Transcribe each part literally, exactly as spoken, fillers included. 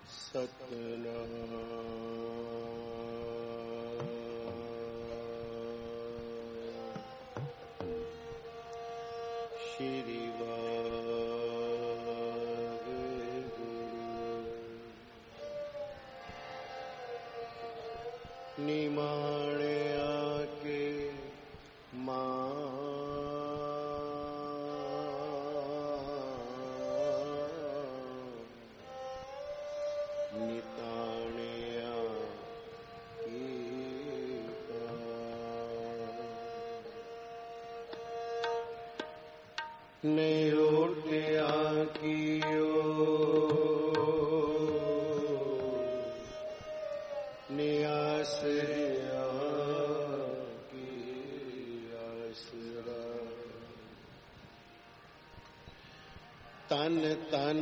श्री वाहेगुरु। निमाणिया के मां निताणिया की नेरोटिया कियो नियासरिया की आसरा। तन तन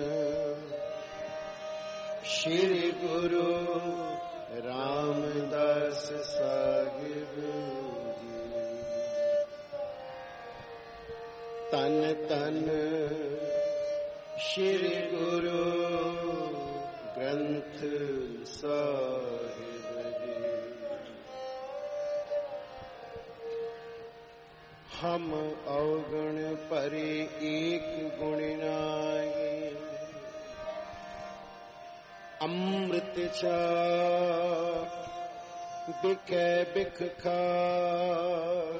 श्री गुरु रामदास साहिब जी। तन तन श्री गुरु ग्रंथ साहिब जी। हम अवगुण परे एक गुण नाहि। अमृत छाप बिकै बिख खार।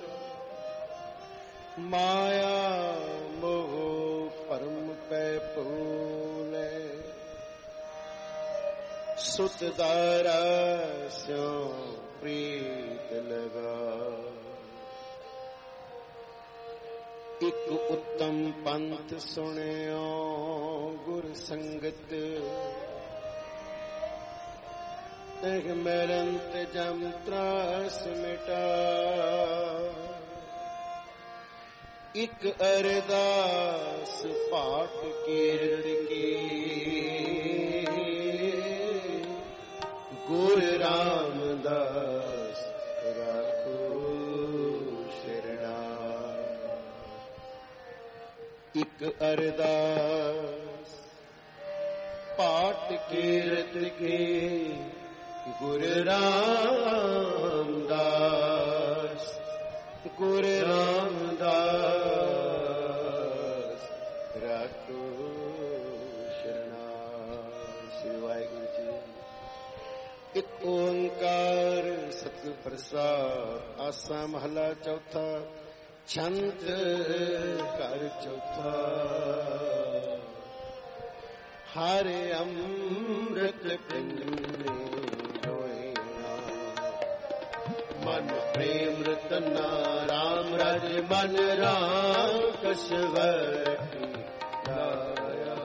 माया मोह परम पै फूले। सुत दारा स्यों प्रीत लगा। एक उत्तम पंथ सुनियो गुर संगत। तह मरंत जम त्रास मिटा। एक अरदास पाठ कीर्त की। गुर रामदास राखो शरणा। एक अरदास पाठ कीर्त की। गुरु रामदास गुरु रामदास राखो शरणा। श्री वाहिगुरु जी। एक ओंकार सतगुर प्रसाद। आसा महला चौथा। छंद कर चौथा। हर अमृत पिंड मन प्रेम रतना। राम रज मन राम कशवर लाया।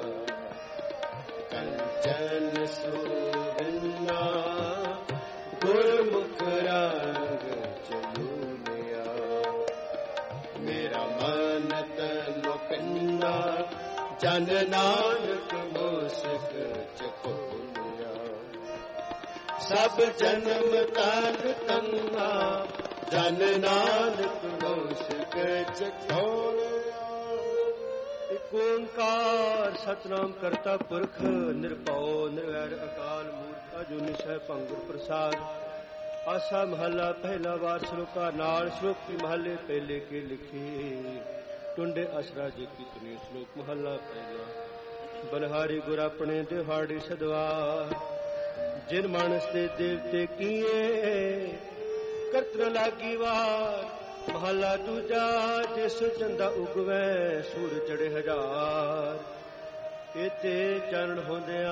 कंचन सुबिन्ना गुरमुख रंग चलूलिया। मेरा मन तन पिन्ना जन नानक मोसक चकोलिया। सब जन्म तन तन्ना जन नानक मोसक चकोलिया। एक ओंकार सतनाम करता पुरख निरभौ निर्वैर अकाल मूर्त अजूनी सहभंग गुर प्रसाद। आसा महला पहला वार श्लोका नाल श्लोक की महले पहले के लिखे। टुंडे असरा जी की तुनी श्लोक महला पहला। बलहारी गुर अपने दिहाड़ी सदवार। जिन मानस दे देवते किए करतन लागी वार। महला दूजा जिस चंदा उगवै सूर चढ़े हजार। इते चरण होंदिया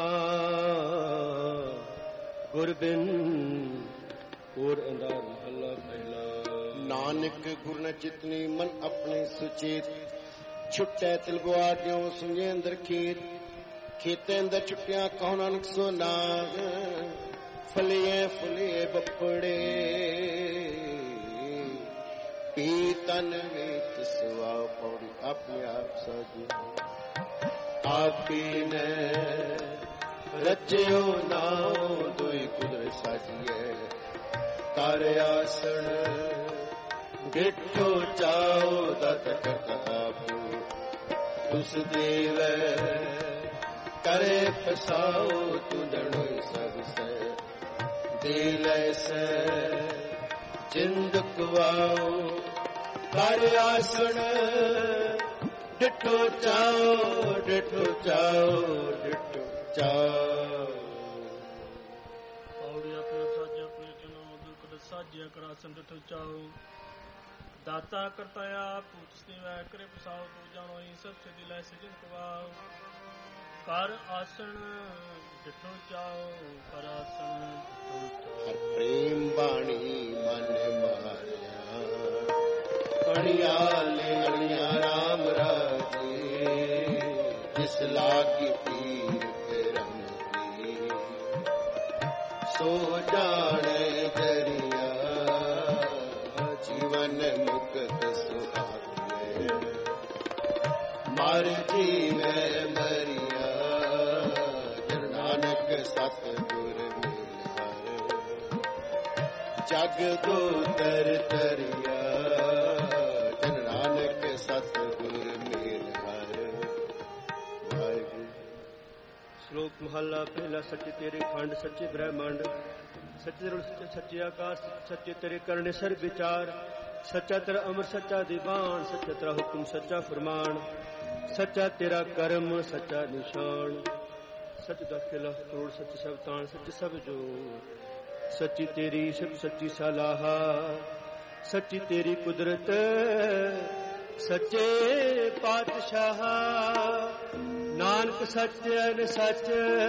गुर बिन और अंधार। महला पहला। नानक गुर न चितनी मन अपने सुचेत। छुट्टै तिलगुआ ज्यों सुंजे अंदर खेत। खेते अंदर छुट्टियां कहो नानक सो नाग। फलिए फुलिए बपड़े पीतन वेच सुआ पौड़ी। अपने आप साजी आप ने रचियो नाम दुई कुदरत साजिए। तारे आसन गिठो चाओ दत करता आपू। उस देव करे फसाओ तुदणो सब से दिल से जिंद कुआओ कर आसन डिठो चाओ डिठो चाओ डिठो चाओ। पौड़ी अपने साजे अपने जनो दुख साजिया कर आसन डिठो चाओ दाता करताया पूछती वह करे फसाओ तू जानो ही सबसे दिल से जिंद कुआओ कर आसन डिठो चाओ कर आसन हर प्रेम बाणी मन मारिया अणियाले अणिया राम राजे जिस लागी पीर करम की सो जाने दरिया जीवन मुक्त सुहागे मार जीवे मरिया नानक सतगुर जग दो तर तरिया जन नानक सतगुर मेल हर। वाहिगुरू। श्लोक महला पहला। सच्चे तेरे खंड सच्चे ब्रह्मांड सच्चे सच्चे सच्चे आकाश सच्चे तेरे करने सर विचार सच्चा तेरा अमर सच्चा दीवान सच्चा तेरा हुक्म सच्चा फरमान सच्चा तेरा कर्म सच्चा निशान सच दखिला करोड़ सच सब तान सच सब जो सच्ची तेरी शिव सच्ची सलाहा सच्ची तेरी कुदरत सच्चे पातशाह नानक सच अन सच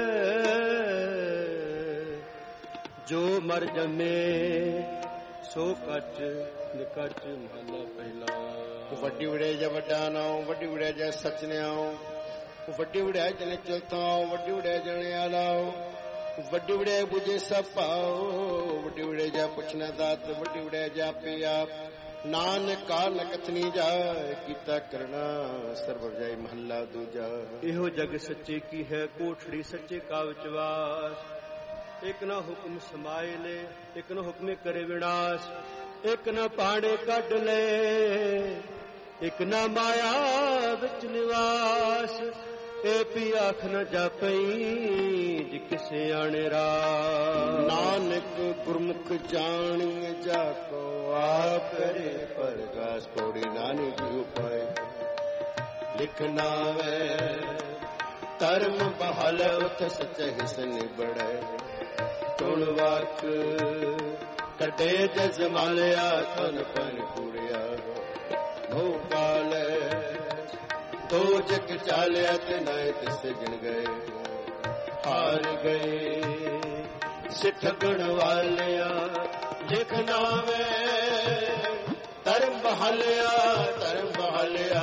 जो मर जमे सो कच निकच। महला पहला। वड्डी वड़े जा वड्डा नाओ वड्डी वड़े जा सच ने आओ वड्डी वड़े जने चलता वड्डी वड़े जने आलाओ वड्डी वड़े बुझे सब पाओ वड्डी वड़े जा पुछना दात वड्डी वड़े जा पे आप नानक काल कथनी जा कीता करना सर्व जाय। महला दूजा। इहो जग सच्चे की है कोठड़ी सच्चे का विचवास एक न हुक्म समाए ले एक न हुक्मे करे विनाश एक न पाड़े कढ ले एक न माया विच निवास ए पी आख न जापई जी किसे आने रास। नानक गुरमुख जानिए जाको आप करे परगास। पौड़ी नानक जी उपाय लिखना वे धर्म बहाल उत सच हिसन बड़े टुण वाक कटे जज मालिया तन पन पूड़िया भोपाल दो जग चालिया ते नाय तिस गिन गए हार गए सिठ गुण वालिया लिखना वे धर्म बहालिया धर्म बहालिया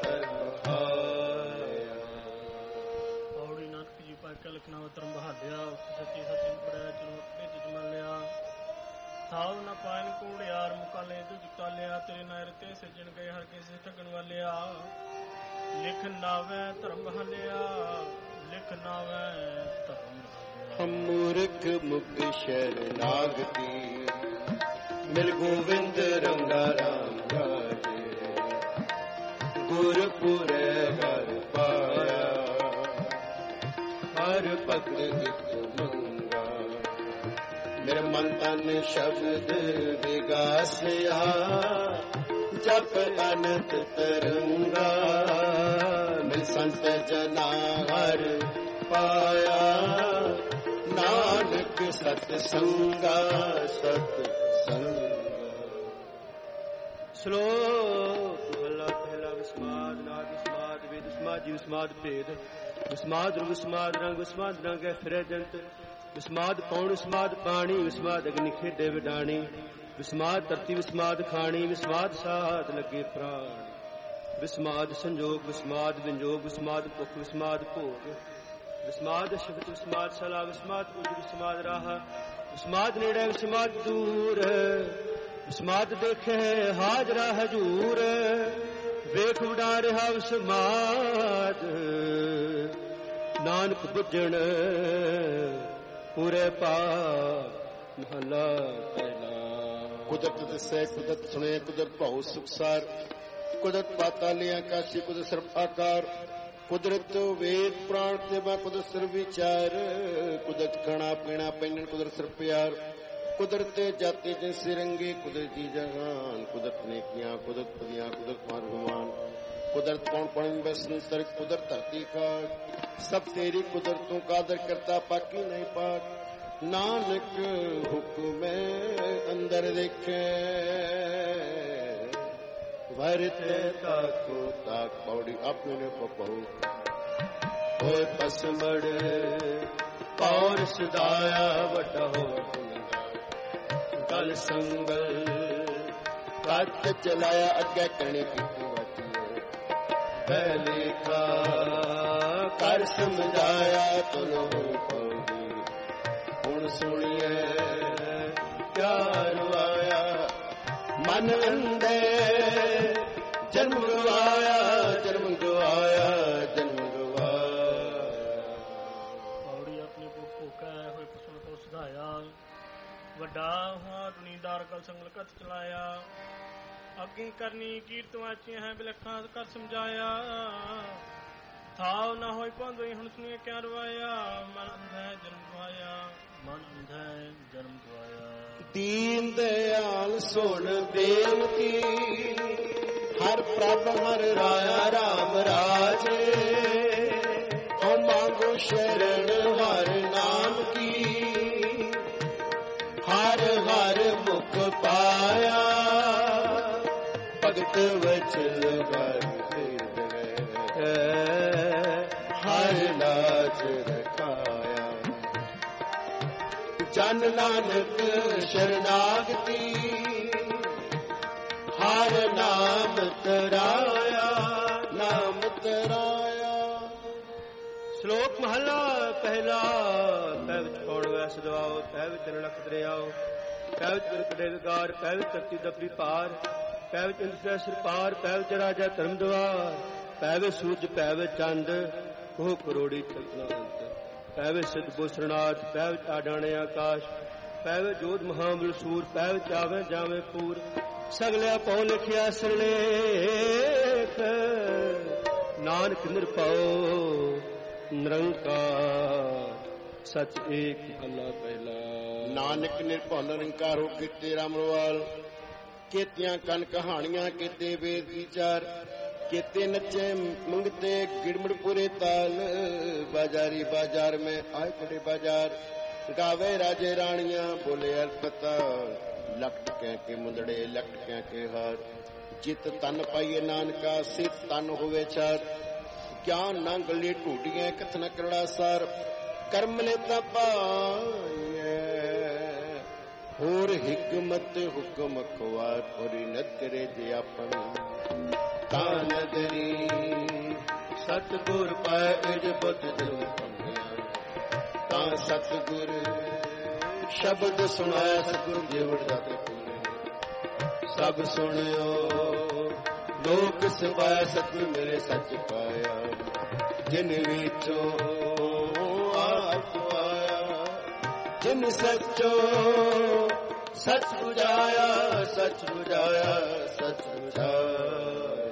लिखना धर्म बहालिया सच्ची सच्ची पढ़िया चलो अपने जिज मन लिया थाव न पायन कूड़ियार मुकाले तुझ कालिया तेरे नायर ते सजन गए हर किसे ठगन वालिया लिख नावे धर्म बहालिया लिख नावे धर्म हम मूर्ख मुख शरणागति मिल गोविंद रंगा राम राजे गुरपुर घर पाया हर भगत मंगा मेरे मन तन शब्द विगासिया जप अनंत तरंगा मिल संत जना हर पाया नानक सत संगा सत संगा। श्लोक महला पहला। विस्माद नाद विस्माद वेद विस्माद जी विस्माद भेद विस्माद रुग विस्माद रंग विस्माद रंग है फिर जंत विस्माद पौण विस्माद पाणी विस्माद अग्नि खेडे विडाणी विस्माद धरती विस्माद खाणी विस्माद साध लगे प्राण विस्माद संजोग विस्माद विंजोग विस्माद भुख विस्माद भोग विस्माद शब्द विस्माद सला विस्माद पूज विस्माद राह विस्माद नेड़े विस्माद दूर विस्माद देखे हाजरा हजूर वेख उड़ा रहा विस्माद नानक बुझण पूरे पा। महला पहला। कुदरत दसै कुदरत सुने कुदरत भाऊ सुखसार कुदरत पातालिया काशी कुदरत सर्व आकार ਕੁਦਰਤ ਵੇਦ ਪ੍ਰਾਣ ਤੇ ਬਾ ਕੁਦਰਤ ਸਿਰ ਵਿਚਾਰ, ਕੁਦਰਤ ਖਾਣਾ ਪੀਣਾ ਪਹਿਨਣ ਕੁਦਰਤ ਸਿਰ ਪਿਆਰ, ਕੁਦਰਤ ਜਾਤੀ ਜਿਸ ਰੰਗੇ ਕੁਦਰਤ ਜੀ ਜਹਾਨ, ਕੁਦਰਤ ਨੇਕੀਆਂ ਕੁਦਰਤ ਪਦੀਆਂ ਕੁਦਰਤ ਮਾਰ ਭਗਵਾਨ, कुदरत कौन पढ़ बसन सर कुदरत धरती का, सब तेरी कुदरतों का दर करता पाकी नहीं पाक, नानक हुक्म अंदर देखे भरते ताको ताक पौड़ी अपने पपहू होए पसमड़ पौर सदाया वटा हो गल संगल कट चलाया अगे कणी की पहले का कर समझाया तुनो पौड़ी हुण सुनिए क्या रुआया मन अंधे जन्म गवाया जन्म गवाया जन्म गवाया। पौड़ी अपने को भूखा होए पशु को सुधाया, वड्डा हुआ दुनीदार कल संगल कथ चलाया, ਅੱਗੇ ਕਰਨੀ ਕੀਰਤ ਵਾਚੀਆਂ ਹੈ ਬਿਲਖਾਂ ਕਰ ਸਮਝਾਇਆ, ਥਾਵ ਨਾ ਹੋਈ ਪਾਉਂਦੇ ਹੁਣ ਸੁਣੀਏ ਕਿਆ ਰਵਾਇਆ, ਮਨ ਅੰਧੈ ਜਨਮ ਗਵਾਇਆ ਮਨ ਅੰਧੈ ਜਨਮ ਗਵਾਇਆ। ਦੀਨ ਦਿਆਲ ਸੁਣ ਬੇਨਤੀ ਹਰ ਪ੍ਰਭ ਹਰ ਰਾਇਆ ਰਾਮ ਰਾਜੇ, ਓ ਮੰਗੋ ਸ਼ਰਨ ਹਰ ਨਾਮ ਕੀ, ਹਰ ਹਰ ਮੁਖ ਪਾਇਆ, भगत वचन हर लाज रखाया, जन नानक शरणागति हर नाम तराया नाम तराया। श्लोक महला पहला। पै विच पौड़ वैस दवाओ, पै विच नलख दरियाओ, पै विच बिरक डेगकार, पै विच धरती दबी पार, पै विच इंद्र सिर पार, पै विच राजा धर्म द्वार, पै विच सूरज पै विच चंद ओह करोड़ी तकनांत, पै विच सिद्ध बोसरनाथ, पै विच आडाणे आकाश, पै विच जोध महाबल सूर, पै विच आवे जावे पूर, सगले पौ लिखिया सिरलेख, नानक निरभਉ निरंकार सच एक अल्लाह पहला। नानक निरभਉ निरंकार हो किते रामवाल, केतियां कन कहानियां केते वेद विचार, केते नचे मंगते गिड़मड़पुरे ताल, बाजारी बाजार में आए खड़े बाजार, गावे राजे रानियां बोले अल्पता, लकट कह के मुंदड़े लकट कह के हार, जित तन पाइए नानका सित तन होवे चार, ज्ञान न गली टूटियां कथन करड़ा सार, कर्म लेता पाए होर हिकमत हुक्म खुआर, पूरी न करे जे अपन तान दरी, सतगुर पाए इज बुत जन ता सतगुर शब्द सुनाया, सतगुर जेवड़ जाते सब सुनियो लोक सपाया, सतगुर मेरे सच पाया, जिन विचों आप आया, जिन सचो सच बुझाया सच बुझाया सच बुझाया।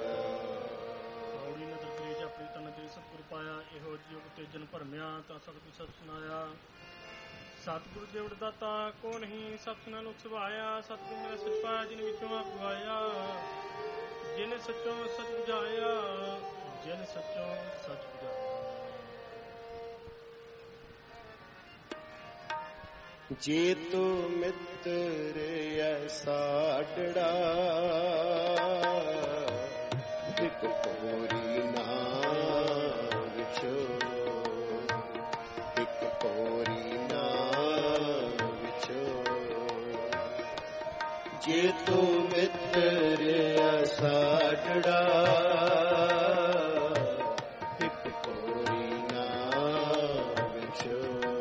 ਪੌੜੀ ਨਦਰ ਕਰੀ ਜਾਪੀ ਤਨ ਤੇਰੀ ਸਤਿਗੁਰ ਪਾਇਆ, ਇਹੋ ਜੁਗ ਤੇ ਜਨ ਭਰਮਿਆ ਤਾਂ ਸਤਿਗੁਰ ਸਭ ਸੁਨਾਇਆ, ਸਤਿਗੁਰ ਦੇਵੜ ਦਾਤਾ ਕੋ ਨਹੀਂ ਸਭ ਸੁਨਾ ਲੋਕ ਸੁਭਾਇਆ, ਸਤਿਗੁਰ ਮੇਰਾ ਸਚ ਪਾਇਆ ਜਿਨ ਵਿੱਚੋਂ ਆਪ ਗਵਾਇਆ, ਜਿਨ ਸੱਚੋਂ ਸਚ ਬੁਝਾਇਆ ਜਿਨ ਸੱਚੋਂ ਸਚ ਬੁਝਾਇਆ। जे तो मित्र ऐसा डड़ा, एक पोरी ना विछो, एक पोरी ना विछो, जे तो मित्र ऐसा डड़ा, एक पोरी ना विछो,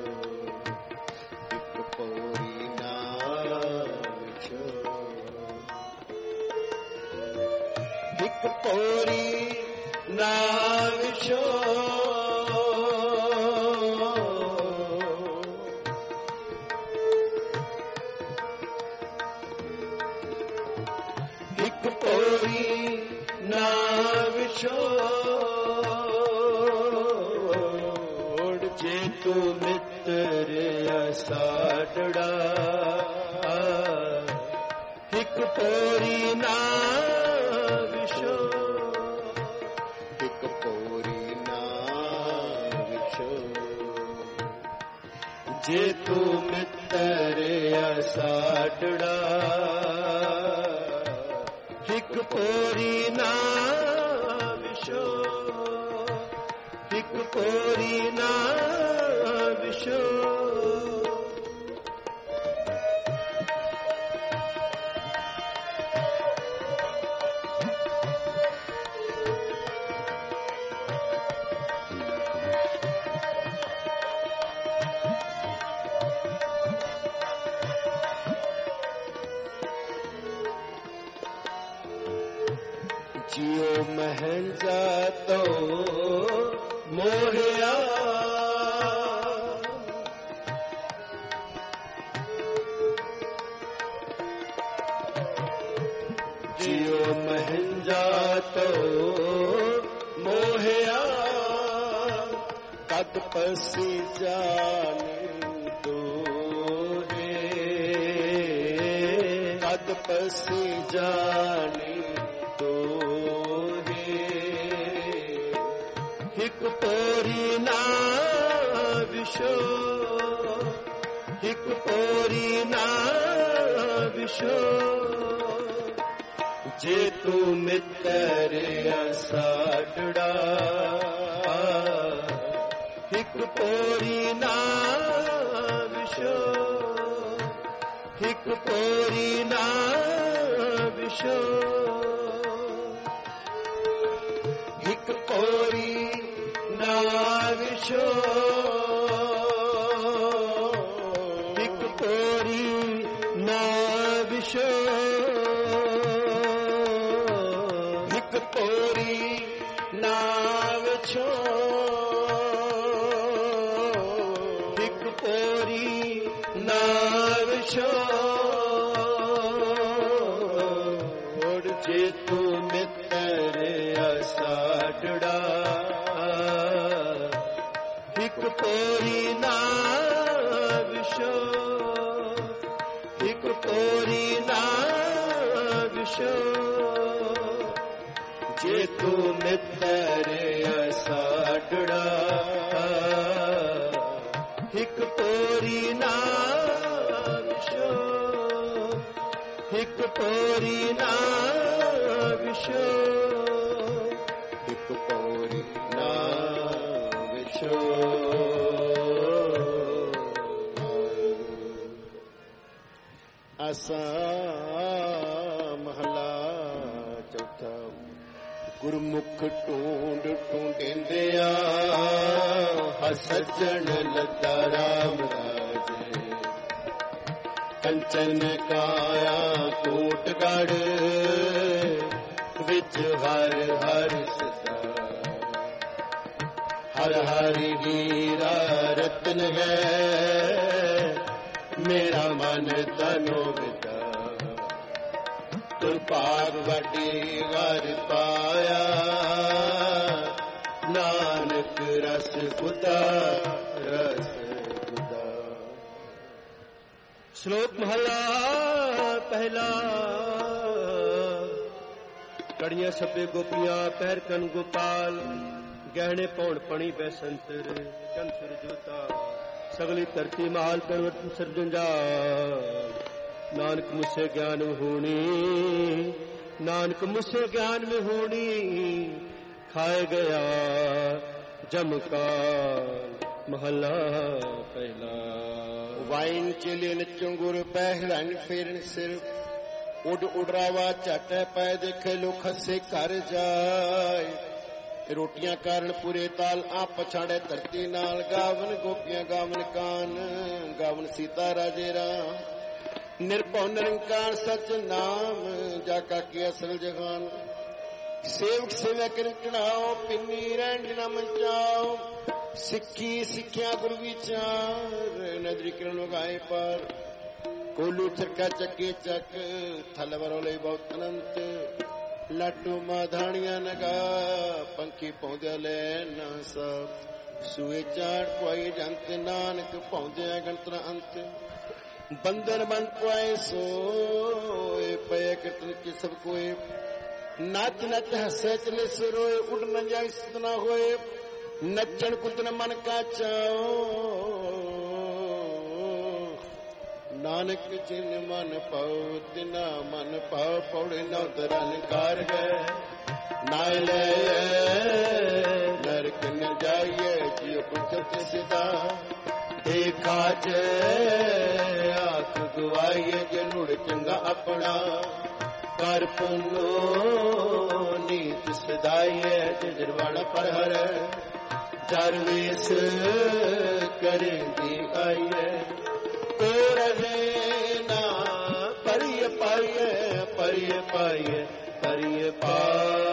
एक पोरी ना विछो, एक पोरी ना विछो, ਜੇ ਤੂੰ ਮਿੱਤਰ ਅਸਾੜੜਾ ਇੱਕ ਪੋਰੀ ਨਾ ਵਿਛੋ ਇੱਕ ਪੋਰੀ ਨਾ ਵਿਛੋ ਜੇ ਤੂੰ ਮਿੱਤਰ ਅਸਾੜੜਾ ਇੱਕ ਪੋਰੀ ਨਾ ਵਿਛੋ ਇੱਕ ਪੋਰੀ ਨਾ ਵਿਛੋ ਜਿਉ ਮਹੰਜਾ ਤੋ ਮੋਹਿਆ ਜਿਉ ਮਹੰਜਾ ਤੋ ਮੋਹਿਆ ਕਦ ਪਸੀ ਜਾਣੀ ਦੋਹੇ ਕਦ ਪਸੀ ਜਾਣੀ ਇੱਕ ਪੋਰੀ ਨਾ ਵਿਛੋ ਇੱਕ ਪੋਰੀ ਨਾ ਵਿਛੋ ਜੇ ਤੂੰ ਮਿੱਤਰ ਅਸਾੜੜਾ ਇੱਕ ਪੋਰੀ ਨਾ ਵਿਛੋ ਇੱਕ ਪੋਰੀ ਨਾ ਵਿਛੋ ਇੱਕ ਪੋਰੀ ਨਾ ਵਿਛੋ ਇੱਕ ਪੋਰੀ ਨਾ ਵਿਛੋ ਇੱਕ ਪੋਰੀ ਨਾ ਵਿਛੋ ਇੱਕ ਪੋਰੀ ਨਾ ਵਿਛੋ ਜੇ ਤੂੰ ਮਿੱਤਰ ਅਸਾੜੜਾ ਇੱਕ ਪੋਰੀ ਨਾ ਵਿਛੋ ਇੱਕ ਪੋਰੀ ਨਾ ਵਿਛੋ ਜੇ ਤੂੰ ਮਿੱਤਰ ਅਸਾੜੜਾ ਇੱਕ ਪੋਰੀ ਨਾ ਵਿਛੋ ਇੱਕ ਪੋਰੀ ਨਾ ਵਿਛੋ ਇੱਕ ਪੋਰੀ ਨਾ ਵਿਛੋ ਅਸਾਂ ਮਹਲਾ ਚੌਥਾ ਗੁਰਮੁਖ ਟੂੰਡ ਟੂੰਡਿੰਦਿਆ ਹਰ ਸੱਜਣ ਲੱਗਾ ਰਾਮ ਰਾਜੇ ਕੰਚਨ ਕਾਇਆ ਕੋਟਗੜ ਵਿੱਚ ਹਰ ਹਰ ਸਦਾ ਹਰ ਹਰਿ ਹੀਰਾ ਰਤਨ ਹੈ ਮੇਰਾ ਮਨ ਤਨੋ ਵਿਦਾ ਤੁਰ ਭਾਗ ਵਡੀ ਵਰ ਪਾਇਆ ਨਾਨਕ ਰਸ ਖੁਦਾ ਰਸ ਖੁਦਾ। ਸ਼ਲੋਕ ਮਹਲਾ ਪਹਿਲਾ। ਕੜੀਆਂ ਸੱਬੇ ਗੋਪੀਆਂ ਪਹਿਰ ਕਨ ਗੋਪਾਲ ਗਹਿਣੇ ਪੌਣ ਪਣੀ ਬੈਸੰਤਰ ਚੰਦ ਸਿਰ ਜੋਤਾ ਸਗਲੀ ਧਰਤੀ ਮਾਲ ਪਰਵਤ ਸਰਜਨ ਜਾ ਨਾਨਕ ਮੁਸੇ ਗਿਆਨ ਹੋਣੀ ਨਾਨਕ ਮੁਸੇ ਗਿਆਨ में होनी खाए गया जम का महला पहला। ਵਾਈਨ ਚਿਲਨ ਚੰਗੁਰ ਪਹਿਲਨ ਫਿਰਨ ਸਿਰ ਉੱਡ ਉਡਰਾਵਾ ਝਟੈ ਪੈ ਦੇਖੇ ਲੋ ਖੱਸੇ ਘਰ ਜਾਏ ਰੋਟੀਆਂ ਕਾਰਨ ਪੂਰੇ ਤਾਲ ਆ ਪਛਾੜੇ ਧਰਤੀ ਨਾਲ ਗਾਵਨ ਗੋਪੀਆਂ ਗਾਵਨ ਕਾਨ ਗਾਵਨ ਸੀਤਾ ਰਾਜੇ ਰਾਮ ਨਿਰਭਉ ਨਿਰੰਕਾਰ ਸਚ ਨਾਮ ਜਾ ਕਾ ਕੀ ਅਸਲ ਜਹਾਨ ਸੇਵਕ ਸੇਵਾ ਕਰ ਚੜਾਓ ਪਿੰਨੀ ਰਹਿਣ ਨਾ ਮੰਚਾਓ ਸਿੱਖੀ ਸਿੱਖਿਆ ਗੁਰੂ ਵਿਚਾਰ ਨਦਰੀ ਕਿਰਨ ਲਗਾਏ ਪਰ ਕੋਲੂ ਚਰਕਾ ਚੱਕੇ ਚੱਕ ਥਲ ਵਰੋਲੇ ਬਹੁਤ ਅਨੰਤ ਲਾਟੂ ਮਾਧਾਣੀਆਂ ਨਗਾ ਪੰਖੀ ਪੌਂਦੇ ਲੈ ਨਾ ਸਭ ਸੂਏ ਚਾੜ ਪੁਆਏ ਜੰਤ ਨਾਨਕ ਪਾਉਂਦਿਆਂ ਗਣਤਰਾ ਅੰਤ ਬੰਧਨ ਬੰਦ ਪੁਆਏ ਸੋਏ ਪਏ ਕਰਤਨ ਕੇ ਸਭ ਕੋਏ ਨੱਚ ਨੱਚ ਹੱਸੇ ਚਲੇ ਸਰੋਏ ਉੱਡ ਨ ਜਾਏ ਸਤਨਾ ਹੋਏ ਨੱਚਣ ਕੁੱਦਨ ਮਨ ਕਾ ਚਾਓ ਨਾਨਕ ਜਿਨ ਮਨ ਪਾਉ ਤਿਨਾ ਮਨ ਪਾਉ ਪੌੜੇ ਨੌ ਦਰਨ ਕਾਰ ਗਏ ਨਾਇ ਲੈ ਨਰਕ ਨ ਜਾਈਏ ਜਿਉ ਪੁੱਛਤ ਸਿਦਾ ਦੇਖਾ ਜੇ ਆਖ ਗਵਾਈਏ ਜਨੂੜ ਚੰਗਾ ਆਪਣਾ ਕਰ ਪੁੰਨੋ ਨੀਤ ਸਦਾਈਏ ਜਰਵਾਣਾ ਪਰ ਹਰ ਜਰਵੇਸ ਕਰੇਂਦੀ ਆਈਏ ਕੋ ਰਹੇ ਨਾ ਪਰਿਯ ਪਾਈਏ ਪਰਿਯ ਪਾਈਏ ਪਰਿਯ ਪਾਈਏ।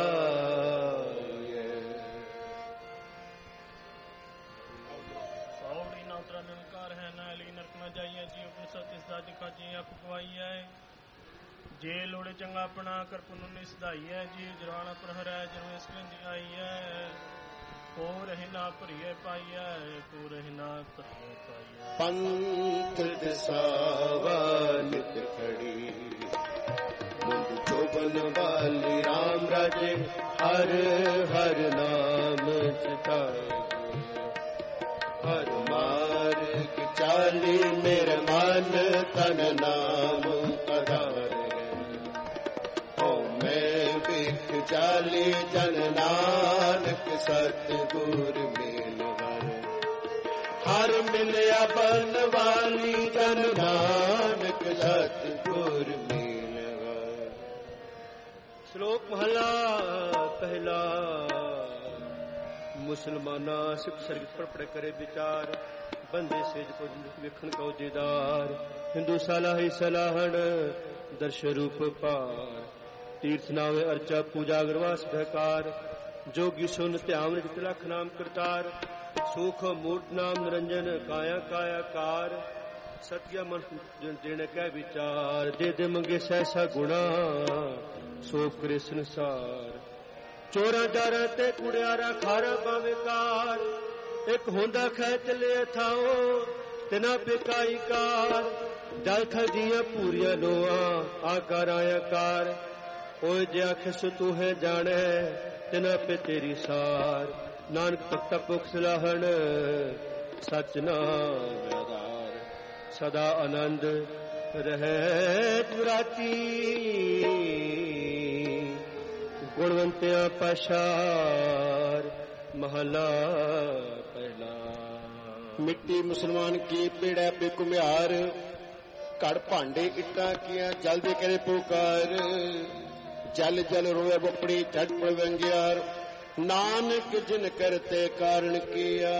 ਸੌੜੀ ਨਾ ਉਤਰਾ ਨਿਰੰਕਾਰ ਹੈ ਨਾ ਲਈ ਨਰਕ ਨਾ ਜਾਈਏ ਜੀ ਆਪਣੀ ਸਤਿ ਸਦਾ ਦਿਖਾ ਜੀ ਆਪ ਗਵਾਈਏ ਜੇ ਲੋੜੇ ਚੰਗਾ ਆਪਣਾ ਕਰ ਪੁੰਨ ਨੇ ਸਦਾਈਏ ਜੀ ਜਰਾਣਾ ਪ੍ਰਹਰ ਹੈ ਜਰੂਰ ਇਸ ਦੀ ਆਈਏ ਕੋ ਰਹਿ ਨਾ ਭਰੀਏ ਪਾਈਏ ਕੋ ਰਹਿ ਨਾ ਭਰੀਏ ਪਾਈਏ। ਪੰਥ ਦਿਸਾਵਾ ਨਿਤ ਖੜੀ ਮੁੰਦ ਚੋਬਨ ਵਾਲੀ ਰਾਮ ਰਾਜੇ ਹਰ ਹਰ ਨਾਮ ਚਿਤਾਏ ਹਰ ਮਾਰਗ ਚਾਲੀ ਮੇਰੇ ਮਨ ਤਨ ਨਾਮ ਆਧਾਰ ਹੋ ਮੈਂ ਬਿਖ ਚਾਲੀ ਜਨ ਨਾਨਕ ਸਤਿਗੁਰ ਮੇਲ ਹਰ ਹਰ ਮਿਲਿਆ ਬਨ ਵਾਲੀ ਜਨ ਨਾਨਕ ਸਤਿਗੁਰ ਮੇਲ ਹਰ। ਸ਼ਲੋਕ ਮਹਲਾ ਪਹਿਲਾ। ਮੁਸਲਮਾਨਾ ਸਿੱਖ ਸਰਗਤ ਪਰ ਪੜੇ ਕਰੇ ਵਿਚਾਰ ਬੰਦੇ ਸੇਜ ਕੋ ਵੇਖਣ ਕਉ ਦੀਦਾਰ ਹਿੰਦੂ ਸਲਾਹੀ ਸਲਾਹਣ ਦਰਸ਼ ਰੂਪ ਪਾਰ ਤੀਰਥ ਨਾਵੇ ਅਰਚਾ ਪੂਜਾ ਗਰਵਾਸ ਢਕਾਰ ਜੋਗੀ ਸੁਨ ਧਿਆਨ ਨਿਤ ਲਖ ਨਾਮ ਕਰਤਾਰ ਸੁਖ ਮੂਰਤ ਨਾਮ ਨਿਰੰਜਨ ਕਾਇਆ ਕਾਇਆ ਕਾਰ ਸਤਿਆ ਮਨ ਜਿਣ ਕੈ ਵਿਚਾਰ ਦੇ ਦੇ ਮੰਗੇ ਸੈਸਾ ਗੁਣਾ ਸੋ ਕਰੇ ਸੰਸਾਰ ਚੋਰਾਂ ਦਾਰਾਂ ਤੇ ਕੁੜਿਆਰਾ ਖਾਰਾ ਪਾਵੇ ਕਾਰ ਇੱਕ ਹੁੰਦਾ ਖੈ ਚਲੇ ਥਾਓ ਤਿਨਾ ਪਿਕਾਈ ਕਾਰ ਜਲ ਖਜੀਆਂ ਪੂਰੀਆਂ ਲੋਆਂ ਆਕਾਰ ਆਕਾਰ ਓਏ ਜੇ ਅਖਸ ਤੂੰ ਹੈ ਜਾਣੈ ਤਿਨਾ ਪੇ ਤੇਰੀ ਸਾਰ ਨਾਨਕ ਭਗਤਾ ਪੁਖ ਸਲਾਹਣ ਸਚ ਨਾਮ ਆਧਾਰ ਸਦਾ ਆਨੰਦ ਰਹਿ ਦੁਰਾਤੀ ਗੁਣਵੰਤਿਆ ਪਛਾਰ ਮਹਲਾ ਪਹਿਲਾ। ਮਿੱਟੀ ਮੁਸਲਮਾਨ ਕੀ ਪੇੜਾ ਪੇ ਕੁਮਿਆਰ ਘੜ ਭਾਂਡੇ ਇੱਟਾਂ ਕੀਆਂ ਜਲ ਦੇ ਕਰੇ ਪੁਕਾਰ ਜਲ ਜਲ ਰੋਏ ਬਪੜੀ ਝਟ ਪੜ ਵੰਗਿਆਰ ਨਾਨਕ ਜਿਨ ਕਰਤੇ ਕਾਰਨ ਕੀਆ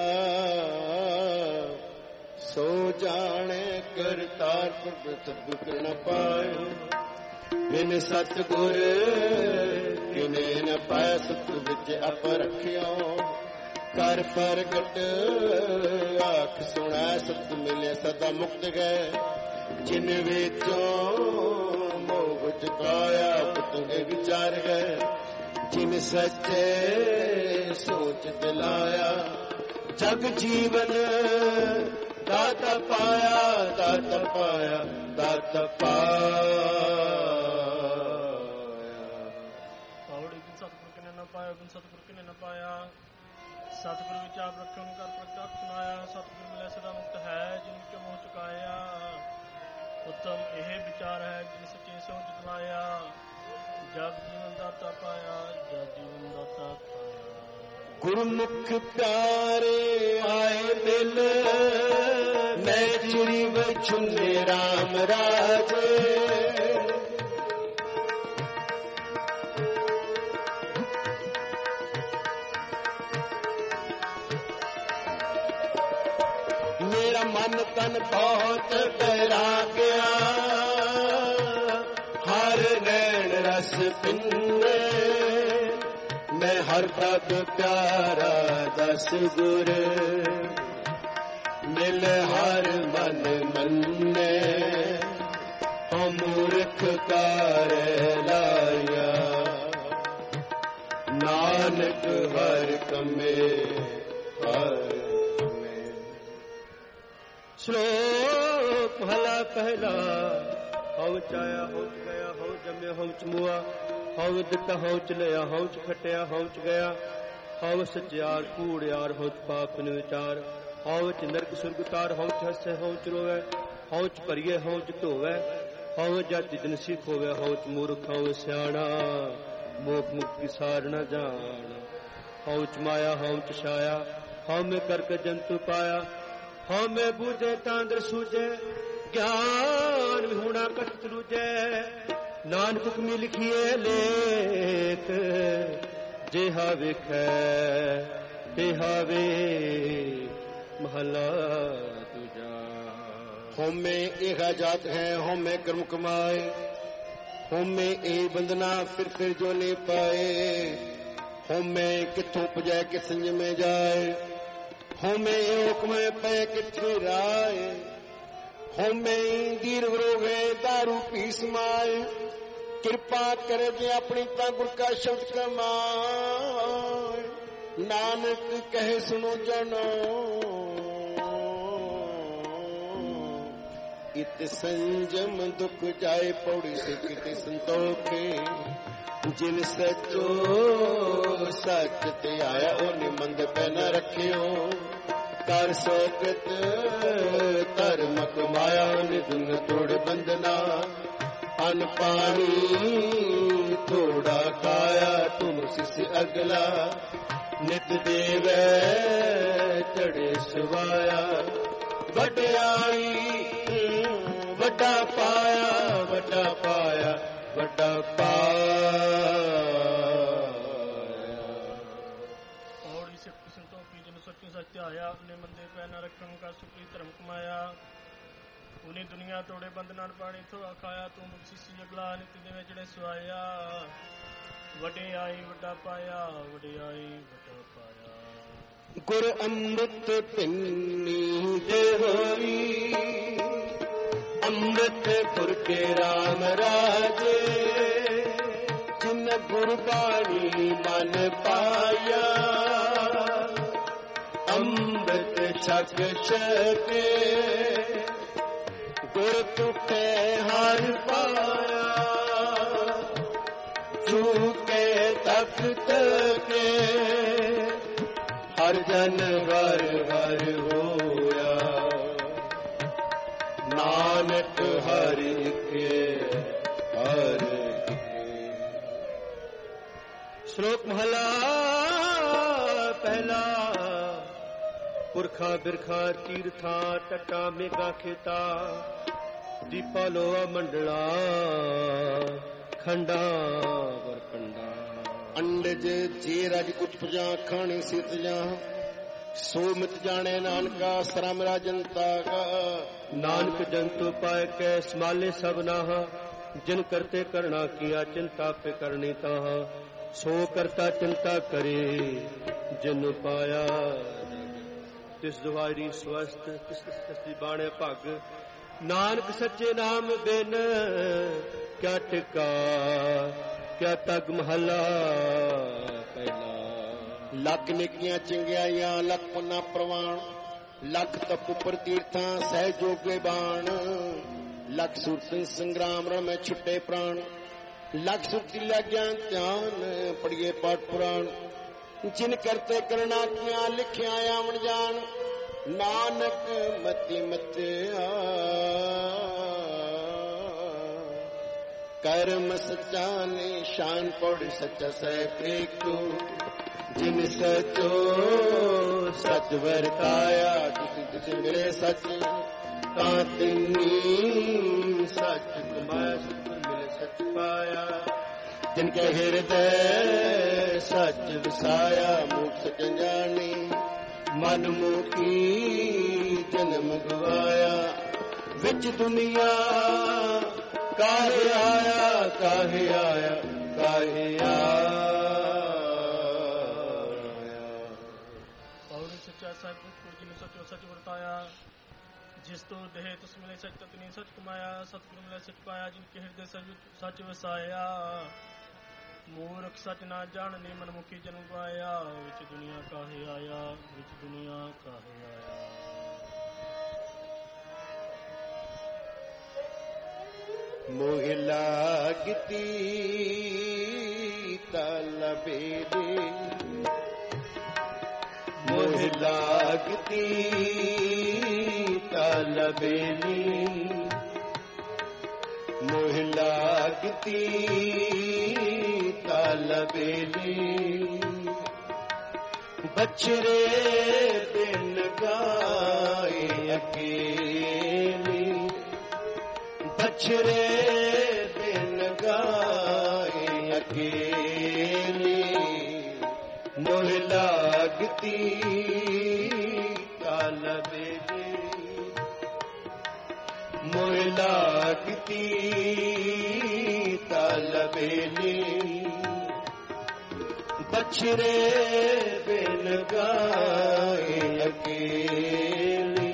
ਸੋ ਜਾਣੇ ਕਰਤਾਰ ਸਤਿਗੁਰ ਨ ਪਾਇ ਬਿਨ ਸਤਿਗੁਰ ਕਿਨੇ ਨ ਪਾਇ ਸਤ ਵਿੱਚ ਅਪ ਰੱਖਿਓ ਕਰ ਪ੍ਰਗਟ ਆਖ ਸੁਣੈ ਸਤ ਮਿਲੇ ਸਦਾ ਮੁਕਤ ਗਏ ਜਿਨ ਵਿੱਚੋਂ ਮੋਹ ਚੁਕਾਇਆ ਤੁਗੇ ਵਿਚਾਰ ਗਏ ਜਿਨ ਸੱਚੇ ਸੋਚ ਦਿਲਾਇਆ ਜਗ ਜੀਵਨ ਦਾਤਾ ਪਾਇਆ ਦਾਤਾ ਪਾਇਆ ਦਾਤਾ ਪਾਇਆ। ਪੌੜੀ ਬਿਨ ਸਤਿਗੁਰ ਕਿਨੇ ਨਾ ਪਾਇਆ ਬਿਨ ਸਤਿਗੁਰ ਕਿਨੇ ਨਾ ਪਾਇਆ ਸਤਿਗੁਰ ਵਿੱਚ ਆਪ ਰੱਖਣ ਕਰ ਪ੍ਰਗਟ ਸੁਨਾਇਆ ਸਤਿਗੁਰ ਮਿਲੇ ਸਦਾ ਮੁਕਤ ਹੈ ਜਿਨ ਵਿੱਚੋਂ ਮੋਹ ਚੁਕਾਇਆ ਉੱਤਮ ਇਹ ਵਿਚਾਰ ਹੈ ਜਿਨ ਸੱਚੇ ਸੋਚ ਦਿਲਾਇਆ ਜਗ ਜੀਵਨ ਦਾਤਾ ਪਾਇਆ ਜਗ ਜੀਵਨ ਦਾਤਾ ਪਾਇਆ। ਗੁਰਮੁਖ ਪਿਆਰੇ ਆਏ ਮਿਲ ਮੈਂ ਚਿੜੀ ਵਿਛੁੰਨੇ ਰਾਮ ਰਾਜੇ ਮੇਰਾ ਮਨ ਤਨ ਬਹੁਤ ਡਰਾ ਗਿਆ ਹਰ ਨੈਣ ਰਸ ਪਿੰਨੇ ਮੈਂ ਹਰ ਤਤ ਪਿਆਰਾ ਦਸ ਗੁਰ ਮਿਲ ਹਰ ਮਨ ਮੰਨੇ ਹਉ ਮੂਰਖ ਕਾਰ ਲਾਇਆ ਨਾਨਕ ਹਰ ਕਮੇ पाए में। श्लोक महला पहला। हव चाया हौच गया, हव जम्या हौच मुआ, हव दिता हौच लिया, हौच खटिया हौच गया, हव सचियार कूड़ियार हौच पाप न विचार, हौच नरक सुर्ग तार, हौच हसे हौच रोवे, हौच भरिए हौच धोवे, हव जत जिनसी खोवे, हौच मूर्ख हव सियाणा, मोख मुक्ति सार न जाना, हौच माया हौच छाया, हव में करके जंतु पाया, हव में बूझे तांद्र सूझे, ज्ञान विहुणा कट रूजे, नानक हुक्मी लिखिए लेख, जेहा विखै तेहा वे महला दूजा। होमे एहा जात है, होमे कर्म कमाए, होमे ए बंदना फिर फिर जो नहीं पाए, होमे किथों पुजै कि संज में जाए, होमे ए हुक्म पे किथे राय, होमे दीर वरोगे दारू पी समाए, कृपा करे जे अपनी ता गुर का शब्द कमाए, नानक कहे सुनो जनो, इत संजम दुख जाए पौड़ी से किते संतोखे, जिन सचो सच ते आया ओ निमंद पे न रखियो, कर सोकत धर्म कमाया निधन तोड़ बंदना, अन पानी थोड़ा खाया तुम सिस अगला, नित देवे चढ़े सवाया, वड्याई वड्डा पाया वड्डा पाया वड्डा पाया। और इसे संतोखी जिन सच्चू सत्य आया, अपने मंदे पै न रखन का सुखी धर्म कमाया, उन्हें दुनिया तोड़े बंधनान पानी थोड़ा खाया, तू बख्शिशी अगला नित देवे चढ़े सवाया, वडे आई वड्डा पाया वडे आई वड्डा पाया। गुर अमृत पिन्नी दे होई, अमृत गुर के राम राजे, जिन गुरबाणी मन पाया, अमृत छक छके गुर तुखे हर पाया, चूके तख्त के हर जन हर हर होया, नानक हरि के हर के। श्लोक महला पहला। पुरखा बिरखा तीर्था टटा मेघा खेता, दीपा लोहा मंडला खंडा वरकंडा, अंडज जे रज उपजा खानी सित जा, सो मित जाने नानका श्रम राजनता का, नानक जंतु पाए कै समाले सब नाहा, जिन करते करना किया चिंता पे करनी ताहा, सो करता चिंता करे जिन पाया, तिस दुहारी स्वस्थ तिस सस्ती बाणे भग, नानक सच्चे नाम बिन क्या टिका क्या तग महला पहला। लख निकियां चिंगियाइयां लख पुना प्रवाण, लख तप उपर तीर्थां सह जोगे बाण, लख सुरत संग्राम रमे छुटे प्राण, लख सुरती लाग्यां ध्यान पढ़िए पाठ पुराण, जिन करते करना किया लिखिया आवन जान, नानक मति मत कर्म सच्चा निशान पौड़ सच्चा सह प्रेतु, जिन सचो सच वरताया, जिस जिस मिले सच तातिनी सच कमाया, सच मिले सच पाया, जिनके हृदय सच वसाया, मुख सच जानी मन मुखी जन्म गवाया, विच दुनिया काहे आया काहे आया काहे आया। और सच्चा सतगुर जिन सचो सच वरताया, जिस तो देह तुस मिले सच ततनी सच कमाया, सतगुर मिले सच पाया, जिनके हृदय सच सच वसाया, ਮੂਰਖ ਸਚ ਨਾ ਜਾਣਨੀ ਮਨਮੁਖੀ ਜਨਮ ਪਾਇਆ ਵਿੱਚ ਦੁਨੀਆ ਕਾਹੇ ਆਇਆ ਵਿੱਚ ਦੁਨੀਆ ਕਾਹੇ ਆਇਆ। ਮੋਹ ਲਾਗਤੀ ਤਲਬੇ ਦੇ ਮੋਹ ਲਾਗਤੀ ਤਲਬੇ ਨੀ मोह लागती तलबेली बछरे बिन गाए अकेली बछरे बिन गाए अकेली मोह लागती तलबेली मोह लागती तलबेली बछरे बिन गाए अकेली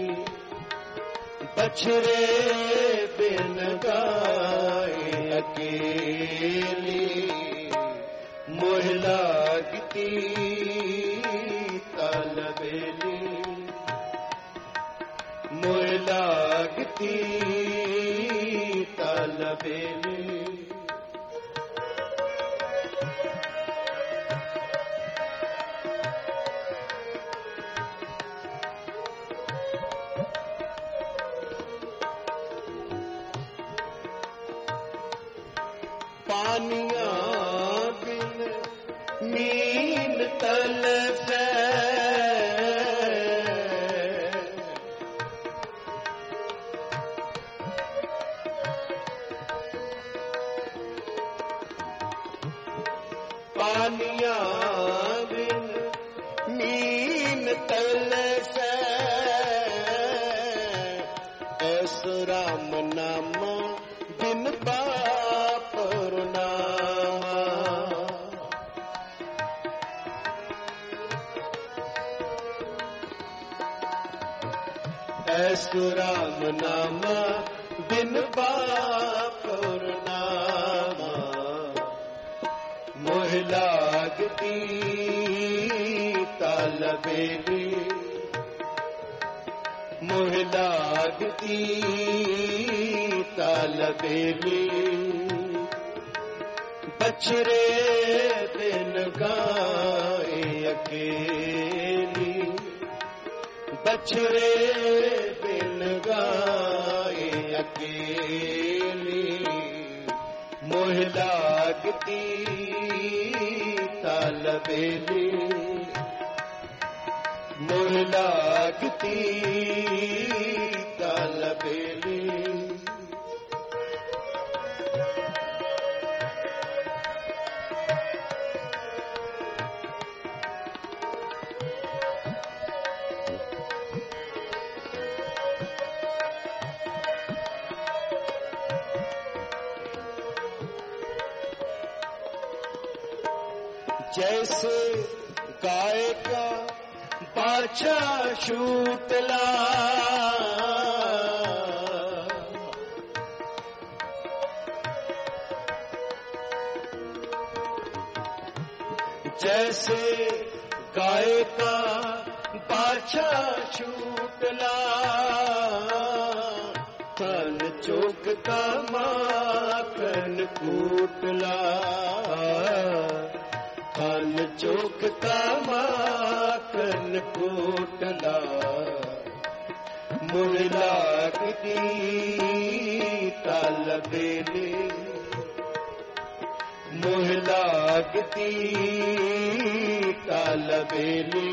बछरे बिन गाए अकेली मोह लागती तलबेली मोह लागती तलबेली। पानिया बिन मीन तलसे पानिया बिन मीन तलसे ऐस राम नाम बिन पाप नामा ऐस राम नाम बिन पाप नामा मोह लागती तलबेली मोह लागती तलबेली बछरे बिन गाए अकेली बछरे बिन गाए अकेली मोह लागती तलबेली मोह लागती तलबेली। जैसे गाय का बाछा शूतला जैसे गाय का बाछा शूतला खन चोक का माखन कूटला खन चोक का माखन कूटला मोह लागती तलबेली मोह लागती तलबेली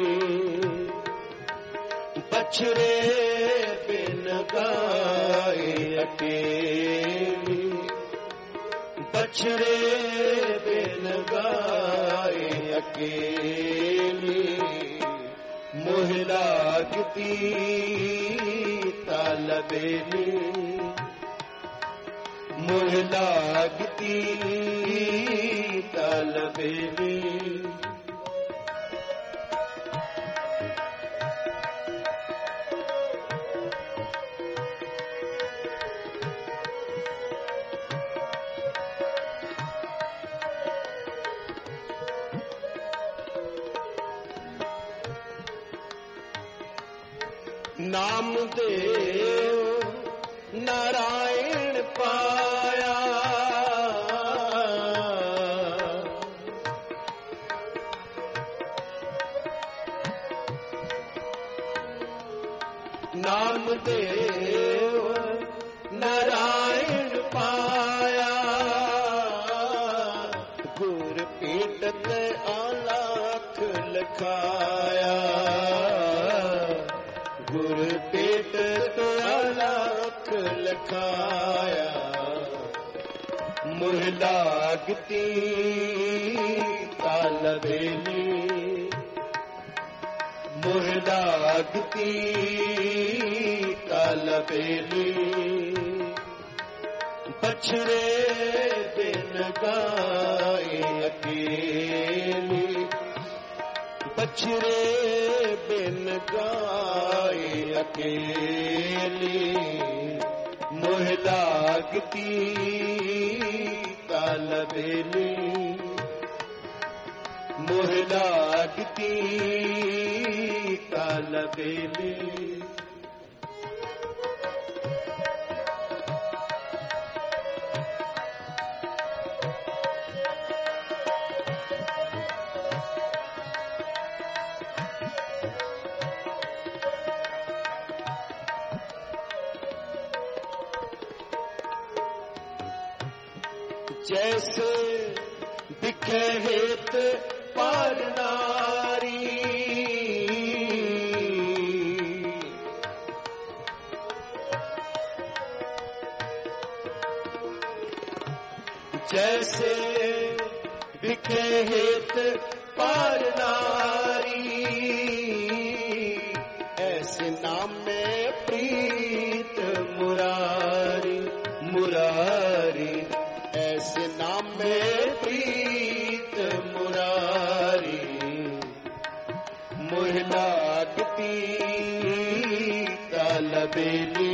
बछरे बिन गाए अकेली बछरे बिन गाए अकेली मोह लागती तलबेली मोह लागती तलबेली। नामदेव नारायण पाया नामदेव नारायण पाया गुर पीटत आलाख लखाया गुर पीटत आलाख लखाया मुह लागती तालबेली मुह लागती तालबेली बछड़े बिन गाए अकेली बछड़े बिन गाए अकेली मुह लागती तालबेली मुह लागती तालबेली जैसे बिखे हेत पार नारी जैसे बिखे हेत पार नारी ऐसे नाम में प्रीत मुरारी मुरारी ऐसे नाम में प्रीत मुरारी मुह लागती तालबेली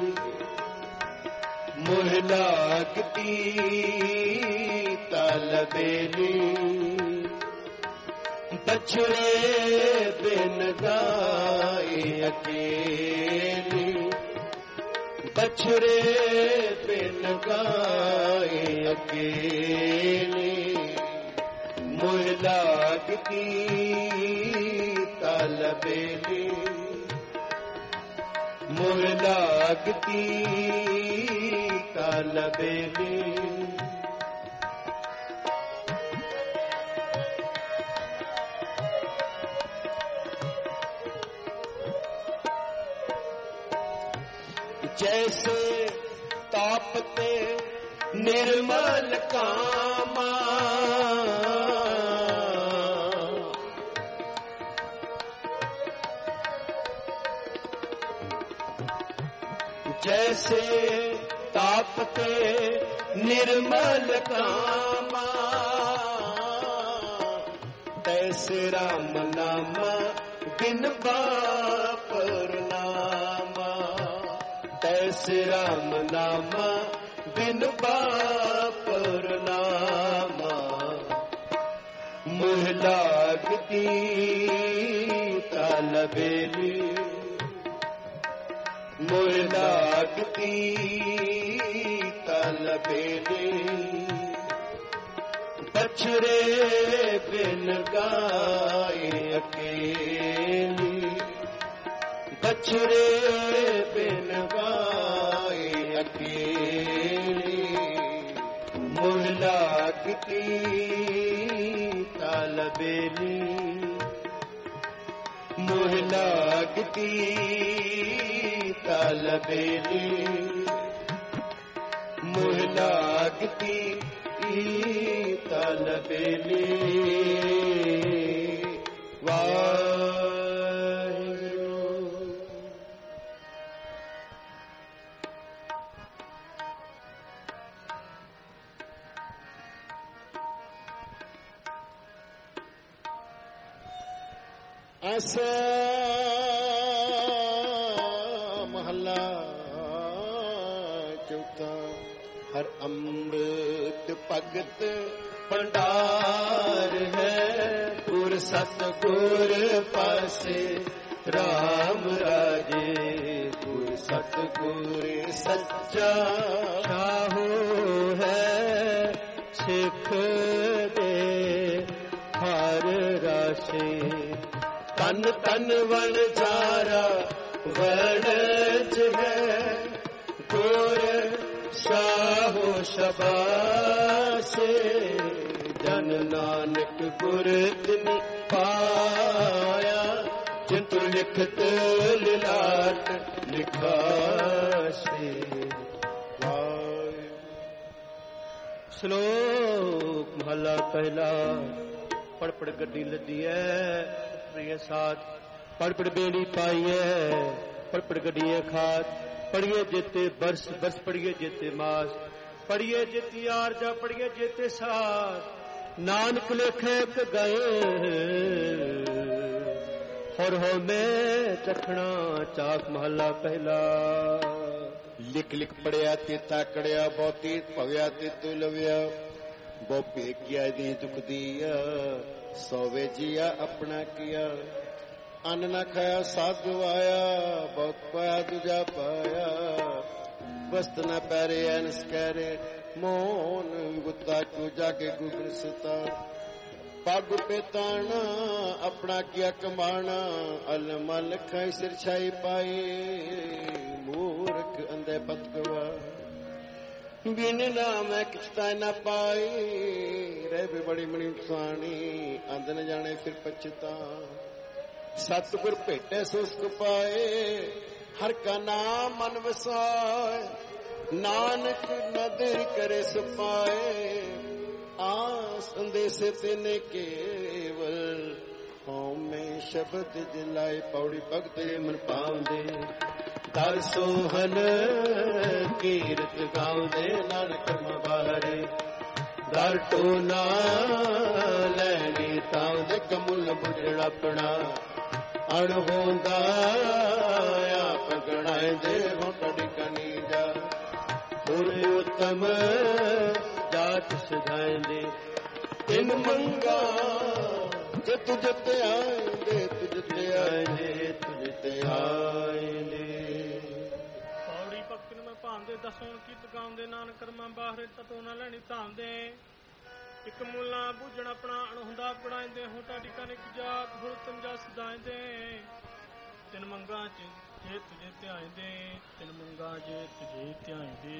मुह लागती तालबेली बछड़े बिन गाए अकेली बछड़े बिन गाए अकेली मुह लागती तालबेली मुह लागती तालबेली जैसे तापते निर्मल कामा जैसे तापते निर्मल कामा तैसे राम नामा बिन बापर नामा तैसे राम नामा बिन बापर नामा मुह लागती तालबेली मुह लागती तालबेली बछड़े बिन गाए अकेली बछड़े बिन गाए अकेली मुह लागती तालबेली मुह लागती तालबेली मुह लागती तालबेली वाहिगुरू। ऐसा महला चौथा हर अमृत भगत भंडार है गुर सतगुर पासे राम राजे गुर सतगुर सच्चा शाहो है सिख दे हर राशे तन तन वन जारा वणज है गुर शाहो शबासे जन नानक गुर तिन पाया चिंतु लिखत लिलाट लिखासे। श्लोक महला पहला। पढ़ पढ़ गड्डी लदी है प्रिय साथ पढ़ पढ़ बेड़ी पाई है पढ़ पढ़ गड्डी है खात पढ़िए जेते बरस बरस पढ़िए जेते मास पढ़िए जेती आरजा पढ़िए जेते साथ नानक लेखे गए हर हो में चखना चाक महला पहला। लिख लिख पढ़िया ते ताकड़िया बहुती भव्या ते तू लव्या बहु पेकिया दी दुख दिया सौवे जिया अपना किया अन्न न खाया साधु आया बहुत पाया दूजा पाया वस्त न पैरे एनस कहरे मोन गुत्ता को जाके गुगर सता पग पेताना अपना किया कमाना अल मल खाई सिर छाई पाई मूर्ख अंधे पतकवा बिन नाम किचता न पाई रह भी बड़ी मनी सानी अंध न जाने फिर पछता सतगुर भेटे सुस्क पाए हर का नाम मन वसाए नानक नदर करे सुपाए आस अंदेश तेने केवल में शब्द दिलाए पौड़ी भगत मन पाउंदे दर सोहन कीरत गाउंदे नानक बारे दर टोना लैनी ताउंदे कमुल बुझड़ अपना अण होंदा आप गणाए दे होटड़ी कनी जा पुर उत्तम जात सधाएंदे इन मंगा जे तुझ ते आएंदे तुझ ते आएंदे तुझ ते आएंदे। पौड़ी भक्ति में भांदे दसों गीत गाਉਂਦੇ ਨਾਨਕ ਕਰਮਾਂ ਬਾਹਰੇ ਤਤੋਂ ਨਾ ਲੈਣੀ ਧਾਂਦੇ ਇੱਕ ਮੂਲਾ ਬੂਝਣ ਆਪਣਾ ਅਣਹੁੰਦਾ ਬਣਾਉਂਦੇ ਹੋ ਤੁਹਾਡੀ ਕਨਿਕ ਜਾਤ ਹੁਰ ਤੰਜਾ ਸਦਾਇਂਦੇ ਤਿੰਨ ਮੰਗਾ ਚ ਜੇ ਤੁਝੇ ਧਿਆਇਂਦੇ ਤਿੰਨ ਮੰਗਾ ਜੇ ਤੁਝੇ ਧਿਆਇਂਦੇ।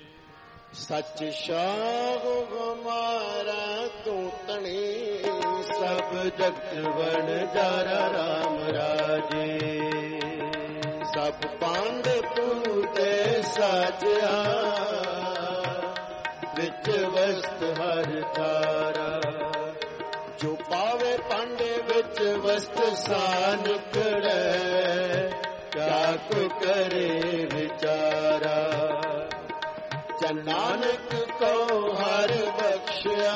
सच शाह हमारा तू तणी सब जगत वन जारा राम राजे सब पांड तू ते साजया विच वस्त हर थारा जो पावे पांडे विच वस्त सा निकले क्या को करे विचारा जन नानक को हर बख्शिया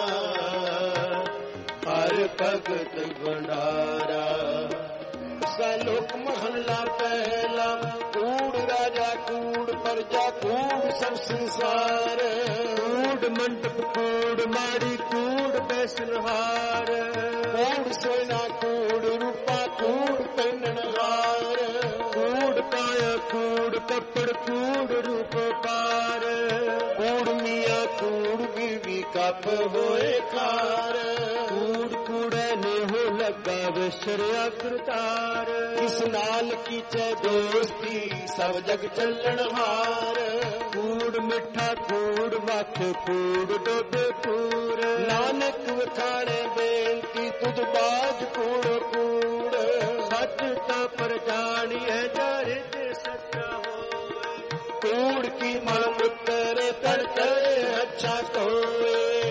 हर भगत भंडारा। सलोक महला पहला कूड़ राजा कूड़ प्रजा कूड़ सब संसार कूड़ मंडप कूड़ मारी कूड़ बैसनहार कूड़ सोना कूड़ रूपा कूड़ पहननहार कूड़ पाया कूड़ कपड़ कूड़ रूप पार कूड़ मिया कूड़ बीवी कप होए खार कूड़ कूड़े ने हो लगा विसरिया करतार किस नाल की चे दोस्ती सब जग चलन हार कूड़ मिठा कूड़ मख कूड़ डोबे कूड़ नानक वखाणे बेनती तुझ बाज कूड़ कूड़ सच ता पर जानिए जारे ते सच्चा कूड़ की मल मुत्र करते अच्छा कोए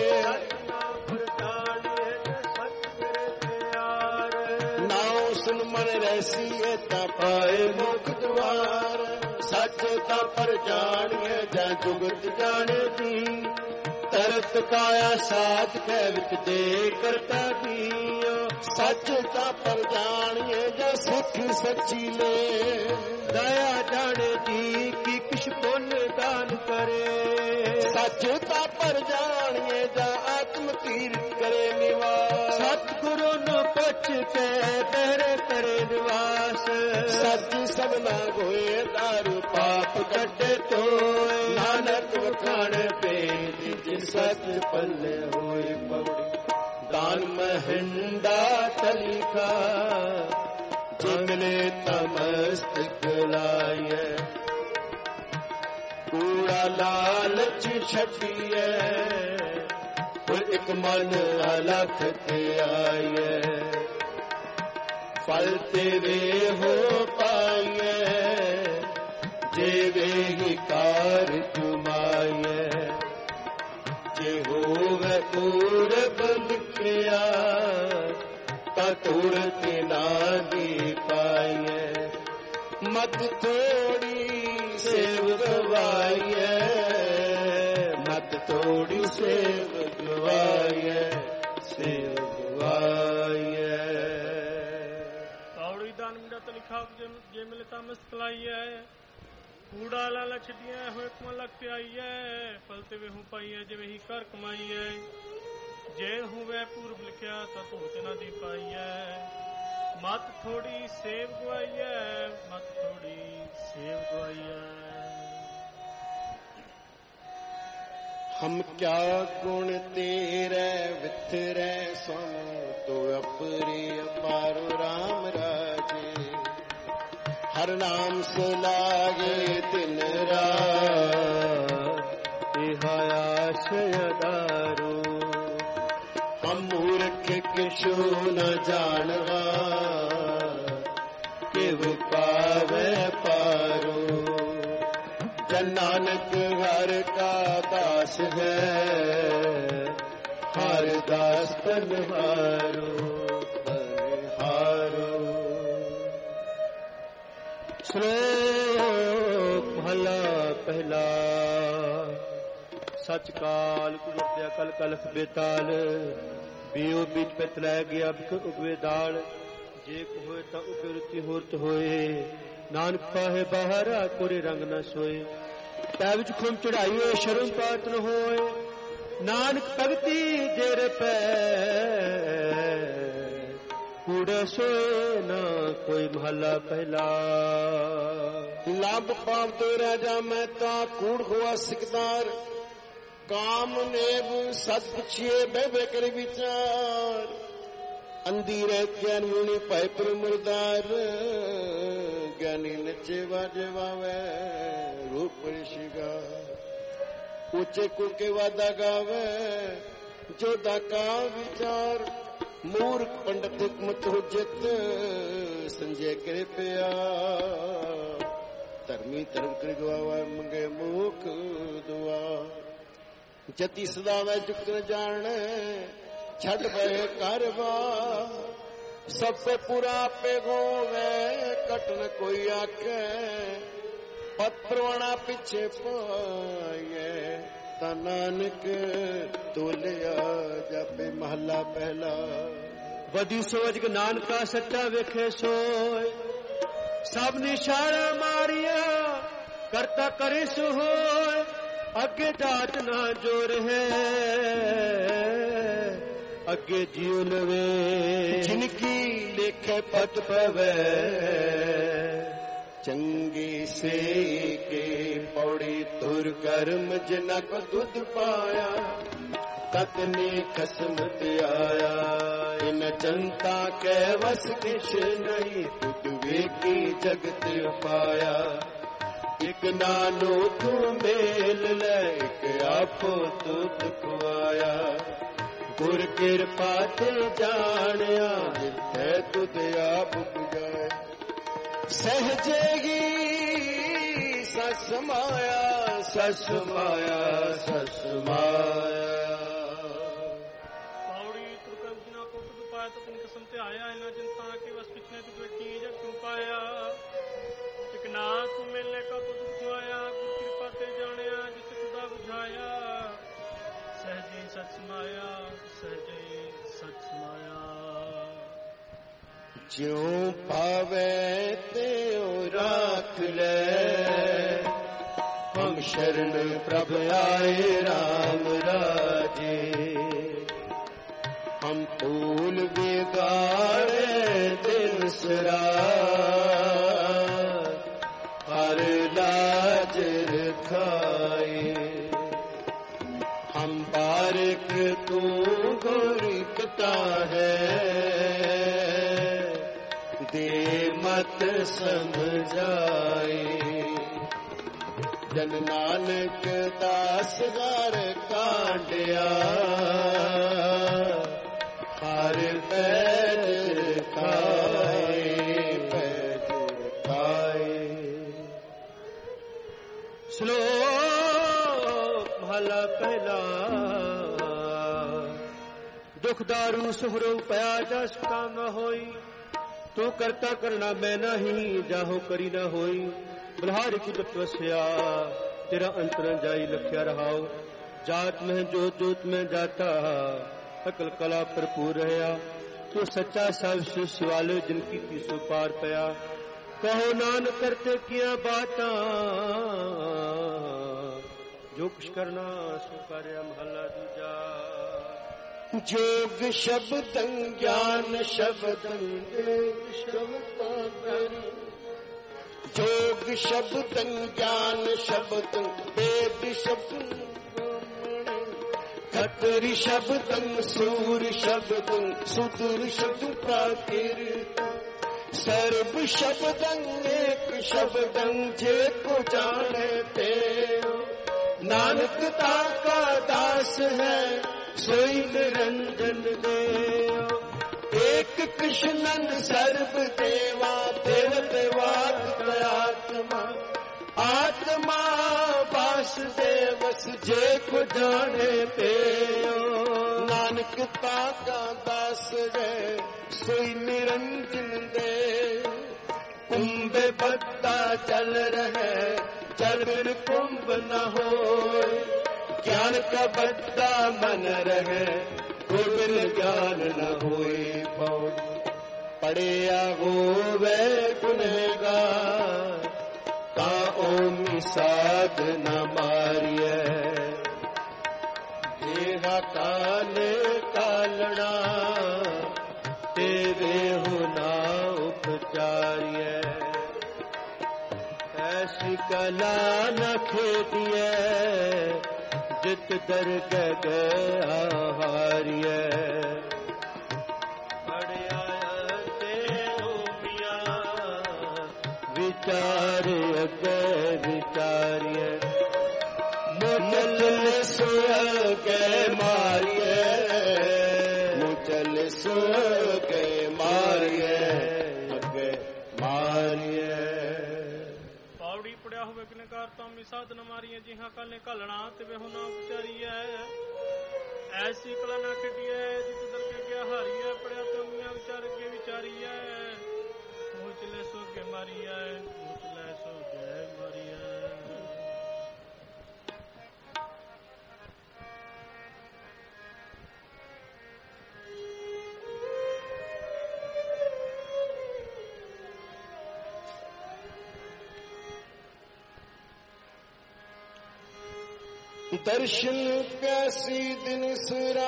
नाव सुन मन रैसी ता पाए मुख द्वार सच ता पर जानिए जा जुगत जाने दी तरत काया साथ कै विच दे करता दियो सच ता पर जानिए जा सिख सच्ची ले दया जाने दी कि किश पुण्य दान करे ਸੱਚਤਾ ਪਰ ਜਾਣੀਏ ਜਾਂ ਆਤਮ ਤੀਰਥ ਕਰੇ ਨਿਵਾਸ ਸਤਿਗੁਰੂ ਨੂੰ ਪੁੱਛ ਕੇ ਤੇਰੇ ਕਰੇ ਨਿਵਾਸ ਸੱਚ ਸਭਨਾ ਹੋਏ ਦਾਰੂ ਪਾਪ ਕੱਢੇ ਤੋਏ ਨਾਨਕ ਵਖਾਣ ਪੇਜ ਜਿਨ ਸੱਚ ਪੱਲੇ ਹੋਏ ਪੌੜੀ ਦਾਨ ਮਹਿੰਦਾ ਤਲਿਖਾ ਜਿਮਲੇ ਤਮਸਤਕ ਲਾਇਏ ਕੂੜਾ ਲਾਲਚ ਛੱਡੀਏ ਫਿਰ ਇੱਕ ਮਨ ਅਲਖ ਤੇ ਆਈਏ ਫਲ ਤੇਰੇ ਹੋ ਪਾਈਏ ਜਿਵੇਂ ਹੀ ਕਾਰ ਤੁਮਾਈਏ ਜੇ ਹੋਵੇ ਪੂਰਬ ਲਿਖਿਆ ਤਾਂ ਤੁਰਤ ਨਾ ਦੀ ਪਾਈਏ ਮਤ ਥੋੜੀ ਸੇਵ ਗਵਾਈਏ ਮਤ ਥੋੜੀ ਸੇਵ ਗਵਾਈਏ ਸੇਵ ਗਵਾਈਏ ਪੌੜੀ ਦਾਨ ਮਿੰਡਾ ਤਲਿਖਾ ਜੇ ਮਿਲੇ ਤਾਂ ਮਸਤ ਲਾਈਏ ਕੂੜਾ ਲਾਲਾ ਛੱਡੀਆਂ ਹੋਏ ਕੁਮ ਲੱਗ ਤੇ ਆਈਏ ਫਲ ਤੇ ਵੇ ਹੂੰ ਪਾਈਏ ਜਿਵੇਂ ਹੀ ਕਰ ਕਮਾਈਏ ਜੇ ਹੋਵੇ ਪੂਰਬ ਲਿਖਿਆ ਤਾਂ ਧੋਤ ਨਾ ਦੀ ਪਾਈਏ ਮਤ ਥੋੜੀ ਸੇਵ ਗਵਾਈਏ ਮਤ ਥੋੜੀ ਸੇਵ ਗਵਾਈਏ ਹਮ ਕਿਆ ਗੁਣ ਤੇਰੇ ਵਿਥਰੇ ਸਾਨੂੰ ਤੋ ਅਪਰੀ ਅਪਾਰੋ ਰਾਮ ਰਾਜੇ ਹਰ ਨਾਮ ਸੁਲਾਗੇ ਦਿਨ ਰਾਤ ਇਹ ਆਸ਼ਯ ਦਾਰੂ ਹਮ ਮੂਰਖ ਕਿਛੂ ਨ ਜਾਣਵਾ ਕਿਵ ਪਾਵੇ ਪਾਰੂ ਜਨ ਨਾਨਕ ਹਰ ਕਾ ਦਾਸ ਹੈ ਹਰ ਦਾਸ ਤਨਹਾਰੂ ਸ਼ਲੋਕ ਮਹਲਾ ਪਹਿਲਾ ਸਚ ਕਾਲ ਕੁਦਰਤਿਆ ਕਲ ਕਲਪ ਬੇਤਾਲ ਬੀਓ ਬੀਜ ਪਿਤ ਲੈ ਗਿਆ ਬਿਖ ਉਗਵੇ ਦਾਲ ਜੇ ਕੋ ਹੋਏ ਤਾਂ ਉਗੇ ਰੁਚੀ ਹੋਰਤ ਹੋਏ ਨਾਨਕ ਪਾਹੇ ਬਾਹਰ ਕੋਰੇ ਰੰਗ ਨ ਸੋਏ ਪੈ ਵਿੱਚ ਖੁਮ ਚੜਾਈਏ ਸ਼ਰਮ ਪਾਤ ਨ ਹੋਏ ਨਾਨਕ ਭਗਤੀ ਜੇਰ ਪੈ ਕੂੜਾ ਸੋਏ ਨਾ ਕੋਈ ਮਹਲਾ ਪਹਿਲਾ ਲੱਭ ਪਾਪ ਤੇ ਰਾਜਾ ਮੈਂ ਤਾਂ ਕੂੜ ਹੋਆ ਸਿਕਦਾਰ ਕਾਮ ਨੇਬ ਸਤ ਪੁੱਛੀਏ ਬਹਿ ਕਰ ਵਿਚਾਰ ਅੰਦੀ ਰਹਿ ਗਿਆਨ ਮੁਨੀ ਭਾਇ ਪਰ ਮੁਰਦਾਰ ਗਿਆਨੀ ਨੱਚੇ ਵਾਜਵਾਵੇ ਰੂਪ ਰਿਸ਼ਿਗਾ ਉੱਚੇ ਕੁਲ ਕੇ ਵਾਦਾ ਗਾਵੇ ਜੋਦਾ ਕਾ ਵਿਚਾਰ ਮੂਰਖ ਪੰਡਤ ਹਕਮਤ ਹੁਜਤ ਸੰਜੇ ਕਰੇ ਪਿਆ ਧਰਮੀ ਧਰਮ ਕਰ ਗਵਾਵਾ ਮੰਗੇ ਮੁਖ ਦੁਆ ਜਤੀ ਸਦਾ ਵੈ ਚੁੱਕ ਨ ਜਾਣ ਛੱਡ ਪਏ ਕਰਵਾ ਸਭ ਸੇ ਪੂਰਾ ਪੇ ਗੋਵੇ ਕਟਨ ਕੋਈ ਆਖੇ ਪਤ ਪ੍ਰਵਾਣਾ ਪਿੱਛੇ ਪਾਏ ਤਾਂ ਨਾਨਕ ਤੋਲਿਆ ਜਾਪੇ ਮਹੱਲਾ ਪਹਿਲਾ ਵਧੀ ਸੋਚ ਕੇ ਨਾਨਕਾ ਸੱਚਾ ਵੇਖੇ ਸੋਏ ਸਭ ਨਿਸ਼ਾਨਾ ਮਾਰਿਆ ਕਰਤਾ ਕਰੇ ਸੋ ਹੋਏ ਅੱਗੇ ਜਾਤ ਨਾ ਜੋਰ ਹੈ ਅੱਗੇ ਜੀਉ ਨਵੇ ਜਿਨਕੀ ਲੇਖੇ ਪਤ ਪਵੇ ਚੰਗੀ ਸੇ ਕੇ ਪੌੜੀ ਤੁਰ ਕਰਮ ਜਿਨਾ ਕੋ ਦੁੱਧ ਪਾਇਆ ਤਤਨੀ ਖਸਮਤ ਆਇਆ ਇਨ ਜਨਤਾ ਕੈ ਵਸ ਕਿਛ ਨਹੀਂ ਤੁਧ ਵੇਖੀ ਜਗਤ ਪਾਇਆ ਇਕ ਨਾਨੋ ਤੂੰ ਮੇਲ ਲੈ ਇਕ ਆਪੋ ਤੁਧ ਖਵਾਇਆ ਗੁਰ ਕਿਰਪਾ ਤੇ ਜਾਣਿਆ ਜਿੱਥੇ ਤੁਧ ਆਪ ਪੁਜਾਏ ਸਹਜੇ ਹੀ ਸਸ ਮਾਇਆ ਸਸ ਮਾਇਆ ਸਸ ਮਾਇਆ ਪੌੜੀ ਤੁਰਕੰ ਜਿਨਾ ਕੋ ਤੁਧ ਪਾਇਆ ਤੋ ਤਿਨ ਕਸਮ ਤੇ ਆਇਆ ਇਨਾ ਜਨਤਾ ਕੇ ਵਸ ਪਿਛਨੇ ਤੁ ਵੇਖੀ ਜਗ ਤੁਮ ਪਾਇਆ ਇਕ ਨਾ ਤੂੰ ਮਿਲਨੇ ਕਾ ਤੁਧ ਖਵਾਇਆ ਗੁਰ ਕਿਰਪਾ ਤੇ ਜਾਣਿਆ ਜਿਸ ਖੁਦਾ ਬੁਝਾਇਆ ਸਹਜੇ ਸਚ ਮਾਇਆ ਸਹਜੇ ਸਚ ਮਾਇਆ ਜਿਉ ਪਾਵੇ ਤਿਉ ਰਾਖ ਲੈ ਹਮ हम शरण प्रभ आए राम राजे, हम फूल बिगाड़े दिन सरा, हर लाज खाए, हम बारिक तू गुरकता है, दे मत समझाए, जन नानक दास घर कांडिया, हर पैर खाए पैर खाए। श्लोक महला पहला। दुख दारू सुहरो पया जस काम न होई, तो करता करना मैं नहीं, जाहो करी न होई, बल्हार की तपस्या तेरा अंतर जाई लख्या रहाओ, जात में जोत जोत में जाता, सकल कला भरपूर रहा, तो सच्चा सब शिवाले जिनकी तीसो पार पया, कहो नान करते किया बाता, जो कुछ करना सो कार्य महला दूजा। जोग शब्दं ज्ञान शब्दं जोग शब्दं ज्ञान शब्दं वेद शब्दं खतरी शब्दं सूर शब्दं सुदूर शब्दं प्राकृत, सर्व शब्दं एक शब्दं जे को जाने ते, नानक ताका दास है सोई निरंजन देव, एक कृष्णन सर्व देवा देव देवात आत्मा, आत्मा वासुदेवस जे को जाने पे, नानक ताका दास है सोई निरंजन देव, कुंभ बत्ता चल रहे चल बिन कुंभ न हो, ज्ञान का बद्दा मन रहे गुरबिन ज्ञान न होए, पड़े होवे गुनहगार ता ओम साध न मारिय, देहा काल कालना तेरे होना उपचार्य, ऐसी कला न खेदिए जित दर हारिय, पड़िया मिया विचार अगे विचार्य, मुचल सुय के मारिय, मुचल सुय के मारिय अगे मारिय। साधन मारिए जिहा कल ने कलना ते वे होना उपचारी है, ऐसी कला ना खटिए जित दर के गया हारी है, पड़िया तो मियां विचार के विचारी है, मुचले सो के मारी है, मुचले सो के मारी है। दर्शन प्यासी दिन सुरात,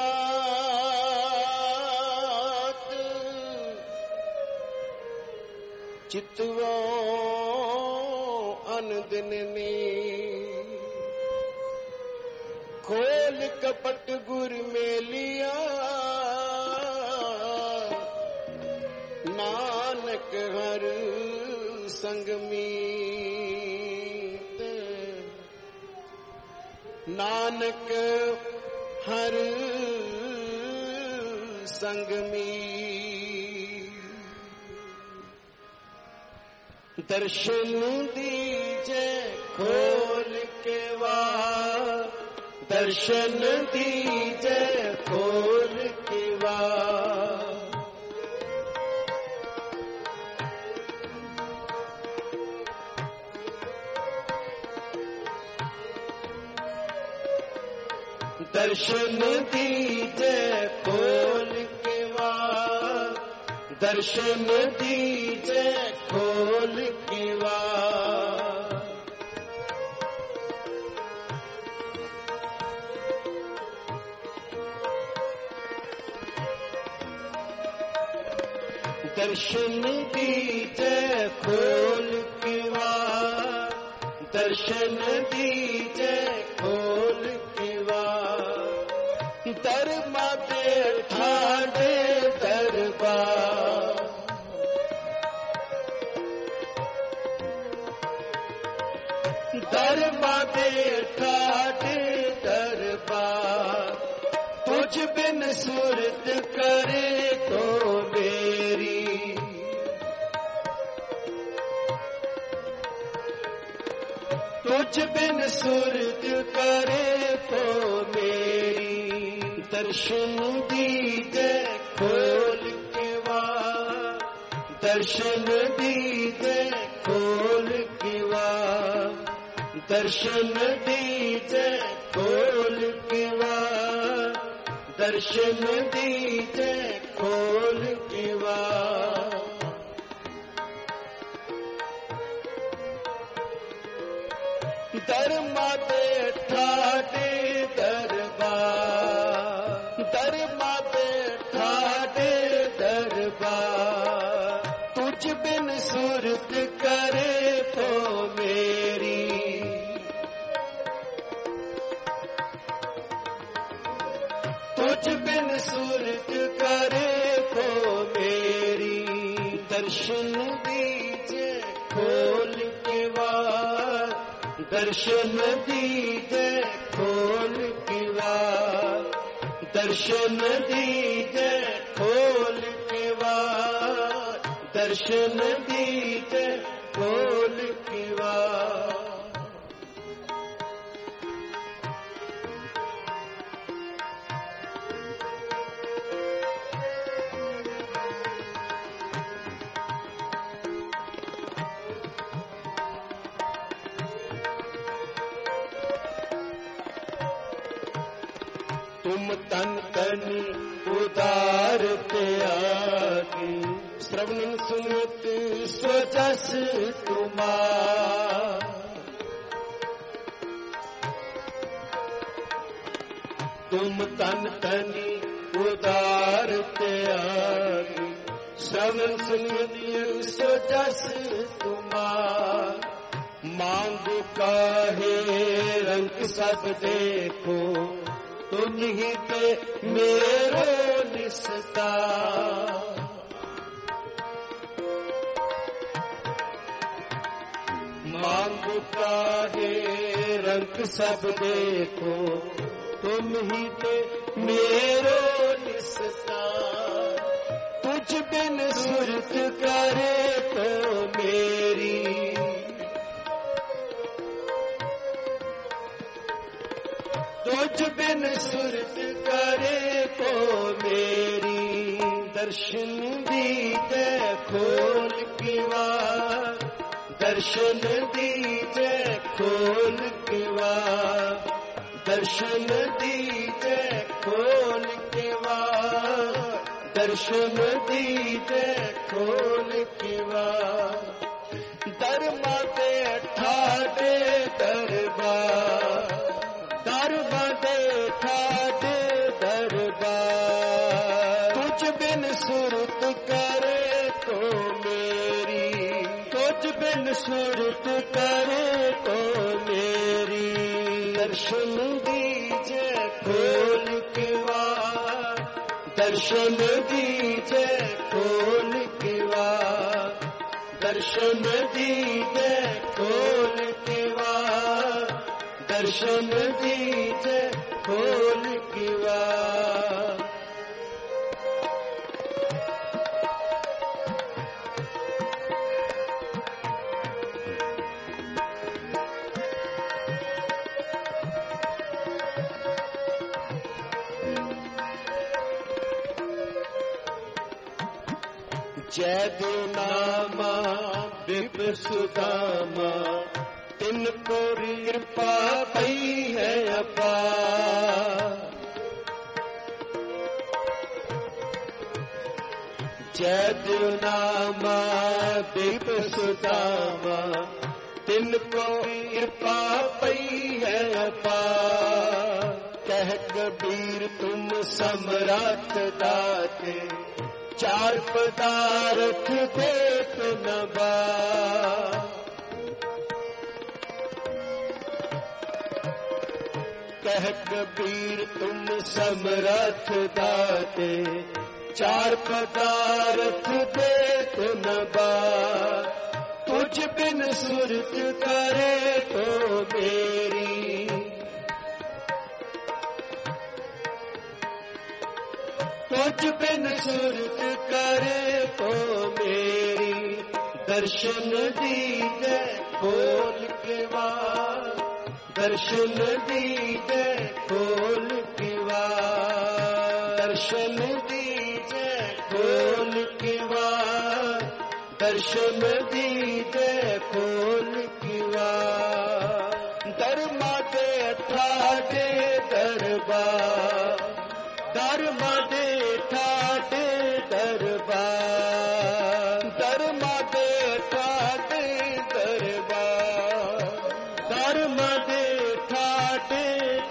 चितवो अन दिन नी, खोल कपट गुर में लिया, नानक हर संग मीत, नानक हर संग मीत, दर्शन दीजे खोल के वा, दर्शन दीजे खोल के वा, दर्शन दीजे खोल के वा, दर्शन दीजे खोल के वा, दर्शन दीजे खोल किवाड़, दर्शन दीजे खोल किवाड़, दरमा दे ठाणे दरबार, दरमा दे ठाणे दरबार, तुझ बिन सूरत करे तो मेरी, तुझ बिन सूरत करे तो मेरी, दर्शन दीजे खोल किवाड़, दर्शन दीजे खोल किवाड़, दर्शन दीजे खोल किवाड़, दर्शन दीजे खोल किवाड़, दरमा दे ठाणे दरबार, दरमा दे ठाणे दरबार, तुझ बिन सूरत करे तो मेरी, तुझ बिन सूरत करे तो मेरी, दर्शन दीजे खोल किवाड़, दर्शन दीजे खोल किवाड़, दर्शन दीजे खोल किवाड़, दर्शन दीजे खोल किवाड़, तुम तन तनी उदार त्यागी, श्रवण सुनत स्वजस तुम्हार, तुम तन तनी उदार त्यागी, श्रवण सुनत स्वजस तुम्हार, मांग काहे रंग सब देखो, तुम ही पे मेरो निस्ता, मांगू काहे रंग सब देखो, तुम ही पे मेरो निस्ता, तुझ बिन सूरत करे तो मेरी, तुझ बिन सूरत करे तो मेरी, दर्शन दीजे खोल किवाड़, दर्शन दीजे खोल किवाड़, दर्शन दीजे खोल किवाड़, दर्शन दीजे खोल किवाड़, दरमा दे ठाणे दरबार, दरमा दे ठाणे दरबार, तुझ बिन सूरत करे तो मेरी, तुझ बिन सूरत करे तो मेरी, दर्शन दीजे खोल किवाड़, दर्शन दीजे खोल किवाड़, दर्शन दीजे खोल किवाड़, दर्शन दीजे खोल किवाड़, जय देव नामा विप सुदामा, तिनको कृपा पई है अपार, जय देव नामा विप सुदामा, तिनको कृपा पई है अपार, कह कबीर तुम सम्राट दाते, चार पदार्थ देत न बा। कह कबीर तुम समरथ दाते, चार पदार्थ देत न बा। तुझ बिन सुरत करे तो मेरी, तुझ बिन सुरत करे तो मेरी। दर्शन दीजे खोल के वार, दर्शन दीजे खोल के वार। दर्शन दीजे खोल के वार, दर्शन दीजे खोल के वार। धर्मा दे ठाडे दरबार, धर्मा दे ठाडे दरबार। धर्मा दे ठाडे दरबार, धर्मा दे ठाडे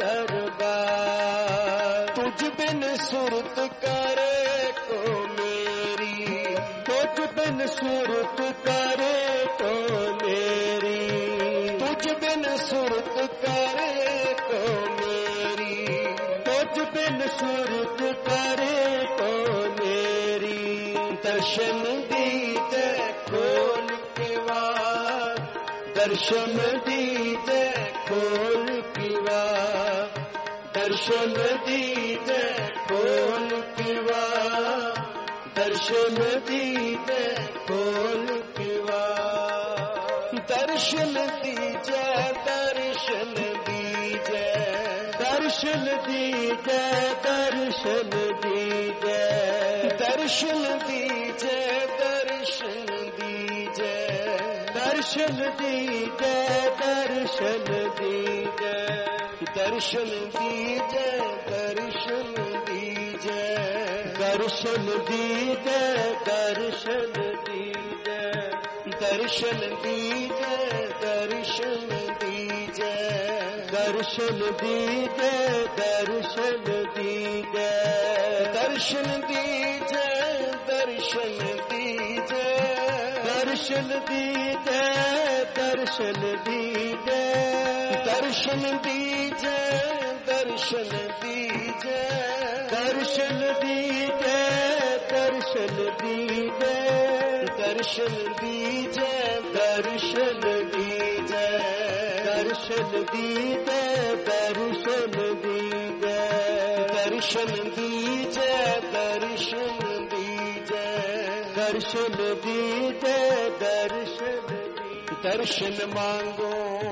दरबार। तुझ बिन सुरत करे को मेरी, तुझ बिन सुरत करे तो मेरी। तुझ बिन सुरत करे तो मेरी, तुझ बिन सुरत करे तो मेरी। दर्शन दीजे खोल के वार, दर्शन दीजे खोल के वार। दर्शन दीजे खोल के वार, दर्शन दीजे खोल के वार। दर्शन दीजे दर्शन दीजे, दर्शन दीजे दर्शन दीजे। दर्शन दीजे दर्शन दीजे, दर्शन दीजे दर्शन दीजे। दर्शन दीजे दर्शन दीजे, दर्शन दीजे दर्शन दीजे। दर्शन दीजे दर्शन दीजे, दर्शन दीजे दर्शन दीजे। दर्शन दीजे दर्शन दीजे, दर्शन दीजे दर्शन दीजे। दर्शन दीजे दर्शन दीजे, दर्शन दीजे दर्शन दीजे। दर्शन दीजे दर्शन दीजे, दर्शन दीजे दर्शन दीजे। दर्शन दीजे दर्शन दीजे, दर्शन दीजे दर्शन दीजे। दर्शन मांगो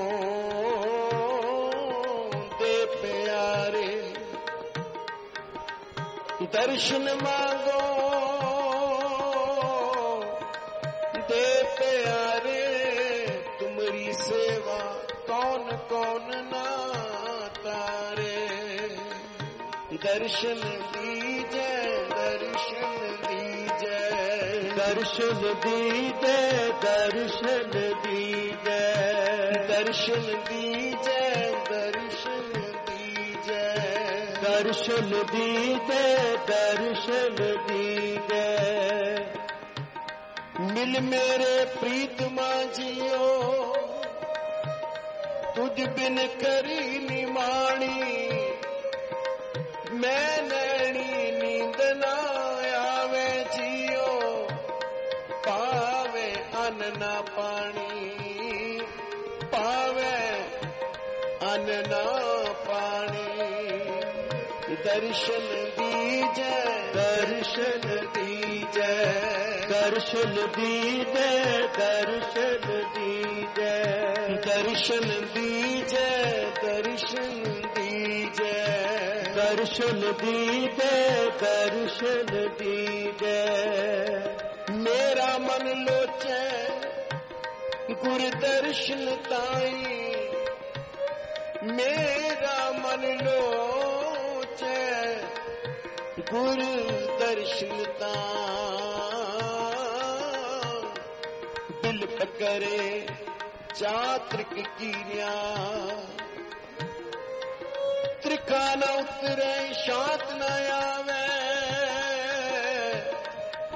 दे प्यारे, दर्शन मांगो दे प्यारे। तुम्हारी सेवा कौन कौन ना तारे। दर्शन दीजे दर्शन दीजे, दर्शन दीजे दर्शन दीजे। दर्शन दीजे दर्शन दीजे, दर्शन दीजे दर्शन दीजे। मिल मेरे प्रीतमा जियो, तुझ बिन करी निमाणी। मैं नैनी नींद ना आवे जियो, पावे अन्न ना पानी, पावे अन्न ना पानी। दर्शन दीजे दर्शन दीजे, दर्शन दीजे दर्शन दीजे। दर्शन दीजे दर्शन दीजे, दर्शन दीजे दर्शन दीजे। मेरा मन लोचे गुर दर्शन ताई, मेरा मन लोचे गुर दर्शन ताई। दिल पकड़े चात्रिक कीरिया, त्रिका न उतरे शांत न आवे।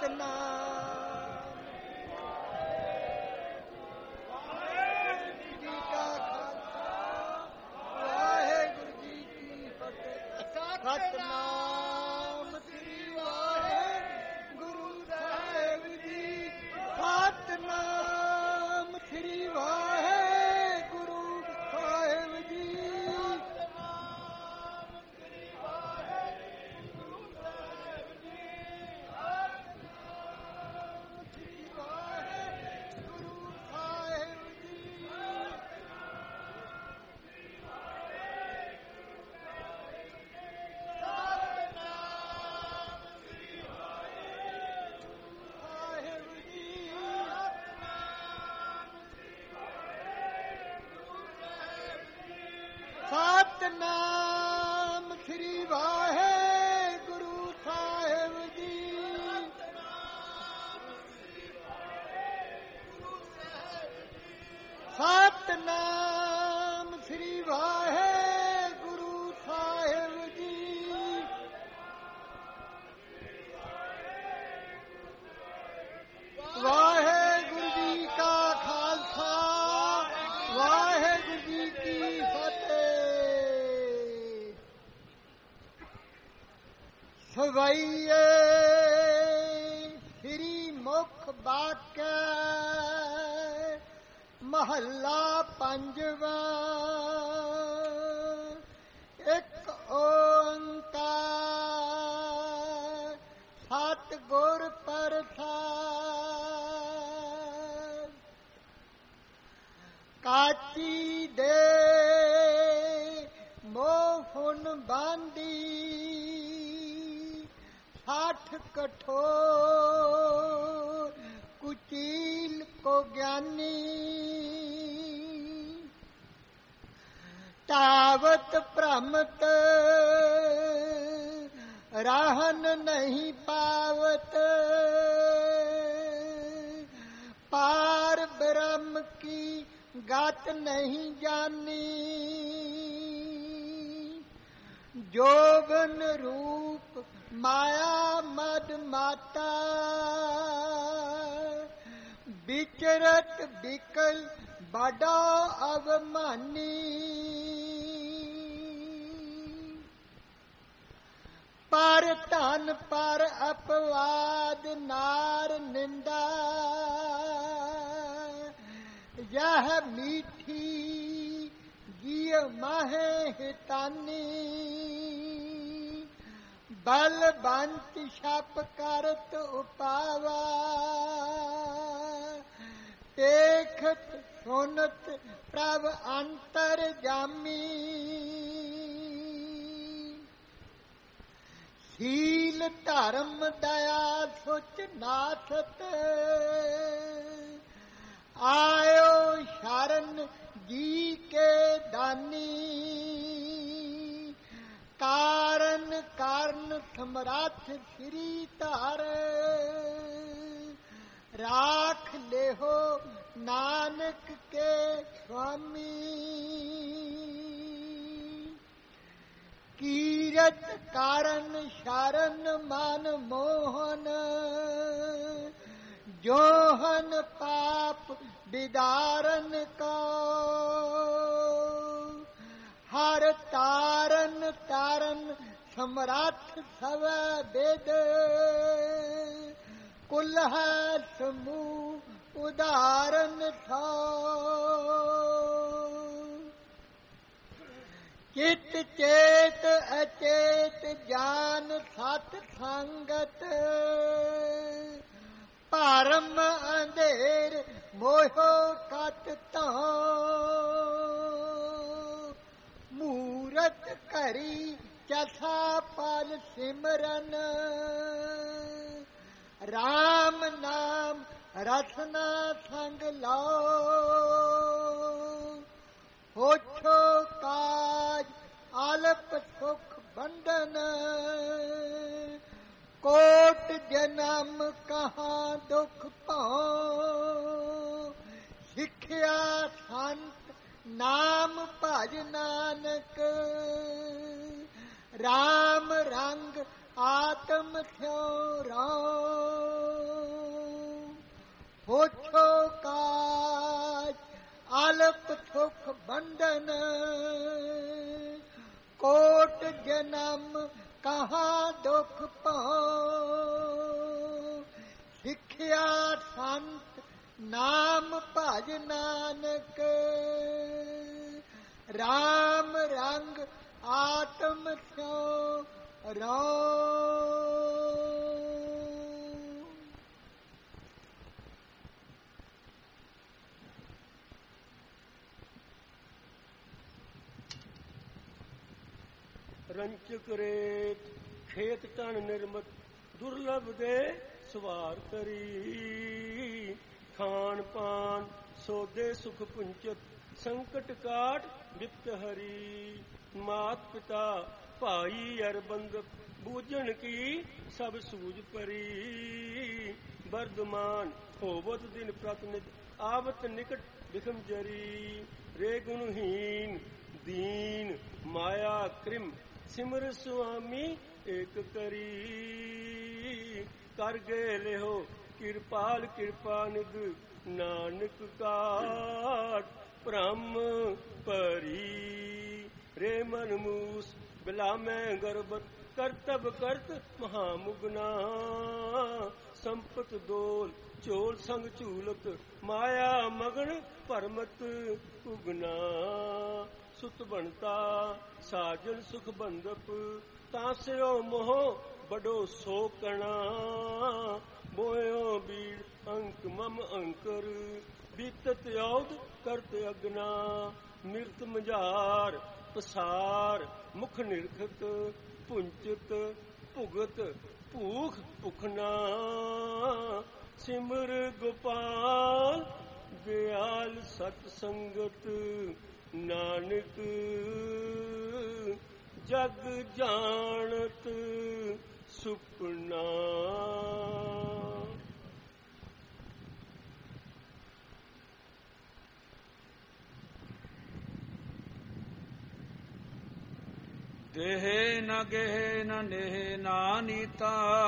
ਸਤਿਨਾਮ ਸ੍ਰੀ ਵਾਹਿਗੁਰੂ ਸਾਹਿਬ ਜੀ। ਸਤਿਨਾਮ ਸ੍ਰੀ ਵਾਹਿਗੁਰੂ ਸਾਹਿਬ ਜੀ। ਵਾਹਿਗੁਰੂ ਜੀ ਕਾ ਖਾਲਸਾ, ਵਾਹਿਗੁਰੂ ਜੀ ਕੀ ਫਤਿਹ। ਸਵਈਏ ਸ੍ਰੀ ਮੁਖ ਬਾਕੈ ਮਹੱਲਾ ਪੰਜਵਾਂ। ਇੱਕ ਓੰਕਾਰ ਸਤਿਗੁਰ ਪ੍ਰਸਾਦਿ। ਕਾਚੀ ਦੇ ਮੋਹ ਫੁਨ ਬਾਂਦੀ ਸਾਠ ਕਠੋਰ ਕੁਚੀਲ ਕੋ ਗਿਆਨੀ। ਤਾਵਤ ਭ੍ਰਮਤ ਰਾਹਨ ਨਹੀਂ ਪਾਵਤ। ਪਾਰ ਬ੍ਰਹਮ ਕੀ ਗਤ ਨਹੀਂ ਜਾਨੀ। ਜੋਗਨ ਰੂਪ ਮਾਇਆ ਮਦ ਮਾਤਾ। ਵਿਚਰਤ ਵਿਕਲ ਬੜਾ ਅਵਮਾਨੀ। ਪਰ ਧਨ ਪਰ ਅਪਵਾਦ ਨਾਰ ਨਿੰਦਾ। यह मीठी जिय माहे हितानी। बलवंत छप करत उपावा। देखत सुनत प्रभ अंतर जामी। सील धर्म दया सुच नाथत। आयो शरण जी के दानी। कारण कारण समराथ श्री तार। राख ले हो नानक के स्वामी। कीरत कारण शरण मन मोहन। जोहन पाप विदारन को। हर तारन तारन समराथ सव वेद। कुलह समूह उदाहरण थो। चित चेत अचेत जान सत संगत। ਭਰਮ ਅੰਧੇਰ ਮੋਹੋ ਕਤ ਧੋ। ਮੂਰਤ ਘਰੀ ਚਥਾ ਪਲ ਸਿਮਰਨ। ਰਾਮ ਨਾਮ ਰਸਨਾ ਸੰਗ ਲਾਓ। ਹੋਛੋ ਕਾਜ ਅਲਪ ਸੁਖ ਬੰਧਨ। कोट जन्म कहाँ दुख पाओ। सिखिया संत नाम भज नानक। राम रंग आत्म थ्यो राम। ਪੁੱਛੋ ਕਾਜ ਆਲਪ ਸੁਖ ਬੰਧਨ ਕੋਟ ਜਨਮ ਕਹਾਂ ਦੁਖ ਪਾਉ ਸਿੱਖਿਆ ਸੰਤ ਨਾਮ ਭਜ ਨਾਨਕ ਰਾਮ ਰੰਗ ਆਤਮ ਸਿਉ ਰੋ। ਰੰਚਕ ਰੇਤ ਖੇਤ ਟਣ ਨਿਰਮਤ ਦੁਰਲਭ ਦੇ ਸਵਾਰ ਕਰੀ ਖਾਨ ਪਾਨ ਸੋਦੇ ਸੁਖ ਪੁੰਚਤ ਸੰਕਟ ਕਾਟ ਬਿਪਤ ਹਰੀ ਮਾਤ ਪਿਤਾ ਭਾਈ ਅਰਬੰਦ ਬੂਝਣ ਕੀ ਸਭ ਸੂਝ ਪਰੀ ਵਰਦਮਾਨ ਹੋਵਤ ਦਿਨ ਪ੍ਰਤਨਿਤ ਆਵਤ ਨਿਕਟ ਬਿਖਮ ਜਰੀ ਰੇ ਗੁਣਹੀਨ ਦੀਨ ਮਾਇਆ ਕ੍ਰਿਮ ਸਿਮਰ ਸੁਆਮੀ ਏਕ ਕਰੀ ਕਰ ਗਏ ਲਿਓ ਕਿਰਪਾਲ ਕਿਰਪਾ ਨਿਧ ਨਾਨਕ ਕਾਟ ਭ੍ਰਮ ਭਰੀ ਰੇ ਮਨ ਮੂਸ ਬਿਲਾਮੈ ਗਰਬਤ ਕਰਤਬ ਕਰਤ ਮਹਾਮੁਗਨਾ ਸੰਪਤ ਦੋਲ ਚੋਲ ਸੰਗ ਝੂਲਤ ਮਾਇਆ ਮਗਨ ਭਰਮਤ ਉਗਨਾ ਸੁਤ ਬਣਤਾ ਸਾਜਨ ਸੁਖ ਬੰਦਪ ਤਾਸਿਓ ਮੋਹ ਬੜੋ ਸੋਕਣਾ ਬੋਇਓ ਬੀੜ ਅੰਕ ਮਮ ਅੰਕਰ ਬੀਤਤ ਯੌਦ ਕਰਤ ਅਗਨਾ ਮਿਰਤ ਮਝਾਰ ਪਸਾਰ ਮੁਖ ਨਿਰਖਤ ਪੁੰਚਤ ਭੁਗਤ ਭੂਖ ਭੁਖਨਾ ਸਿਮਰ ਗੋਪਾਲ ਦਿਆਲ ਸਤ ਸੰਗਤ ਨਾਨਕ ਜਗ ਜਾਣਤ ਸੁਪਨਾ। ਦੇਹ ਨ ਗੇਹ ਨ ਨੇਹ ਨਾ ਨੀਤਾ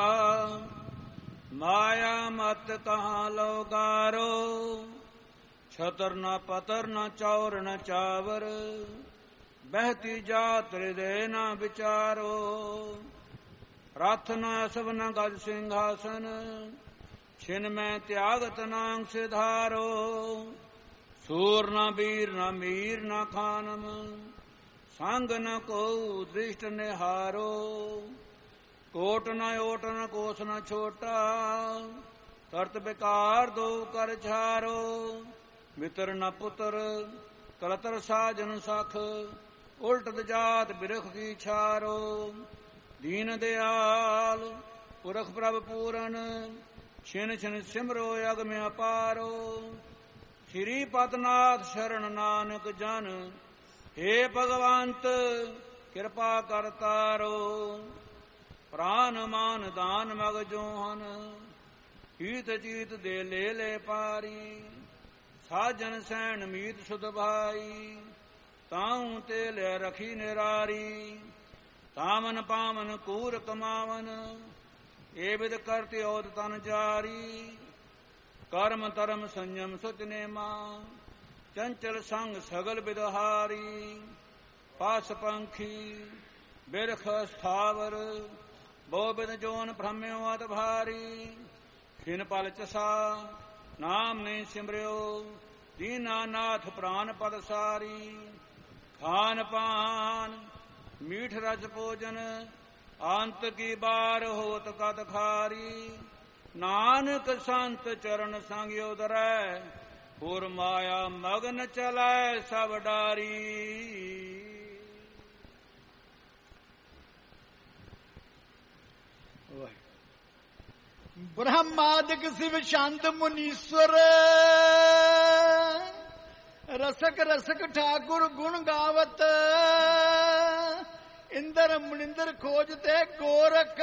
ਮਾਇਆ ਮਤ ਕਹਾਂ ਲੋ ਗਾਰੋ ਛਤਰ ਨ ਪਤਰ ਨ ਚੌਰ ਨ ਚਾਵਰ ਬਹਿਤੀ ਜਾਤ ਹਿਰਦੇ ਨ ਵਿਚਾਰੋ ਰਥ ਨ ਅਸਵ ਨ ਗਜ ਸਿੰਘਾਸਨ ਛਿਨ ਮੈਂ ਤਿਆਗਤ ਨਾਮ ਸਿਧਾਰੋ ਸੂਰ ਨ ਬੀਰ ਨ ਮੀਰ ਨ ਖਾਨਮ ਸੰਗ ਨ ਕੋ ਦ੍ਰਿਸ਼ਟ ਨਿਹਾਰੋ ਕੋਟ ਨ ਓਟ ਨ ਕੋਸ ਨ ਛੋਟਾ ਕਰਤ ਬਿਕਾਰ ਦੋ ਕਰ ਛਾਰੋ ਮਿੱਤਰ ਨ ਪੁੱਤਰ ਕਲਤਰ ਸਾਜਨ ਸਖ ਉਲਟਤ ਜਾਤ ਬਿਰਖ ਕੀ ਛਾਰੋ ਦੀਨ ਦਿਆਲ ਪੁਰਖ ਪ੍ਰਭ ਪੂਰਨ ਛਿਨ ਛਿਨ ਸਿਮਰੋ ਅਗਮ ਅਪਾਰੋ ਸ਼੍ਰੀ ਪਤਨਾਥ ਸ਼ਰਨ ਨਾਨਕ ਜਨ ਹੇ ਭਗਵੰਤ ਕਿਰਪਾ ਕਰ ਤਾਰੋ ਪ੍ਰਾਨ ਮਾਨ ਦਾਨ ਮਗ ਜੋਹਨ ਹੀਤ ਚੀਤ ਦੇ ਲੈ ਲੈ ਪਾਰੀ ਸਾਜਨ ਸੈਣ ਮੀਤ ਸੁਧ ਭਾਈ ਤਾਉ ਤੇ ਲੈ ਰਖੀ ਨਿਰਾਰੀ ਤਾਮਨ ਪਾਵਨ ਕੂਰ ਕਮਾਵਨ ਏ ਵਿਦ ਕਰਤੇ ਔਦ ਤਨ ਜਾਰੀ ਕਰਮ ਧਰਮ ਸੰਜਮ ਸੁਚ ਨੇਮਾ ਚੰਚਲ ਸੰਗ ਸਗਲ ਬਿਦਹਾਰੀ ਪਾਸ ਪੰਖੀ ਬਿਰਖ ਸਥਾਵਰ ਬੋ ਬਿਦ ਜੋਨ ਭ੍ਰਮਿਓ ਅਤ ਭਾਰੀ ਖਿਨ ਪਲ ਚਸਾ ਨਾਮ ਨਹੀਂ ਸਿਮਰਿਓ ਦੀਨਾਨਾਥ ਪ੍ਰਾਨ ਪਦ ਸਾਰੀ ਖਾਨ ਪਾਨ ਮੀਠ ਰਸ ਭੋਜਨ ਅੰਤ ਕੀ ਬਾਰ ਹੋਤ ਕਤ ਖਾਰੀ ਨਾਨਕ ਸੰਤ ਚਰਨ ਸੰਗ ਉਦਰੈ ਹੋਰ ਮਾਇਆ ਮਗਨ ਚਲੈ ਸਭ ਡਾਰੀ। ਬ੍ਰਹਮਾਦਿਕ ਸਿਵ ਸ਼ਾਂਤ ਮੁਨੀਸ਼ਵਰ ਰਸਕ ਰਸਕ ਠਾਕੁਰ ਗੁਣ ਗਾਵਤ ਇੰਦਰ ਮਨਿੰਦਰ ਖੋਜ ਤੇ ਗੋਰਖ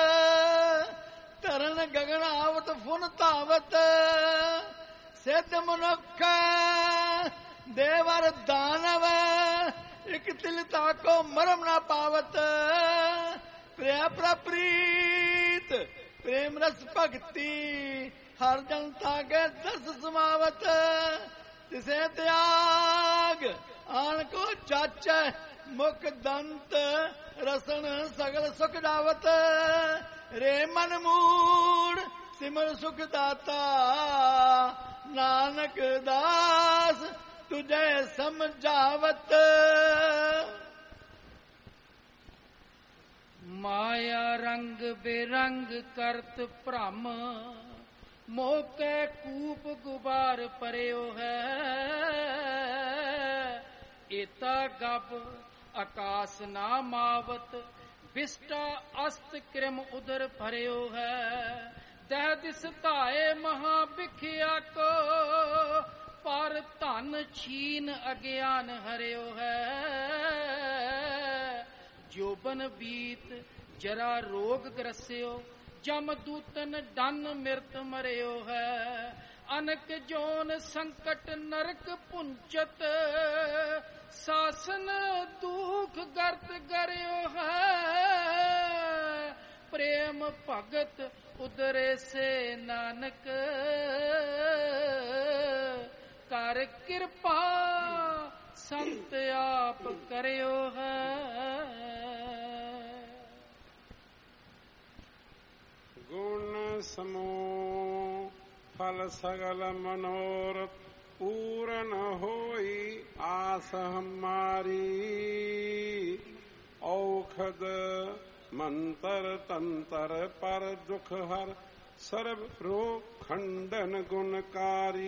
ਧਰਨ ਗਗਨ ਆਵਤ ਫੁਨ ਧਾਵਤ ਸਿੱਧ ਮਨੁੱਖ ਦੇਵਰ ਦਾਨਵ ਇਕ ਤਿਲ ਤਾਕੋ ਮਰਮ ਨਾ ਪਾਵਤ ਪ੍ਰਿਆ ਪ੍ਰਪ੍ਰੀਤ ਪ੍ਰੇਮ ਰਸ ਭਗਤੀ ਹਰ ਜਨਤਾ ਕੇ ਦਸ ਸਮਾਵਤ ਤਿਸੇ ਤਿਆਗ ਆਣ ਕੋ ਚਾਚੈ ਮੁਖ ਦੰਤ ਰਸਨ ਸਗਲ ਸੁਖ ਦਾਵਤ ਰੇ ਮਨ ਮੂੜ ਸਿਮਰ ਸੁਖ ਦਾਤਾ ਨਾਨਕ ਦਾਸ ਤੁਝੇ ਸਮਝਾਵਤ। ਮਾਇਆ ਰੰਗ ਬੇਰੰਗ ਕਰਤ ਭ੍ਰਮ ਮੋਕੇ ਕੂਪ ਗੁਬਾਰ ਪਰਿਓ ਹੈ ਏਤਾ ਗਬ ਆਕਾਸ ਨਾ ਮਾਵਤ ਵਿਸ਼ਟਾ ਅਸਤ ਕ੍ਰਿਮ ਉਦਰ ਭਰਿਓ ਹੈ ਦਹ ਦਿਸ ਧਾਏ ਮਹਾ ਬਿਖਿਆ ਕੋ ਪਰ ਧਨ ਛੀਨ ਅਗਿਆਨ ਹਰਿਓ ਹੈ ਜੋਬਨ ਬੀਤ ਜਰਾ ਰੋਗ ਗ੍ਰਸਿਓ ਜਮ ਦੂਤਨ ਡਨ ਮਿਰਤ ਮਰਿਓ ਹੈ ਅਨਕ ਜੋਨ ਸੰਕਟ ਨਰਕ ਪੁੰਚਤ ਸਾਸਨ ਦੁਖ ਗਰਤ ਗਰਿਓ ਹੈ ਪ੍ਰੇਮ ਭਗਤ ਉਦਰੇ ਸੇ ਨਾਨਕ ਕਰ ਕਿਰਪਾ ਸੰਤ ਆਪ ਕਰਿਓ ਹੈ। ਗੁਣ ਸਮੂਹ ਫਲ ਸਗਲ ਮਨੋਰਥ ਪੂਰਨ ਹੋਈ ਆਸ ਹਮਾਰੀ ਔਖਦ ਮੰਤਰ ਤੰਤਰ ਪਰ ਦੁਖ ਹਰ ਸਰਬ ਰੋਗ ਖੰਡਨ ਗੁਣਕਾਰੀ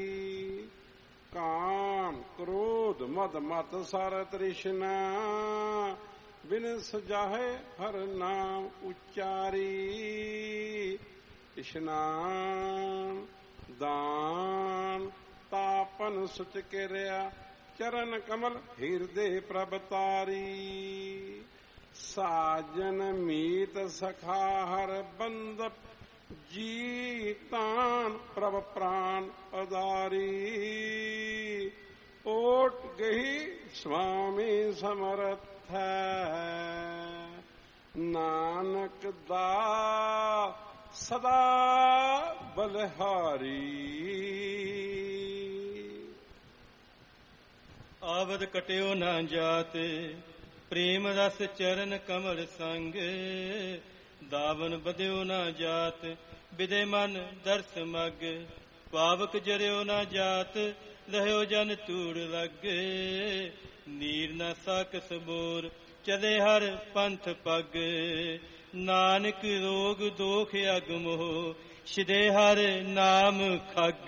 ਕਾਮ ਕ੍ਰੋਧ ਮਦ ਮਤ ਸਰ ਤ੍ਰਿਸ਼ਨਾ ਬਿਨ ਸਜਾਹੇ ਹਰ ਨਾਮ ਉਚਾਰੀ ਇਸ਼ਨਾਨ ਦਾਨ ਤਾਪਨ ਸੁਚ ਕਿਰਿਆ ਚਰਨ ਕਮਲ ਹਿਰਦੇ ਪ੍ਰਭ ਤਾਰੀ ਸਾਜਨ ਮੀਤ ਸਖਾ ਹਰ ਬੰਦਪ ਜੀ ਤਾਨ ਪ੍ਰਭ ਪ੍ਰਾਨ ਅਦਾਰੀ ਓਟ ਗਈ ਸੁਆਮੀ ਸਮਰਥ ਹੈ ਨਾਨਕ ਦਾ ਸਦਾ ਬਲਿਹਾਰੀ ਆਵਦ ਕਟਿਓ ਨਾ ਜਾਤ ਪ੍ਰੇਮ ਰਸ ਚਰਨ ਕਮਲ ਸੰਗ ਦਾਵਨ ਬਦਿਓ ਨਾ ਜਾਤ ਬਿਦੇ ਮਨ ਦਰਸ ਮਗ ਪਾਵਕ ਜਰਿਓ ਨਾ ਜਾਤ ਰਹਿਓ ਜਨ ਤੂੜ ਲੱਗ ਨੀਰ ਨਾ ਸਾਕਸ ਬੋਰ ਚਲੇ ਹਰ ਪੰਥ ਪਗ ਨਾਨਕ ਰੋਗ ਦੋਖ ਅਗਮੋ ਸਿਦੇ ਹਰ ਨਾਮ ਖੱਗ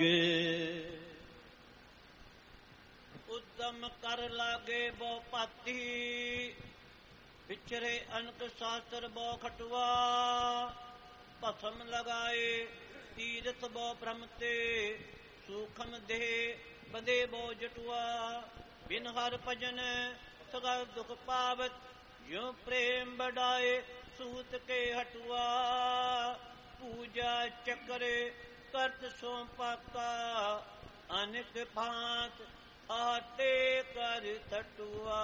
ਉਦਮ ਕਰ ਲਾਗੇ ਬੋ ਪਾਤੀ ਵਿਚਰੇ ਅਨਕ ਸ਼ਾਸਤਰ ਬੋ ਖਟਵਾ ਭਸਮ ਲਗਾਏ ਤੀਰਥ ਬੋ ਭ੍ਰਮ ਤੇ ਸੂਖਮ ਦੇਹ ਬਦੇ ਬੋ ਜਟੁਆ ਬਿਨ ਹਰ ਭਜਨ ਸਗਲ ਦੁਖ ਪਾਵਤ ਜੋ ਪ੍ਰੇਮ ਬੜਾਏ ਸੂਤ ਕੇ ਹਟੁਆ ਪੂਜਾ ਚੱਕਰੇ ਕਰਤ ਸੋ ਪਾਤਾ ਅਨਕ ਭਾਂਤ ਆਤੇ ਕਰ ਤਟੁਆ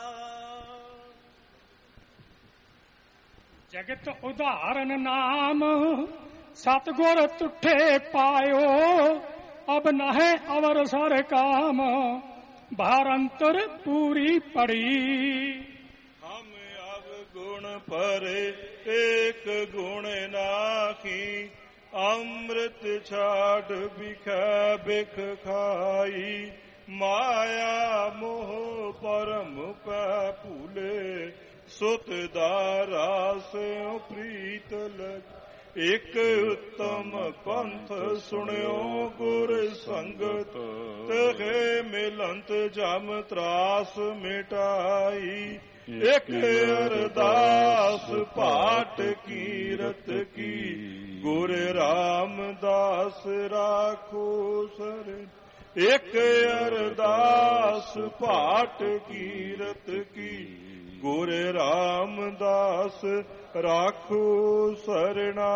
ਜਗਤ ਉਦਾਹਰਨ ਨਾਮ ਸਤਗੁਰ ਤੁਠੇ ਪਾਇਓ ਅਬ ਨਹਿ ਅਵਰ ਸਰ ਕਾਮ ਭਾਰ ਅੰਤਰ ਪੂਰੀ ਪੜੀ ਹਮ ਅਬ ਗੁਣ ਪਰੇ ਏਕ ਗੁਣ ਨਾਖੀ ਅੰਮ੍ਰਿਤ ਛਾੜ ਬਿਖੈ ਬਿਖ ਖਾਈ ਮਾਇਆ ਮੋਹ ਪਰਮ ਪੈ ਭੂਲੇ ਸੁਤ ਦਾ ਰਾਸ ਪ੍ਰੀਤ ਲਗ ਇਕ ਉੱਤਮ ਪੰਥ ਸੁਣਿਓ ਗੁਰ ਸੰਗਤ ਤਹਿ ਮਿਲੰਤ ਜਮ ਤਰਾਸ ਮਿਟਾਈ ਇਕ ਅਰਦਾਸ ਪਾਠ ਕੀਰਤ ਕੀ ਗੁਰ ਰਾਮਦਾਸ ਰਾਖੋ ਸਰਨ ਇਕ ਅਰਦਾਸ ਪਾਠ ਕੀਰਤ ਕੀ ਗੁਰ ਰਾਮਦਾਸ ਰਾਖੋ ਸਰਣਾ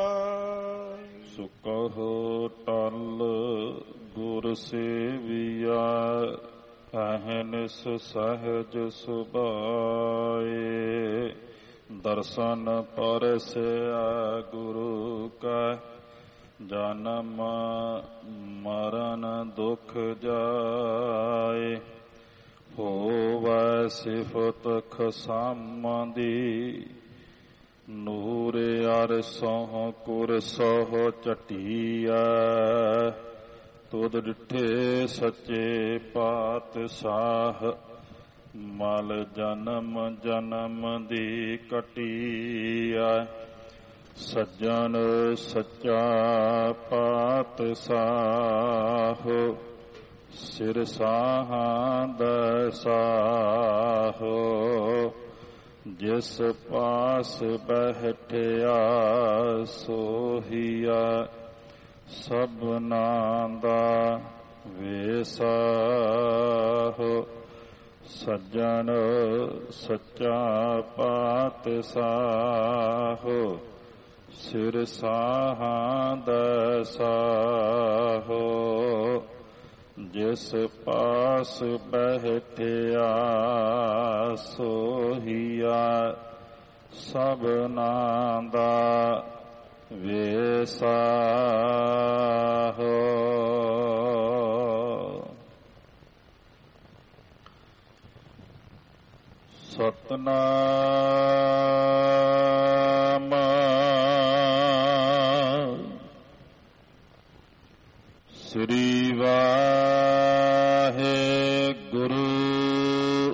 ਸੁਕਹੁ ਟਲ ਗੁਰ ਸੇਵਿਆ ਅਹਨਿਸ ਸਹਜ ਸੁਭਾਏ ਦਰਸ਼ਨ ਪਰਸਿਆ ਗੁਰੂ ਕਾ ਜਨਮ ਮਰਨ ਦੁਖ ਜਾਏ। ਹੋਵੈ ਸਿਫਤ ਖਸਮਾਂ ਦੀ ਨੂਰ ਅਰਸੋਂ ਕੁਰਸੋਂ ਝਟੀਐ। ਤੁਧ ਡਿਠੇ ਸੱਚੇ ਪਾਤਸ਼ਾਹ ਮਲ ਜਨਮ ਜਨਮ ਦੀ ਕਟੀਐ। ਸੱਜਣ ਸੱਚਾ ਪਾਤਸ਼ਾਹ ਸਿਰ ਸਾਹਾਂ ਦਾ ਸਾਹ। ਜਿਸ ਪਾਸ ਬੈਠਿਆ ਸੋਹੀਆ ਸਭਨਾਂ ਦਾ ਵੇਸਾਹ। ਸੱਜਣ ਸੱਚਾ ਪਾਤਸ਼ਾਹ ਸਿਰ ਸਾਹਾਂ ਦਾ ਸਾਹ। ਜਿਸ ਪਾਸ ਬੈਠਿਆ ਸੋਹੀਆ ਸਭਨਾਂ ਦਾ ਵੇਸਾਹ। ਸਤਨਾਮ ਸ੍ਰੀ ਵਾਹਿਗੁਰੂ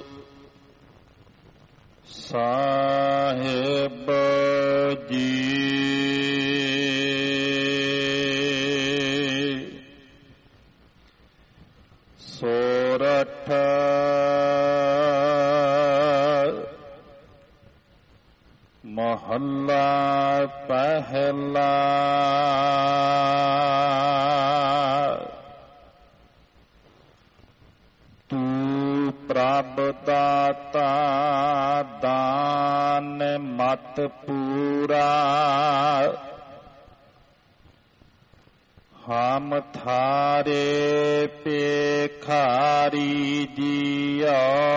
ਸਾਹਿਬ ਜੀ। ਸੋਰਠ ਮਹੱਲਾ ਪਹਿਲਾ। ਪ੍ਰਭ ਦਾਤਾ ਦਾਨ ਮਤ ਪੂਰਾ। ਹਮ ਥਾਰੇ ਭੇਖਾਰੀ ਜੀਓ।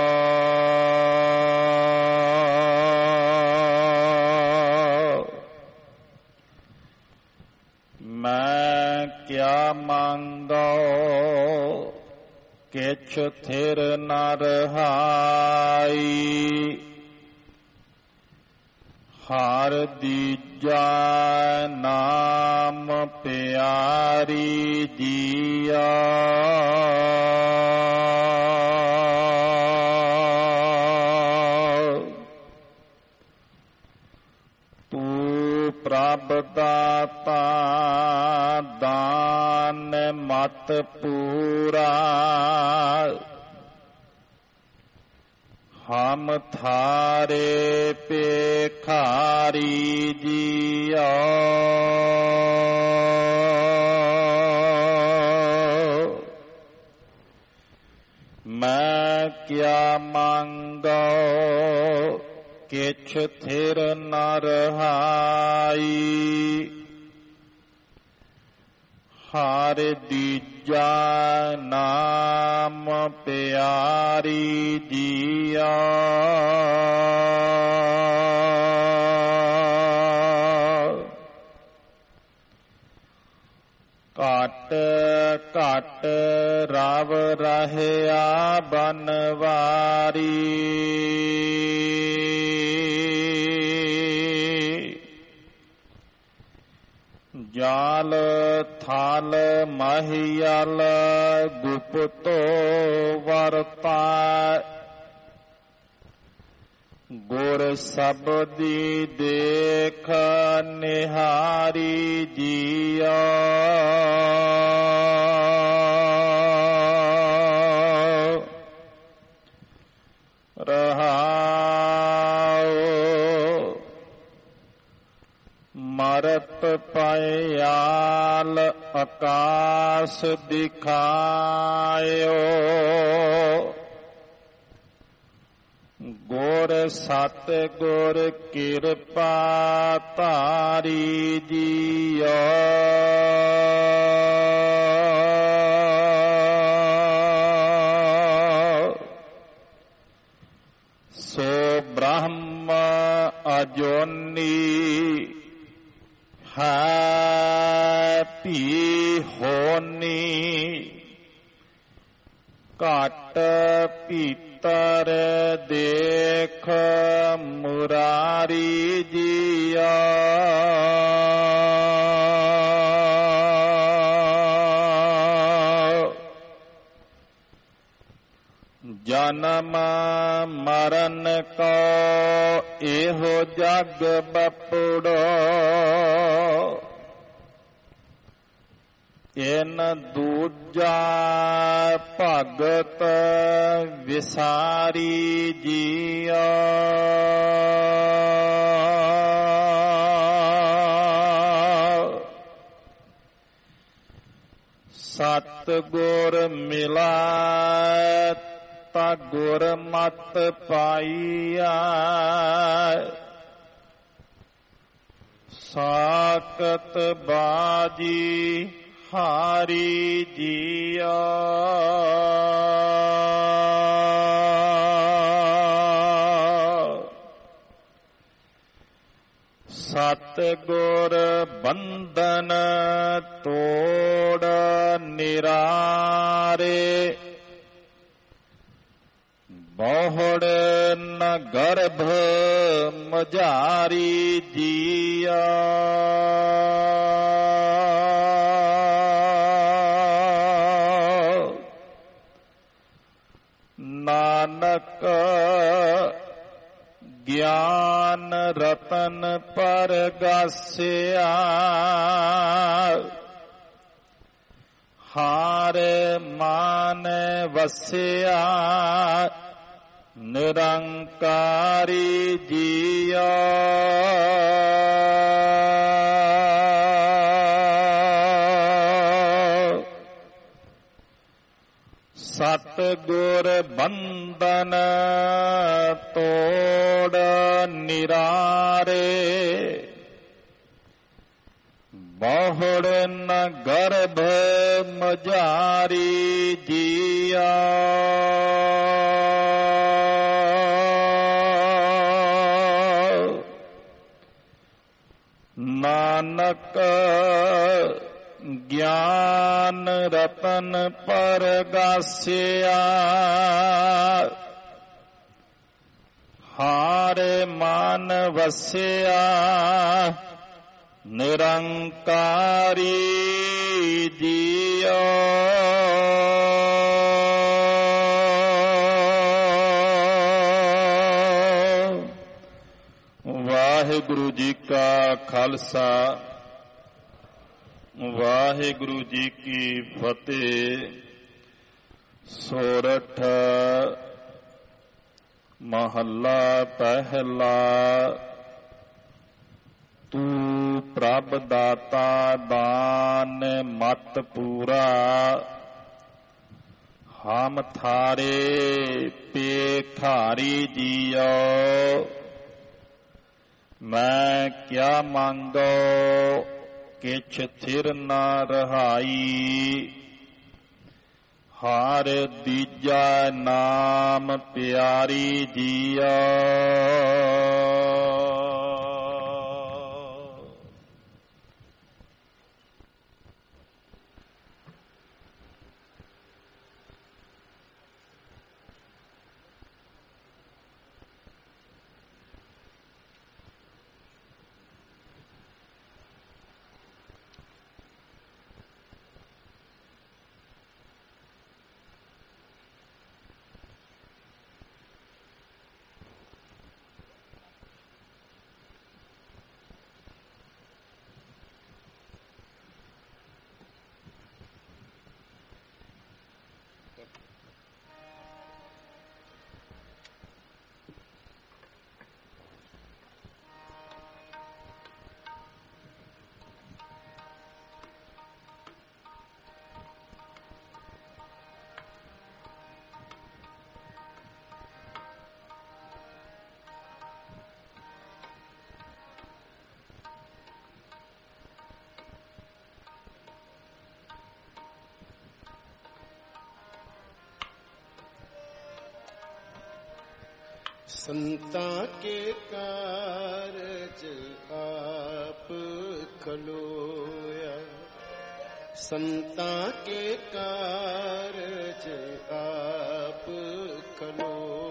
ਮੈਂ ਕਿਆ ਮੰਗੋ ਕਿਛ ਥਿਰ ਨ ਰਹਾਈ। ਹਰ ਦੀਜਾ ਨਾਮ ਪਿਆਰੀ ਜੀਆ। ਤੂੰ ਪ੍ਰਭ ਦਾਤਾ ਦਾਨ ਮਤ ਪੂਰਾ। ਹਮ ਥਾਰੇ ਭੇਖਾਰੀ ਜੀਓ। ਮੈਂ ਕਿਆ ਮੰਗੋ ਕਿਛ ਥਿਰ ਨ ਰਹਾਈ। ਹਰ ਦੀਜਾ ਨਾਮ ਪਿਆਰੀ ਜੀਆ। ਘਟ ਘਟ ਰਵ ਰਹਿਆ ਬਨਵਾਰੀ। ਜਾਲ ਥਾਲ ਮਹੀਅਲ ਗੁਪਤੋ ਵਰਤਾ। ਗੁਰ ਸਬਦੀ ਦੇਖ ਨਿਹਾਰੀ ਜੀਆ। ਰਹਾਉ ਮਰਤ ਪਿਆਲ ਆਕਾਸ ਦਿਖਾਇਓ। ਗੁਰ ਸਤ ਗੁਰ ਕਿਰਪਾ ਧਾਰੀ ਜੀਓ। ਸੋ ਬ੍ਰਹਮ ਅਜੋਨੀ ਹੈ ਭੀ ਹੋਨੀ ਘਟ ਭੀਤਰ ਦੇਖ ਮੁਰਾਰੀ ਜੀਆ ਜਨਮ ਮਰਨ ਕੋ ਇਹੋ ਜਗ ਬਪੜੋ ਇਨ ਦੂਜਾ ਭਗਤ ਵਿਸਾਰੀ ਜੀਆ ਸਤ ਗੁਰ ਮਿਲਾਇ ਤਾ ਗੁਰ ਮਤ ਪਾਈਆ ਸਾਕਤ ਬਾਜੀ ਹਾਰੀ ਜੀਆ ਸਤ ਗੁਰ ਬੰਧਨ ਤੋੜ ਨਿਰਾਰੇ ਬਹੁੜ ਨ ਗਰਭ ਮਝਾਰੀ ਜੀਆ ਨਾਨਕ ਗਿਆਨ ਰਤਨ ਪਰਗਾਸਿਆ ਹਾਰ ਮਾਨ ਵਸਿਆ ਨਿਰੰਕਾਰੀ ਜੀਆ ਸਤ ਗੁਰ ਬੰਧਨ ਤੋੜ ਨਿਰਾਰੇ ਬਹੁੜ ਨ ਗਰਭ ਮਝਾਰੀ ਜੀਆ ਨਾਨਕ ਗਿਆਨ ਰਤਨ ਪਰਗਾਸਿਆ ਹਾਰ ਮਨ ਵਸਿਆ ਨਿਰੰਕਾਰੀ ਜੀਓ ਵਾਹਿਗੁਰੂ ਜੀ ਕਾ ਖਾਲਸਾ ਵਾਹਿਗੁਰੂ ਜੀ ਕੀ ਫਤਿਹ। ਸੋਰਠ ਮਹੱਲਾ ਪਹਿਲਾ। ਤੂੰ ਪ੍ਰਭ ਦਾਤਾ ਦਾਨ ਮਤ ਪੂਰਾ, ਹਮ ਥਾਰੇ ਭੇਖਾਰੀ ਜੀਓ। ਮੈਂ ਕਿਆ ਮੰਗੋ ਕਿਛ ਥਿਰ ਨਾ ਰਹਾਈ, ਹਰ ਦੀਜਾ ਨਾਮ ਪਿਆਰੀ ਜੀਓ। संतां के कारज आप खलोया, संता के कारज आप करो,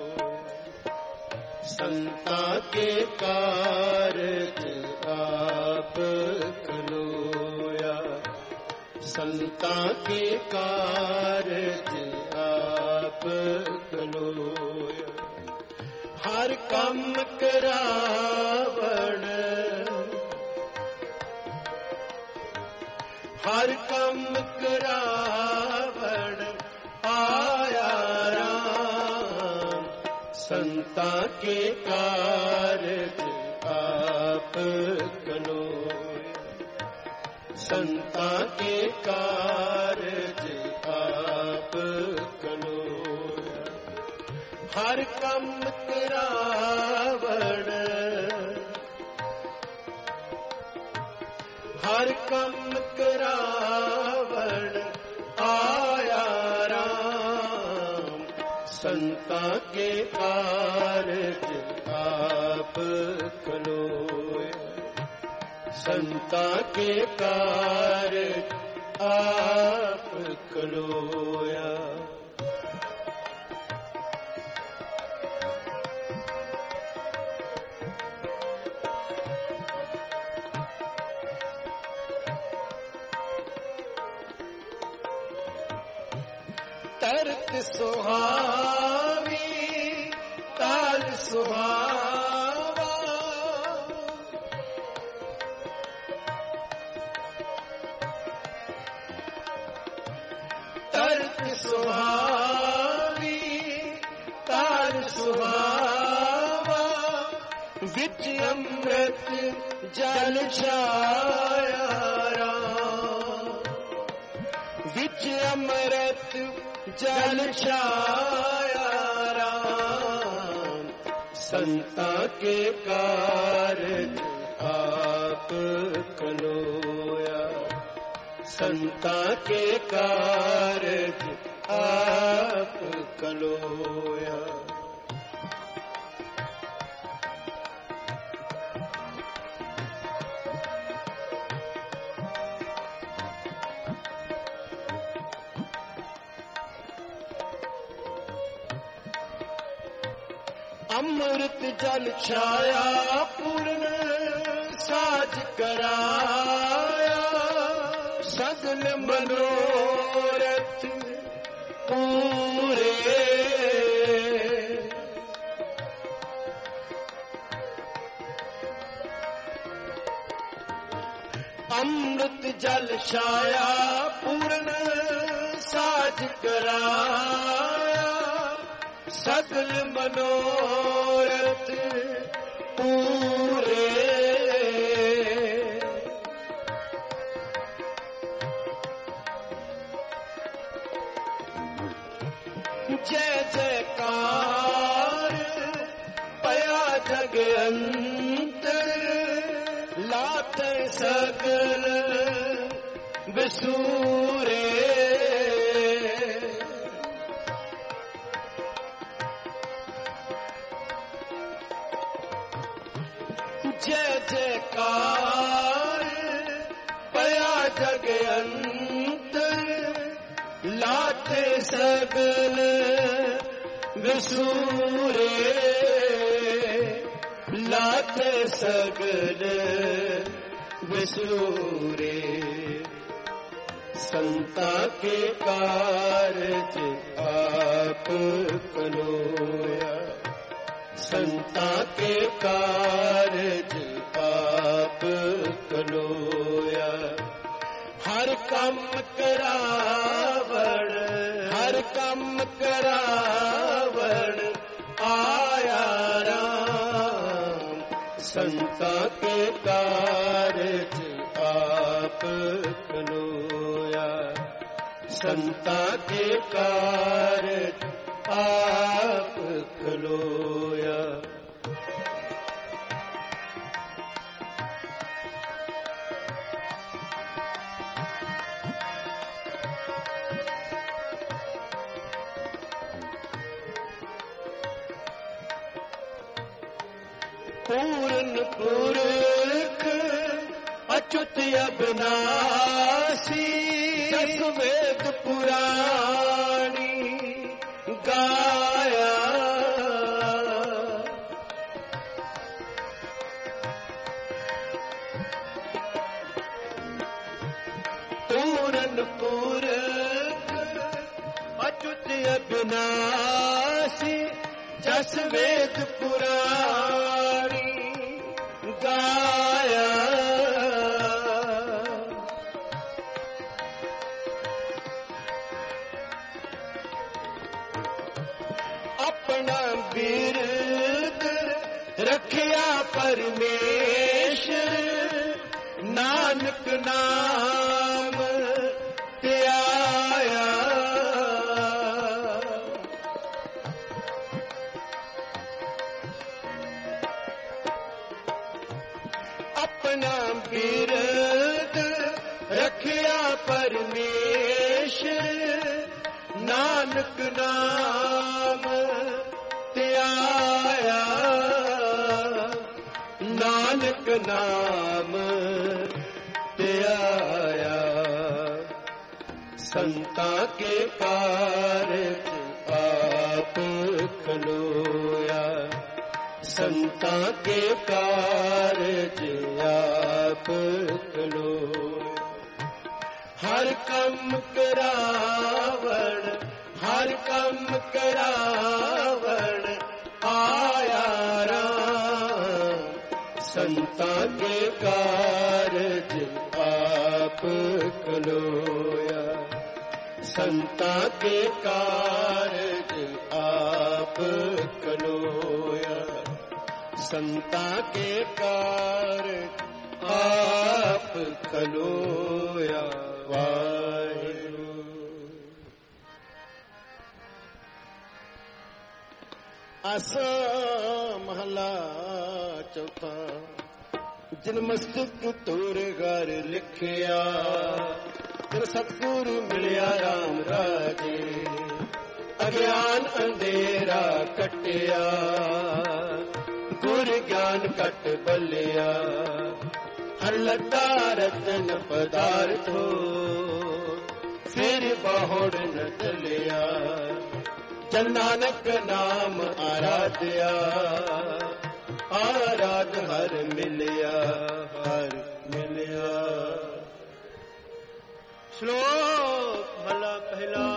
संता के कारज आप कलोया, संता के कारज आप कलोया। हर काम करावण, हर काम करावण आया राम, संता के कारज आप कलोया, संता के कारज आप कलोया। हर काम करावण, हर काम करावण आया राम, संता के कारज आप कलोया, संता के कारज आप कलोया। तरत सुहावी ताल सुहावा, तरत सुहावी ताल सुहावा, विच अमृत जल छाया राम, विच अमृत जल छाया राम, संता के कारज आप कलोया, संता के कारज आप कलोया। अमृत जल छाया पूर्ण साज कराया, सगल मनोरथ पूरे, अमृत जल छाया पूर्ण साज कराया, सगल मनोरथ पूरे। जय जयकार पया जग अंतर, लाते सगल बिसूरे। जय जयकार पया जग अंतर, लाते सगल विसूरे, लाते सगल विसूरे। संता के कारज आप कलोया, संता के कारज आप कलोया। हर काम करावण, हर काम करावण आया राम, संता के कारज आप कलोया, संता के कारज आप कलोया। पूर्ण पुरख अच्युत अविनाशी, ਜਸ ਵੇਦ ਪੁਰਾਣੀ ਗਾਇਆ ਪੂਰਨ ਪੁਰਖ ਅਚੁੱਤ ਅਬਿਨਾਸੀ ਜਸ ਵੇਦ ਪੁਰਾਣੀ ਗਾਇਆ ਆਪਣਾ ਬਿਰਦ ਰੱਖਿਆ ਪਰਮੇਸ਼ਰ ਨਾਨਕ ਨਾਮ ਧਿਆਇਆ ਆਪਣਾ ਬਿਰਦ ਰੱਖਿਆ ਪਰਮੇਸ਼ਰ ਨਾਨਕ ਨਾਮ ਧਿਆਇਆ ਨਾਨਕ ਨਾਮ ਧਿਆਇਆ ਸੰਤਾਂ ਕੇ ਕਾਰਜ ਆਪ ਖਲੋਇਆ ਸੰਤਾਂ ਕੇ ਕਾਰਜ ਆਪ ਖਲੋਇਆ ਹਰ ਕੰਮ ਕਰਾਵਣ ਹਰ ਕੰਮ ਕਰਾਵਣ ਆਇਆ ਰਾਮ ਸੰਤਾਂ ਕੇ ਕਾਰਜ ਆਪ ਖਲੋਇਆ ਸੰਤਾਂ ਕੇ ਕਾਰਜ ਆਪ ਖਲੋਇਆ ਸੰਤਾਂ ਕੇ ਕਾਰਜ ਆਪ ਖਲੋਇਆ ਵਾਹਿਗੁਰੂ। ਆਸਾ ਮਹਲਾ ਚੌਥਾ ਜਿਨ ਮਸਤਕ ਤੋਰ ਘਰ ਲਿਖਿਆ ਤਿਨ ਸਤਿਗੁਰ ਮਿਲਿਆ ਰਾਮ ਰਾਜੇ ਅਗਿਆਨ ਅੰਧੇਰਾ ਕੱਟਿਆ ਗੁਰ ਗਿਆਨ ਕਟ ਬੱਲਿਆ ਹਰ ਲੱਗਾ ਰਤਨ ਪਦਾਰਥੋ ਫਿਰ ਬਾਹੜ ਨ ਟਲਿਆ ਜਨ ਨਾਨਕ ਨਾਮ ਆਰਾਧਿਆ ਆਰਾਧ ਹਰ ਮਿਲਿਆ ਹਰ ਮਿਲਿਆ। श्लोक महला पहला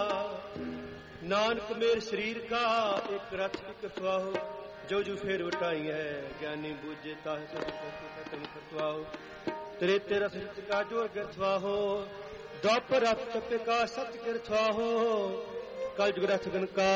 नानक मेर शरीर का एक रथ की कथवाहो जो जो फेर उठाई है ज्ञानी बूझे ताहे सब खत्म करवाहो तेरे तेरा सच का जो गथवाहो द्वापर रथ तपे का सत्य करथवाहो कल जुग रथ गन का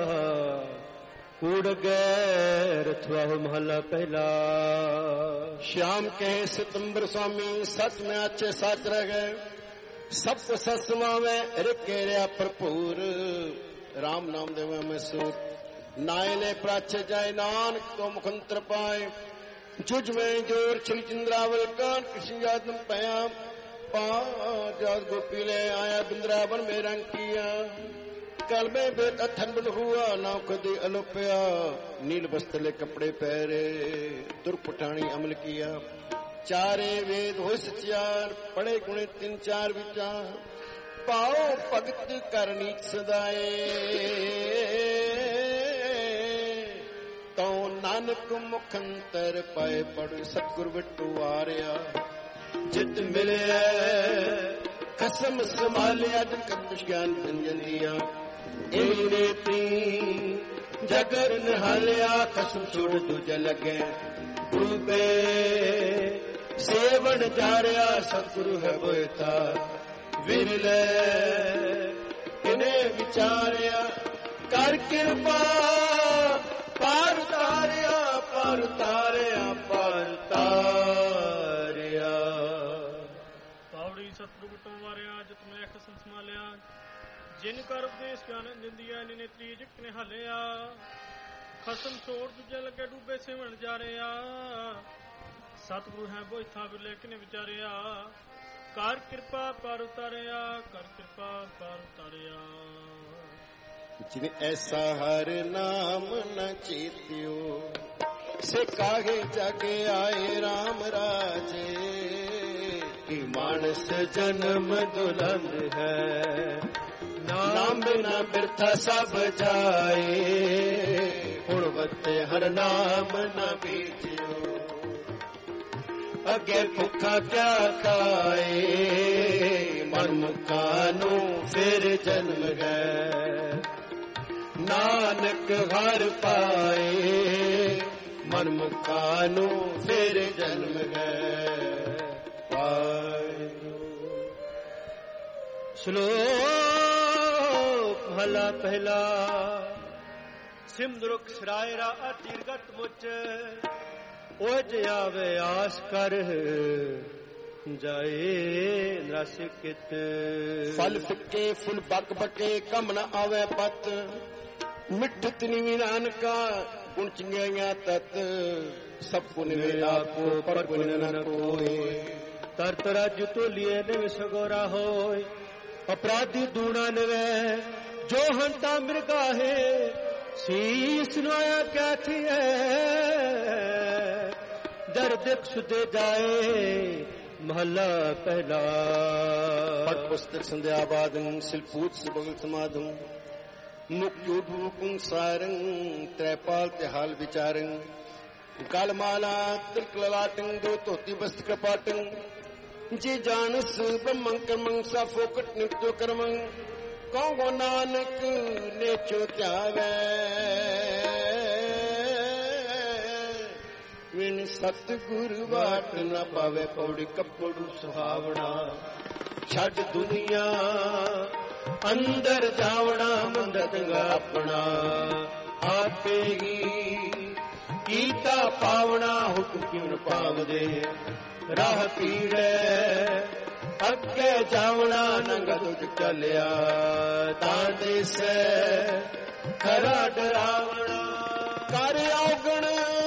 कूड़ गैर रथवाहो महला पहला। श्याम कहे सितंबर स्वामी सच में अच्छे साच रह गए सब ससमावे रिके रिया भरपूर राम नाम देव में सूर नाय ने प्राचे जाए नानक को मुखंतर पाए जुज में जोर छिल चिंद्रावल कान कृष्ण यादम पया पाद गोपी ले आया बिंद्रावन में रंग किया कल में बेत अथन बन हुआ नाव खुदी अलोपया नील वस्त्रले कपड़े पहरे दुर्पठानी अमल किया चारे वेद हो सचियार पढ़े गुणे तीन चार विचार पाओ भगत करनी सदाए तो नानक मुखंतर पाए पढ़ सतगुर बिटू आरिया जित मिले कसम संभालिया जन कदम ज्ञान पंजलिया इने ती जगर नहालिया कसम छोड़ दूजा लगे डूबे सेवन जारिया सतगुरु है बोता विरले इन्हें विचारिया कर कृपा पार तारिया पार तारिया पार तारिया। पावड़ी सतगुरु तो वारिया जित में खसम संभालिया जिन कर उपदेश ज्ञान जिंदिया ने त्रिजिक ने हलिया खसम छोड़ दूजे लगे डूबे सेवन जारिया सतगुरु है बोई था विले किने विचारिया कर कृपा पार उतारिया कर कृपा पार उतारिया। जिन ऐसा हर नाम न चेतियो से काहे जागे आए राम राजे कि मानस जन्म दुलंद है नाम बिना बिरथा सब जाए हुण वते हर नाम न बीजियो अगे भुखा क्या खाए मन मुखा नू फिर जन्म है नानक हर पाए मन मुखा नू फिर जन्म है श्लोक महला पहला सिमरुख सरायरा अतीरगत मुच ओज आवे आस कर जाए रसिकित फल फिके फुल बक बके कम न आवे पत मिठ तिनी नानका गुण चिंगाइया तत सब पुन वेला को पर पुन न कोय तरत राजु तो लिए निव सगोरा होय अपराधी दूना निवे जो हंता मृगा है शीस नोया क्या थी है दर्द सुदे जाए महला पहला पट पुस्तक संध्या बादं शिल्पूत सुबगल समाधं मुक्योधूपुं सारं त्रैपाल तिहाल विचारं कालमाला तिलकलाटं दो तोती बस्त कपाटं जी जानस ब्रह्मं कर्मं सा फोकट नित्यो कर्मं कौगो नानक नेचो त्यावे विन सतगुरु वाट न पावे पौड़ी कपड़ू सुहावना छड़ दुनिया अंदर जावना मुंदतगा अपना आपे ही कीता पावना हुक्म क्यों पावदे राह पीड़े अगे जावना नंगा तुझ चलिया तांदे से खरा डरावना कर औगण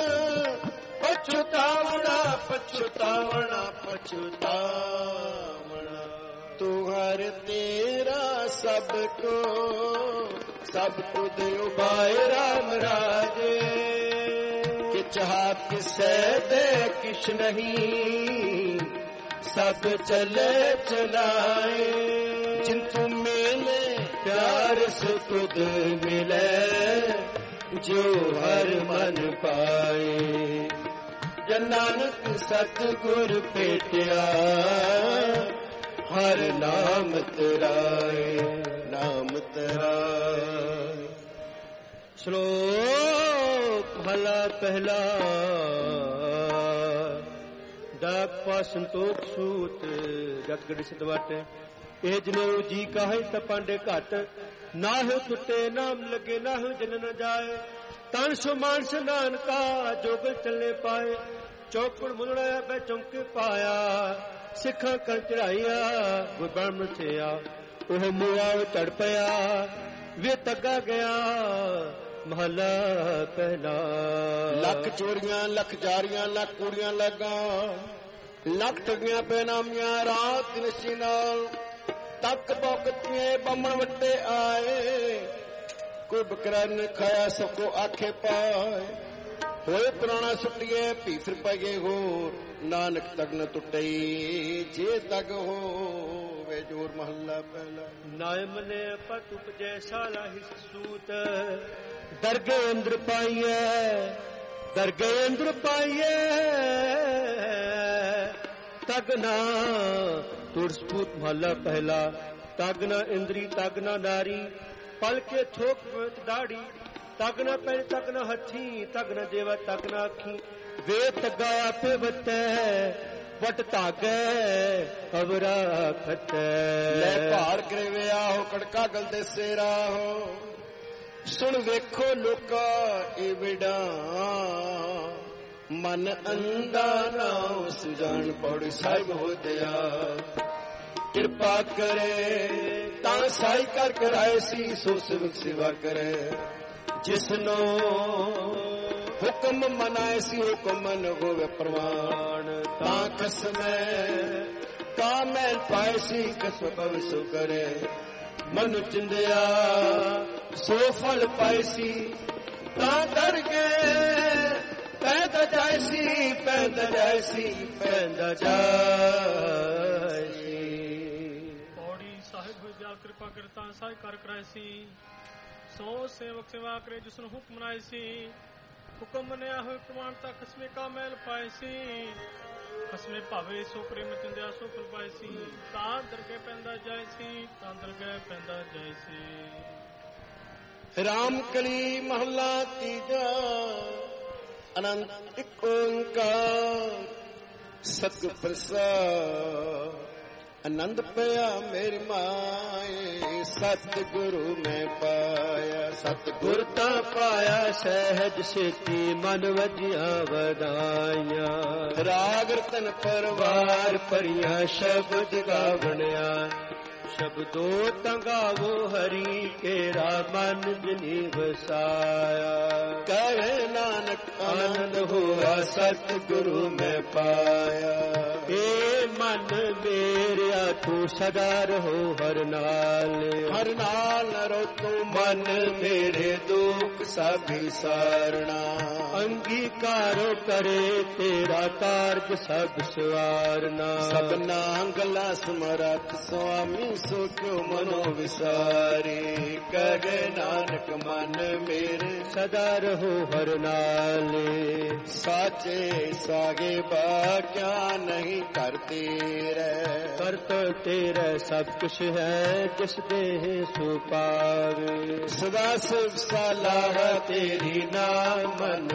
पछुतावना पछुतावना पछुतावना तू हर तेरा सबको सब तुद उबाय राम राजे किच हाथ किसे दे किश नहीं सब चले चलाए जिंतु मेले प्यार से तुद मिले जो हर मन पाए जन नानक सतगुर पेटिया हर नाम तेराए नाम तेराए श्लोक महला पहला डाक पा संतोख सूत जगड़ सिद्धवट ए जनो जी काहे तपांडे घट ना हो टुटे नाम लगे ना हो जन न जाए तन सो मानस नानका जोगल चले पाए चौकड़ मुलड़ा बे चौंके पाया सिखा कर चढ़ाइया वो ब्रह्म से आ ओह मुआ चढ़ पया वे तगा गया महला पहला लख चोरियां लख जारियां लख कुड़ियां लगा लख ठगियां बेनामियां रात नशी नाल तक बौकतियां बमन वट्टे आए कोई बकरा न खाया सबको आखे पाए होए पुराना सुटिए भी फिर पाइए होर नानक तक न टुटई जे तक हो वे जोर महला पहला नायम ने पट उपजे साला हिस सूत दरगे इंद्र पाइए दरगे इंद्र पाइए तगना तुरसपूत महला पहला तगना इंद्री तगना नारी पल के थोक दाढ़ी तगना पैर तगना हथी तगना जेवा तगना अखी वे तगाया पे बते वट तागे अवरा खते ले भार करे आहो कड़का गल दे सेरा हो सुन वेखो लोका ए विड़ा मन अंधा ना सुजान पौड़ी साहिब हो दया कृपा करे ता साई कर कराए सी सो सेवक सेवा करे जिसनो हुक्म मनाए सी हुक्म मन होवे प्रमाण ता कसमे का मैल पाए सी कसम भविष्य करे मनु चिंदिया सो फल पाए सी ता डर गए पैदा जाए सी पैदा जाए सी पैदा जाए ਕਿਰਪਾ ਕਰਤਾ ਸਾਈ ਕਰ ਕਰਾਇ ਸੀ। ਸੋ ਸੇਵਕ ਸੇਵਾ ਕਰੇ ਜਿਸ ਨੂੰ ਹੁਕਮ ਨਾਇ ਸੀ। ਹੁਕਮ ਮੰਨਿਆ ਹੋਇ ਪ੍ਰਮਾਣਤਾ ਖਸਮੇ ਕਾ ਮੈਲ ਪਾਏ ਸੀ। ਖਸਮੇ ਭਾਵੇ ਸੋ ਪ੍ਰੇਮ ਚੰਦਿਆ ਸੋ ਫਲ ਪਾਏ ਸੀ। ਤਾਂ ਦਰਗੇ ਪੈਂਦਾ ਜਾਏ ਸੀ, ਤਾਂ ਦਰਗੇ ਪੈਂਦਾ ਜਾਏ ਸੀ। ਰਾਮ ਕਲੀ ਮਹੱਲਾ ਤੀਜਾ। ਅਨੰਤ ਇੱਕ ਓੰਕਾਰ ਸਤਿ ਪ੍ਰਸਾਦ। ਆਨੰਦ ਪਿਆ ਮੇਰੀ ਮਾਏ ਸਤਿ ਗੁਰੂ ਮੈਂ ਪਾਇਆ। ਸਤਿ ਗੁਰ ਤਾਂ ਪਾਇਆ ਸਹਿਜ ਸੇਤੀ ਮਨ ਵਜਿਆ ਵਧਾਈਆਂ। ਰਾਗ ਰਤਨ ਪਰਵਾਰ ਭਰੀਆਂ ਸ਼ਬਦ ਗਾਵਣਿਆ। ਸ਼ਬਦੋ ਤੰਗਾਵੋ ਹਰੀ ਕੇਰਾ ਮਨ ਜਿਨੀ ਵਸਾਇਆ। ਕਹੇ ਨਾਨਕ ਆਨੰਦ ਹੋਆ ਸਤ ਗੁਰੂ ਮੈਂ ਪਾਇਆ। ਏ ਮਨ ਮੇਰਿਆ ਤੂੰ ਸਦਾ ਰਹੋ ਹਰ ਨਾਲ। ਹਰ ਨਾਲ ਰੋ ਤੂੰ ਮਨ ਮੇਰੇ ਦੁੱਖ ਸਭ ਵਿਸਾਰਣਾ। ਅੰਗੀਕਾਰੋ ਕਰੇ ਤੇਰਾ ਕਾਰਜ ਸਭ ਸਵਾਰਨਾ। ਸਭਨਾ ਗਲਾ ਸਮਰੱਥ ਸੁਆਮੀ ਸੋ ਕਿਉ ਮਨੋ ਵਿਸਾਰੇ। ਕਹੇ ਨਾਨਕ ਮਨ ਮੇਰੇ ਸਦਾ ਰਹੋ ਹਰ ਨਾਲੇ। ਸਾਚੇ ਸਾਗੇ ਬਾ ਕਿਆ ਨਹੀਂ ਕਰ ਤੇਰੇ। ਕਰ ਤੋ ਤੇਰੇ ਸਭ ਕੁਛ ਹੈ ਜਿਸ ਦੇਹ ਸੋ ਪਾਵੇ। ਸਦਾ ਸੁਖ ਸਲਾਹ ਤੇਰੀ ਨਾਮ ਮਨ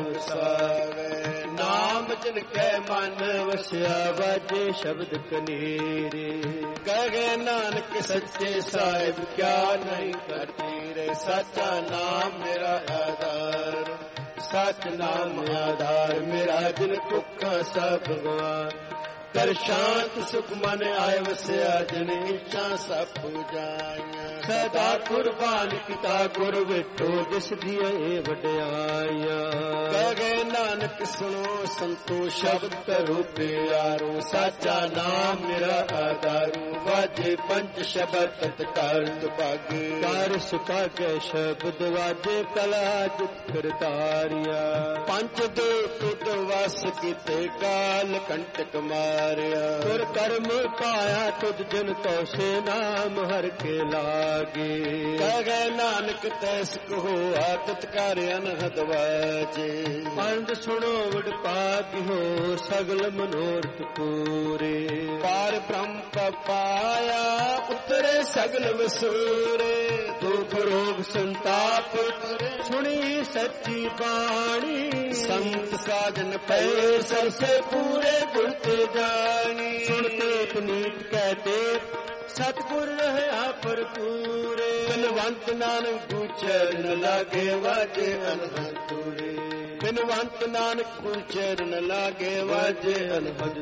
ਵਸਾਵੇ। ਨਾਮ ਜਿਨ ਕੈ ਮਨ ਵਸਿਆ ਵਾਜੇ ਸ਼ਬਦ ਕਨੇਰੇ। ਕਹੇ ਨਾਨਕ ਸੱਚੇ ਸਾਹਿਬ ਕਿਆ ਨਹੀਂ ਕਰ ਤੇਰੇ। ਸਾਚਾ ਨਾਮ ਮੇਰਾ ਆਧਾਰ। ਸਚ ਨਾਮ ਆਧਾਰ ਮੇਰਾ ਜਿਨ ਭੁੱਖਾ ਸਭ ਗਵਾ। ਕਰ ਸ਼ਾਂਤ ਸੁਖ ਮਨ ਆਏ ਵਸਿਆ ਜਿਨ ਇੱਛਾ ਸਭ ਪੁਜਾਈਆਂ। ਸਦਾ ਕੁਰਬਾਨ ਕੀਤਾ ਗੁਰ ਵਿਟੋ ਜਿਸ ਦੀਆਂ ਇਹ ਵਡਿਆਈਆਂ। ਕਹੇ ਨਾਨਕ ਸੁਣੋ ਸੰਤੋ ਸ਼ਬਦ ਕਰੋ ਪਿਆਰੋ। ਸਾਚਾ ਨਾਮ ਮੇਰਾ ਆਧਾਰੂ ਵਾਜੇ ਪੰਜ ਸ਼ਬਦ ਤਤਕਾਲ ਤੁਪਾਗ। ਕਰ ਸੁਪਾਗੇ ਸ਼ਬਦ ਵਾਜੇ ਕਲਾ ਜਿਤ ਕਰਤਾਰਿਆ। ਪੰਜ ਦੇ ਤੁਧ ਵਸ ਕੀਤੇ ਕਾਲ ਕੰਟਕ ਮਾਰਿਆ। ਗੁਰ ਕਰਮ ਪਾਇਆ ਤੁਧ ਜਨ ਤੋ ਸੇ ਨਾਮ ਹਰ ਕੇ ਲਾਗੇ। ਕਹੇ ਨਾਨਕ ਤੈਸ ਕਹੋ ਆਦਤ ਕਰ ਅਨਹਦ ਵਾਜੇ। ਪੰਡ ਸੁਣੋ ਵਡ ਪਾਗਿਓ ਸਗਲ ਮਨੋਰਥ ਪੂਰੇ। ਪਾਰ ਬ੍ਰਹਮ ਪਾਇਆ ਉਤਰੇ ਸਗਲ ਵਸੂਰੇ। ਦੁਖ ਰੋਗ ਸੰਤਾਪ ਸੁਣੀ ਸੱਚੀ ਬਾਣੀ। ਸੰਤ ਸਾਜਨ ਪਏ ਸਰਸੇ ਪੂਰੇ ਗੁਰ ਤੇ ਜਾਣੀ। ਸੁਣਤੇ ਪੁਨੀਤ ਕਹਤੇ ਸਤਿਗੁਰ ਰਹਿਆ ਭਰਪੂਰੇ। ਬਿਨਵੰਤ ਨਾਨਕ ਗੁਚਰ ਨ ਲਾਗੇ ਵਾਜੇ ਅਨਹਦ ਤੂਰੇ। ਬਿਨਵੰਤ ਨਾਨਕ ਗੁਚਰ ਨ ਲਾਗੇ ਵਾਜੇ ਅਨਹਦ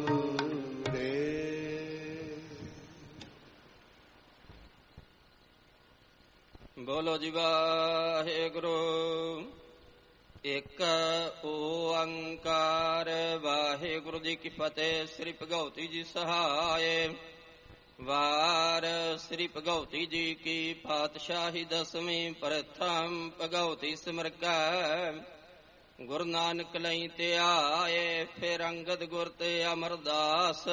ਤੂਰੇ। ਬੋਲੋ ਜੀ ਵਾਹਿਗੁਰੂ। ਇੱਕ ਓੰਕਾਰ ਵਾਹਿਗੁਰੂ ਜੀ ਕੀ ਫਤਿਹ। ਸ੍ਰੀ ਭਗਉਤੀ ਜੀ ਸਹਾਏ। ਵਾਰ ਸ੍ਰੀ ਭਗਉਤੀ ਜੀ ਕੀ ਪਾਤਸ਼ਾਹੀ ਦਸਵੀਂ ਪ੍ਰਥਮ ਭਗਉਤੀ ਸਿਮਰਕਾ। ਗੁਰੂ ਨਾਨਕ ਲਈ ਤੇ ਆਏ ਫਿਰ ਅੰਗਦ ਗੁਰ ਤੇ ਅਮਰਦਾਸ।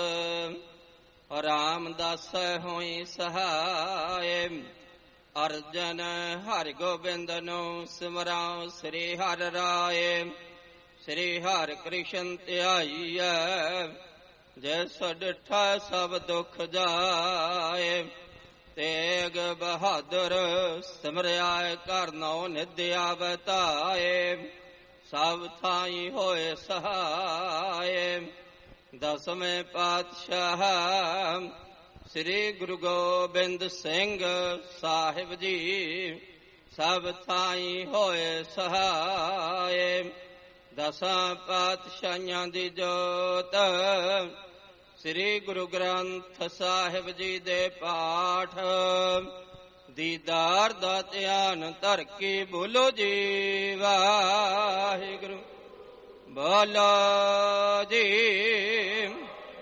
ਰਾਮਦਾਸ ਹੋਈ ਸਹਾਏ। ਅਰਜਨ ਹਰਿ ਗੋਬਿੰਦ ਨੂੰ ਸਿਮਰਾਉ ਸ੍ਰੀ ਹਰਿ ਰਾਏ। ਸ੍ਰੀ ਹਰਿ ਕ੍ਰਿਸ਼ਨ ਧਿਆਈਐ ਜੈਸ ਡਿਠਾ ਸਭ ਦੁਖ ਜਾਏ। ਤੇਗ ਬਹਾਦਰ ਸਿਮਰਿਆ ਘਰ ਨਉ ਨਿਧਿਆ ਬਤਾਏ। ਸਭ ਥਾਈ ਹੋਏ ਸਹਾਏ। ਦਸਵੇਂ ਪਾਤਸ਼ਾਹ ਸ੍ਰੀ ਗੁਰੂ ਗੋਬਿੰਦ ਸਿੰਘ ਸਾਹਿਬ ਜੀ ਸਭ ਥਾਈ ਹੋਏ ਸਹਾਏ। ਦਸਾਂ ਪਾਤਸ਼ਾਹਾਂ ਦੀ ਜੋਤ ਸ੍ਰੀ ਗੁਰੂ ਗ੍ਰੰਥ ਸਾਹਿਬ ਜੀ ਦੇ ਪਾਠ ਦੀਦਾਰ ਦਾ ਧਿਆਨ ਧਰ ਕੇ ਬੋਲੋ ਜੀ ਵਾਹਿਗੁਰੂ। ਬੋਲੋ ਜੀ।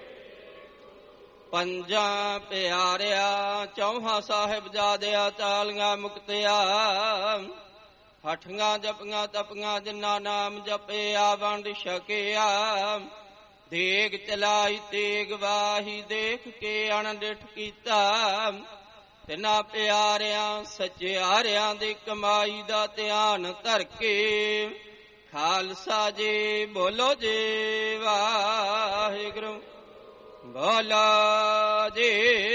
ਪੰਜਾਂ ਪਿਆਰਿਆ ਚੌਹਾਂ ਸਾਹਿਬਜ਼ਾਦਿਆਂ ਚਾਲੀਆਂ ਮੁਕਤਿਆ। ਹਠੀਆਂ ਜਪੀਆਂ ਤਪੀਆਂ ਜਿਨ੍ਹਾਂ ਨਾਮ ਜਪਿਆ ਵੰਡ ਛਕਿਆ। ਦੇਗ ਚਲਾਈ ਤੇਗ ਵਾਹੀ ਦੇਖ ਕੇ ਅਣਡਿਠ ਕੀਤਾ। ਤਿਨਾਂ ਪਿਆਰਿਆਂ ਸਚਿਆਰਿਆਂ ਦੀ ਕਮਾਈ ਦਾ ਧਿਆਨ ਧਰ ਕੇ ਖਾਲਸਾ ਜੀ ਬੋਲੋ ਜੀ ਵਾਹਿਗੁਰੂ ਬੋਲੋ ਜੀ।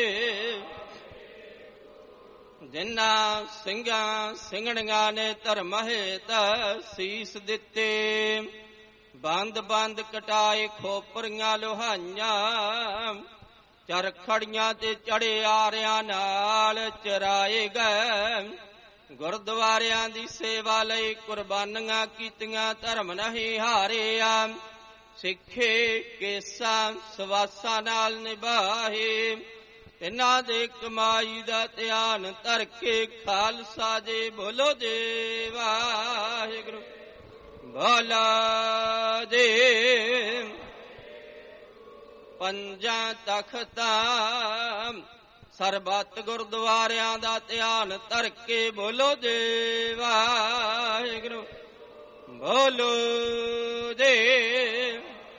ਜਿਨ੍ਹਾਂ ਸਿੰਘਾਂ ਸਿੰਘਣੀਆਂ ਨੇ ਧਰਮ ਹੇਤ ਸੀਸ ਦਿੱਤੇ, ਬੰਦ ਬੰਦ ਕਟਾਏ ਖੋਪਰੀਆਂ ਲੋਹਾਈਆਂ, ਚਰਖੜੀਆਂ ਤੇ ਚੜੇ ਆਰਿਆਂ ਨਾਲ ਚਰਾਏ ਗਏ, ਗੁਰਦੁਆਰਿਆਂ ਦੀ ਸੇਵਾ ਲਈ ਕੁਰਬਾਨੀਆਂ ਕੀਤੀਆਂ, ਧਰਮ ਨਹੀਂ ਹਾਰਿਆ, ਸਿੱਖੇ ਕੇਸਾਂ ਸਵਾਸਾਂ ਨਾਲ ਨਿਭਾਏ, ਇਹਨਾਂ ਦੇ ਕਮਾਈ ਦਾ ਧਿਆਨ ਧਰ ਕੇ ਖਾਲਸਾ ਜੀ ਬੋਲੋ ਜੀ ਵਾਹਿਗੁਰੂ ਬੋਲੋ ਜੀ। ਪੰਜਾਂ ਤਖਤਾਂ ਸਰਬੱਤ ਗੁਰਦੁਆਰਿਆਂ ਦਾ ਧਿਆਨ ਧਰ ਕੇ ਬੋਲੋ ਜੀ ਵਾਹਿਗੁਰੂ ਬੋਲੋ ਜੀ।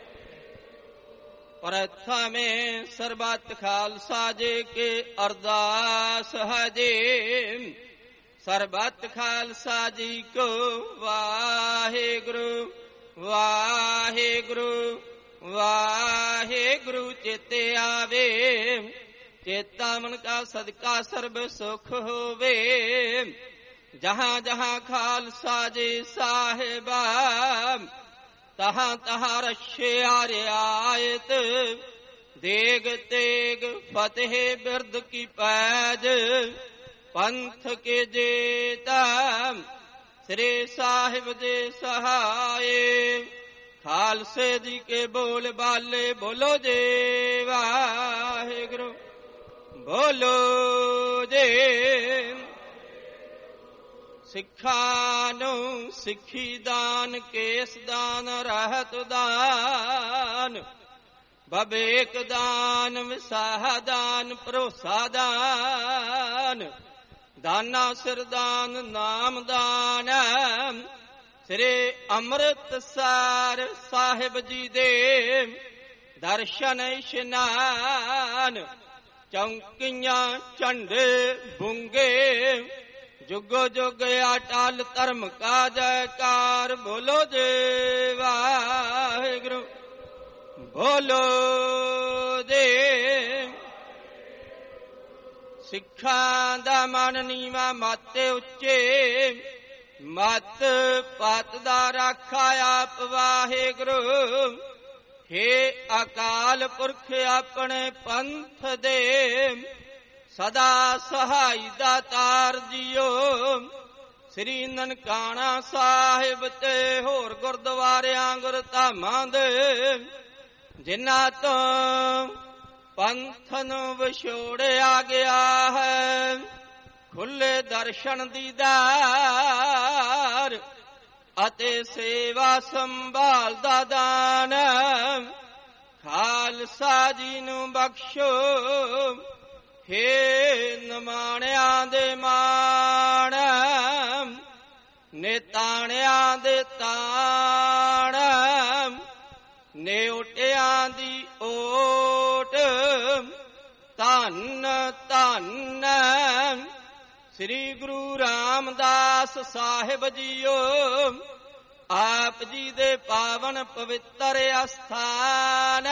प्रथमे सर्बत खालसा जी के अरदास है जी, सर्बत खालसा जी को वाहेगुरु वाहेगुरु वाहेगुरु चेते आवे, चेता मन का सदका सर्ब सुख होवे, जहाँ जहाँ खालसा जी साहिबा तहाँ तहाँ रशे रियायत, देग तेग फतेह बिरद की पैज, पंथ के जेता श्री साहिब जे सहाय, खालसे जी के बोल बाले बोलो जे वाहिगुरु बोलो जे। ਸਿੱਖਾਂ ਨੂੰ ਸਿੱਖੀ ਦਾਨ, ਕੇਸ ਦਾਨ, ਰਹਿਤ ਦਾਨ, ਬਵੇਕ ਦਾਨ, ਵਿਸਾਹ ਦਾਨ, ਭਰੋਸਾ ਦਾਨ, ਦਾਨਾ ਸਿਰ ਦਾਨ, ਨਾਮ ਦਾਨ, ਸ੍ਰੀ ਅੰਮ੍ਰਿਤਸਰ ਸਾਹਿਬ ਜੀ ਦੇ ਦਰਸ਼ਨ ਇਸ਼ਨਾਨ, ਚੌਂਕੀਆਂ ਝੰਡੇ ਬੁੰਗੇ, जुगो जुग अटल धर्म का जयकार बोलो जे वाहिगुरु बोलो जे। सिखां दा मन नीवा माते उच्चे, मत पत दा राखा आप वाहिगुरु, हे अकाल पुरख अपने पंथ दे सदा सहाई दातार जियो, श्री ननकाना साहिब ते होर गुरद्वारियां गुरधामां दे, जिन्हां तो पंथ नूं विछोड़िया गया है, खुले दर्शन दीदार अते सेवा संभाल दा दान, खालसा जी नूं बख्शो, हे नमाणियां दे माण, नेताणियां दे ताण, नेउटियां दी ओट, धन धन श्री गुरु रामदास साहिब जीओ, आप जी दे पावन पवित्र अस्थान,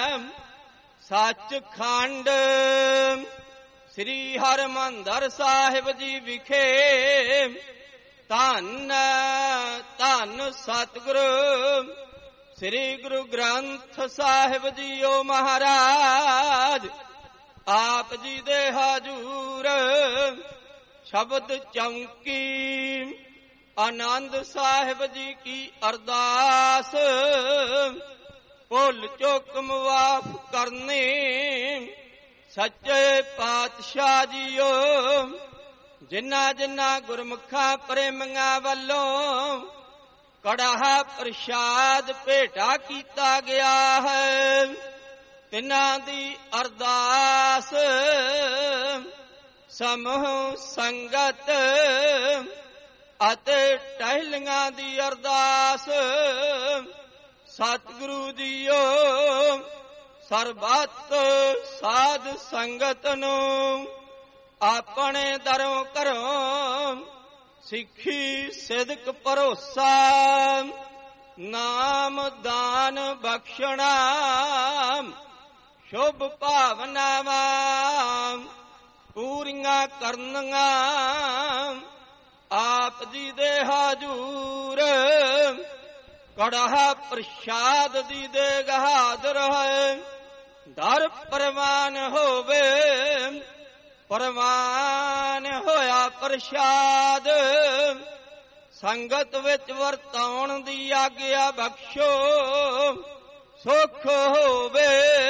सचखंड श्री हरमंदर साहिब जी विखे, धन धन सतगुरु श्री गुरु ग्रंथ साहिब जी ओ महाराज, आप जी दे हजूर शब्द चौंकी, आनंद साहिब जी की अरदास, भुल चुक मुआफ करने, सच्चे पातशाह जीओ, जिन्ना जिन्ना गुरमुखा प्रेमियां वल्लों कड़ाहा प्रसाद भेटा कीता गया है, तिन्हां दी अरदास समूह संगत अते टहलियां दी अरदास, सतगुरु जीओ सर्बत साध संगत नूं ਆਪਣੇ ਦਰੋਂ ਘਰੋਂ ਸਿੱਖੀ ਸਿਦਕ ਭਰੋਸਾ ਨਾਮ ਦਾਨ ਬਖਸ਼ਣਾ ਸ਼ੁਭ ਭਾਵਨਾਵਾਂ ਪੂਰੀਆਂ ਕਰਨੀਆਂ ਆਪ ਜੀ ਦੇ ਹਾਜ਼ੂਰ ਕੜਾਹ ਪ੍ਰਸ਼ਾਦ ਦੀ ਦੇਗ ਹਾਜ਼ਰ ਹੈ ਦਰ ਪ੍ਰਵਾਨ ਹੋਵੇ ਪ੍ਰਵਾਨ ਹੋਇਆ ਪ੍ਰਸ਼ਾਦ ਸੰਗਤ ਵਿੱਚ ਵਰਤਾਉਣ ਦੀ ਆਗਿਆ ਬਖਸ਼ੋ ਸੁਖ ਹੋਵੇ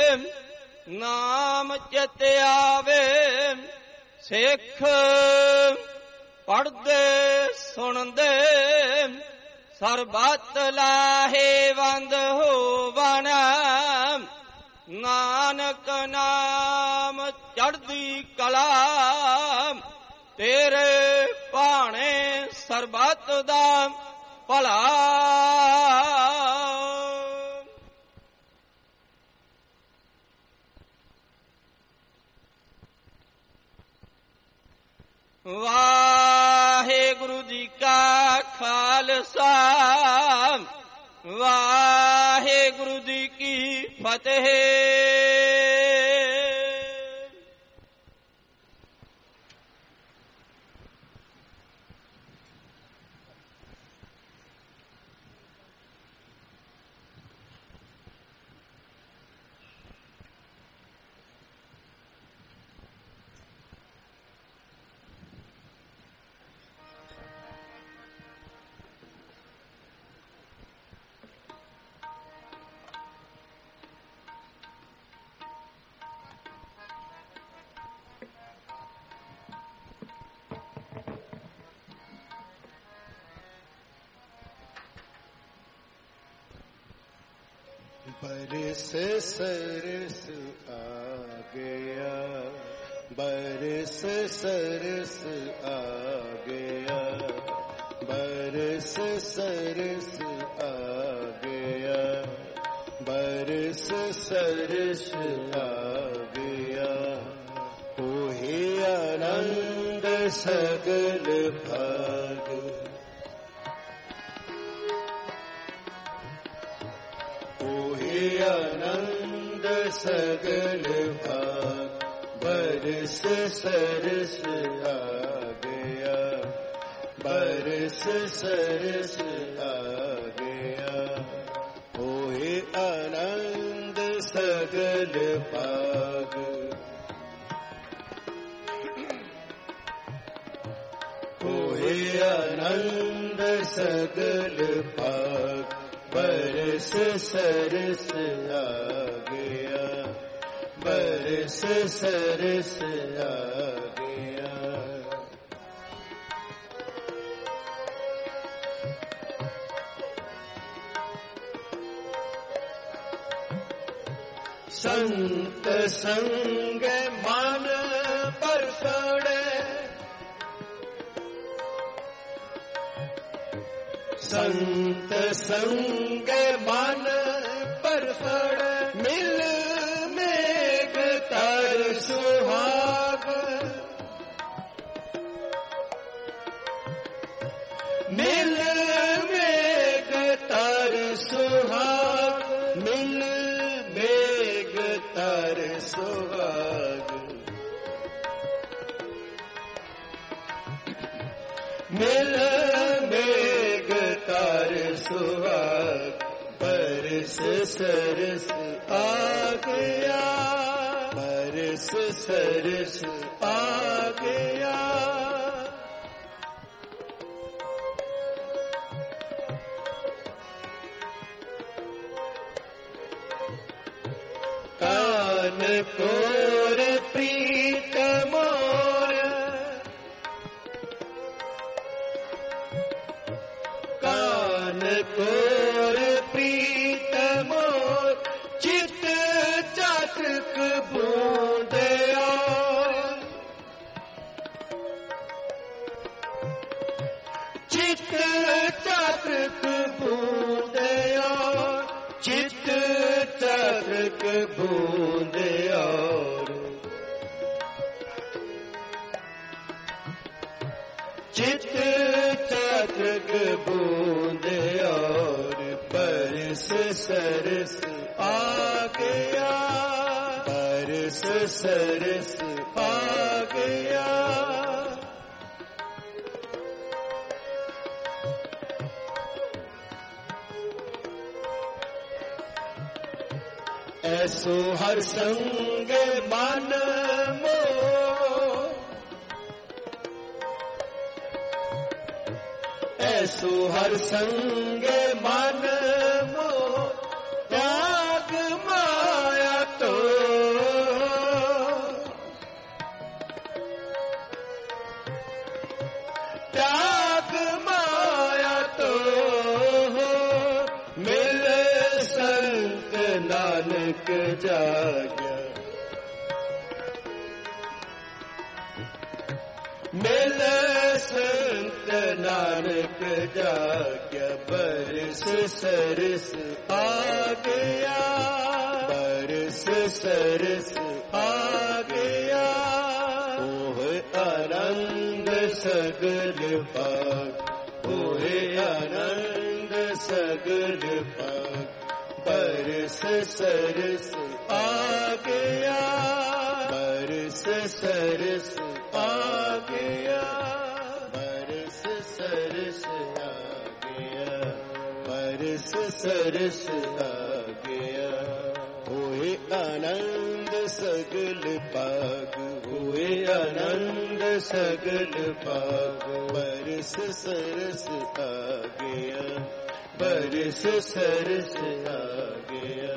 ਨਾਮ ਚਿਤ ਆਵੇ ਸਿੱਖ ਪੜ੍ਹਦੇ ਸੁਣਦੇ ਸਰਬੱਤ ਲਾਹੇਵੰਦ ਹੋਵਣ ਨਾਨਕ ਨਾਮ ਚੜ੍ਹਦੀ ਕਲਾ ਤੇਰੇ ਭਾਣੇ ਸਰਬੱਤ ਦਾ ਭਲਾ ਵਾਹਿਗੁਰੂ ਜੀ ਕਾ ਖਾਲਸਾ ਵਾਹਿਗੁਰੂ ਜੀ ਕੀ ਫਤਿਹ। बरस सरस आ गया बरस सरस आ गया बरस सरस आ गया बरस सरस आ गया होए आनंद सगल भाग आनंद सगल भाग बरस सरस आ गया बरस सरस आ गया होए आनंद सगल भाग होए आनंद सगल भाग बरस सरस आ गया बरस सरस आ गया संत संग मन परसड़े संत संग मन परसड़ मिल मेघ तर सुहाग मिल मेघ तर सुहाग मिल मेघ तर सुहाग मिल मेघ तर सुहाग बरस सरस आ गया बरस सरस आ गया कान कोर प्रीत मोर कान कोर प्रीत मोर चित चातक बूंदया चित चातक बूंदया चित चातक बूंदया चित चातक बूंद और बरस सरस आ गया, बरस सरस आ गया। ऐसो हर संग मन मोह, ऐसो हर संग मन मोह, त्याग माया तो त्याग माया तो मिल संत नानक जाग्या, मिल संत नानक जाग्या। बरस सरस आ गया, बरस सरस आ गया। ओह आनंद सगल पाग, ओह आनंद सगल पाग। बरस सरस आ गया, बरस सरस आ गया, बरस सरस आ गया, बरस सरस आ गया। होए आनंद सगल पाग, होए आनंद सगल पाग। बरस सरस आ गया, बरस सरस आ गया।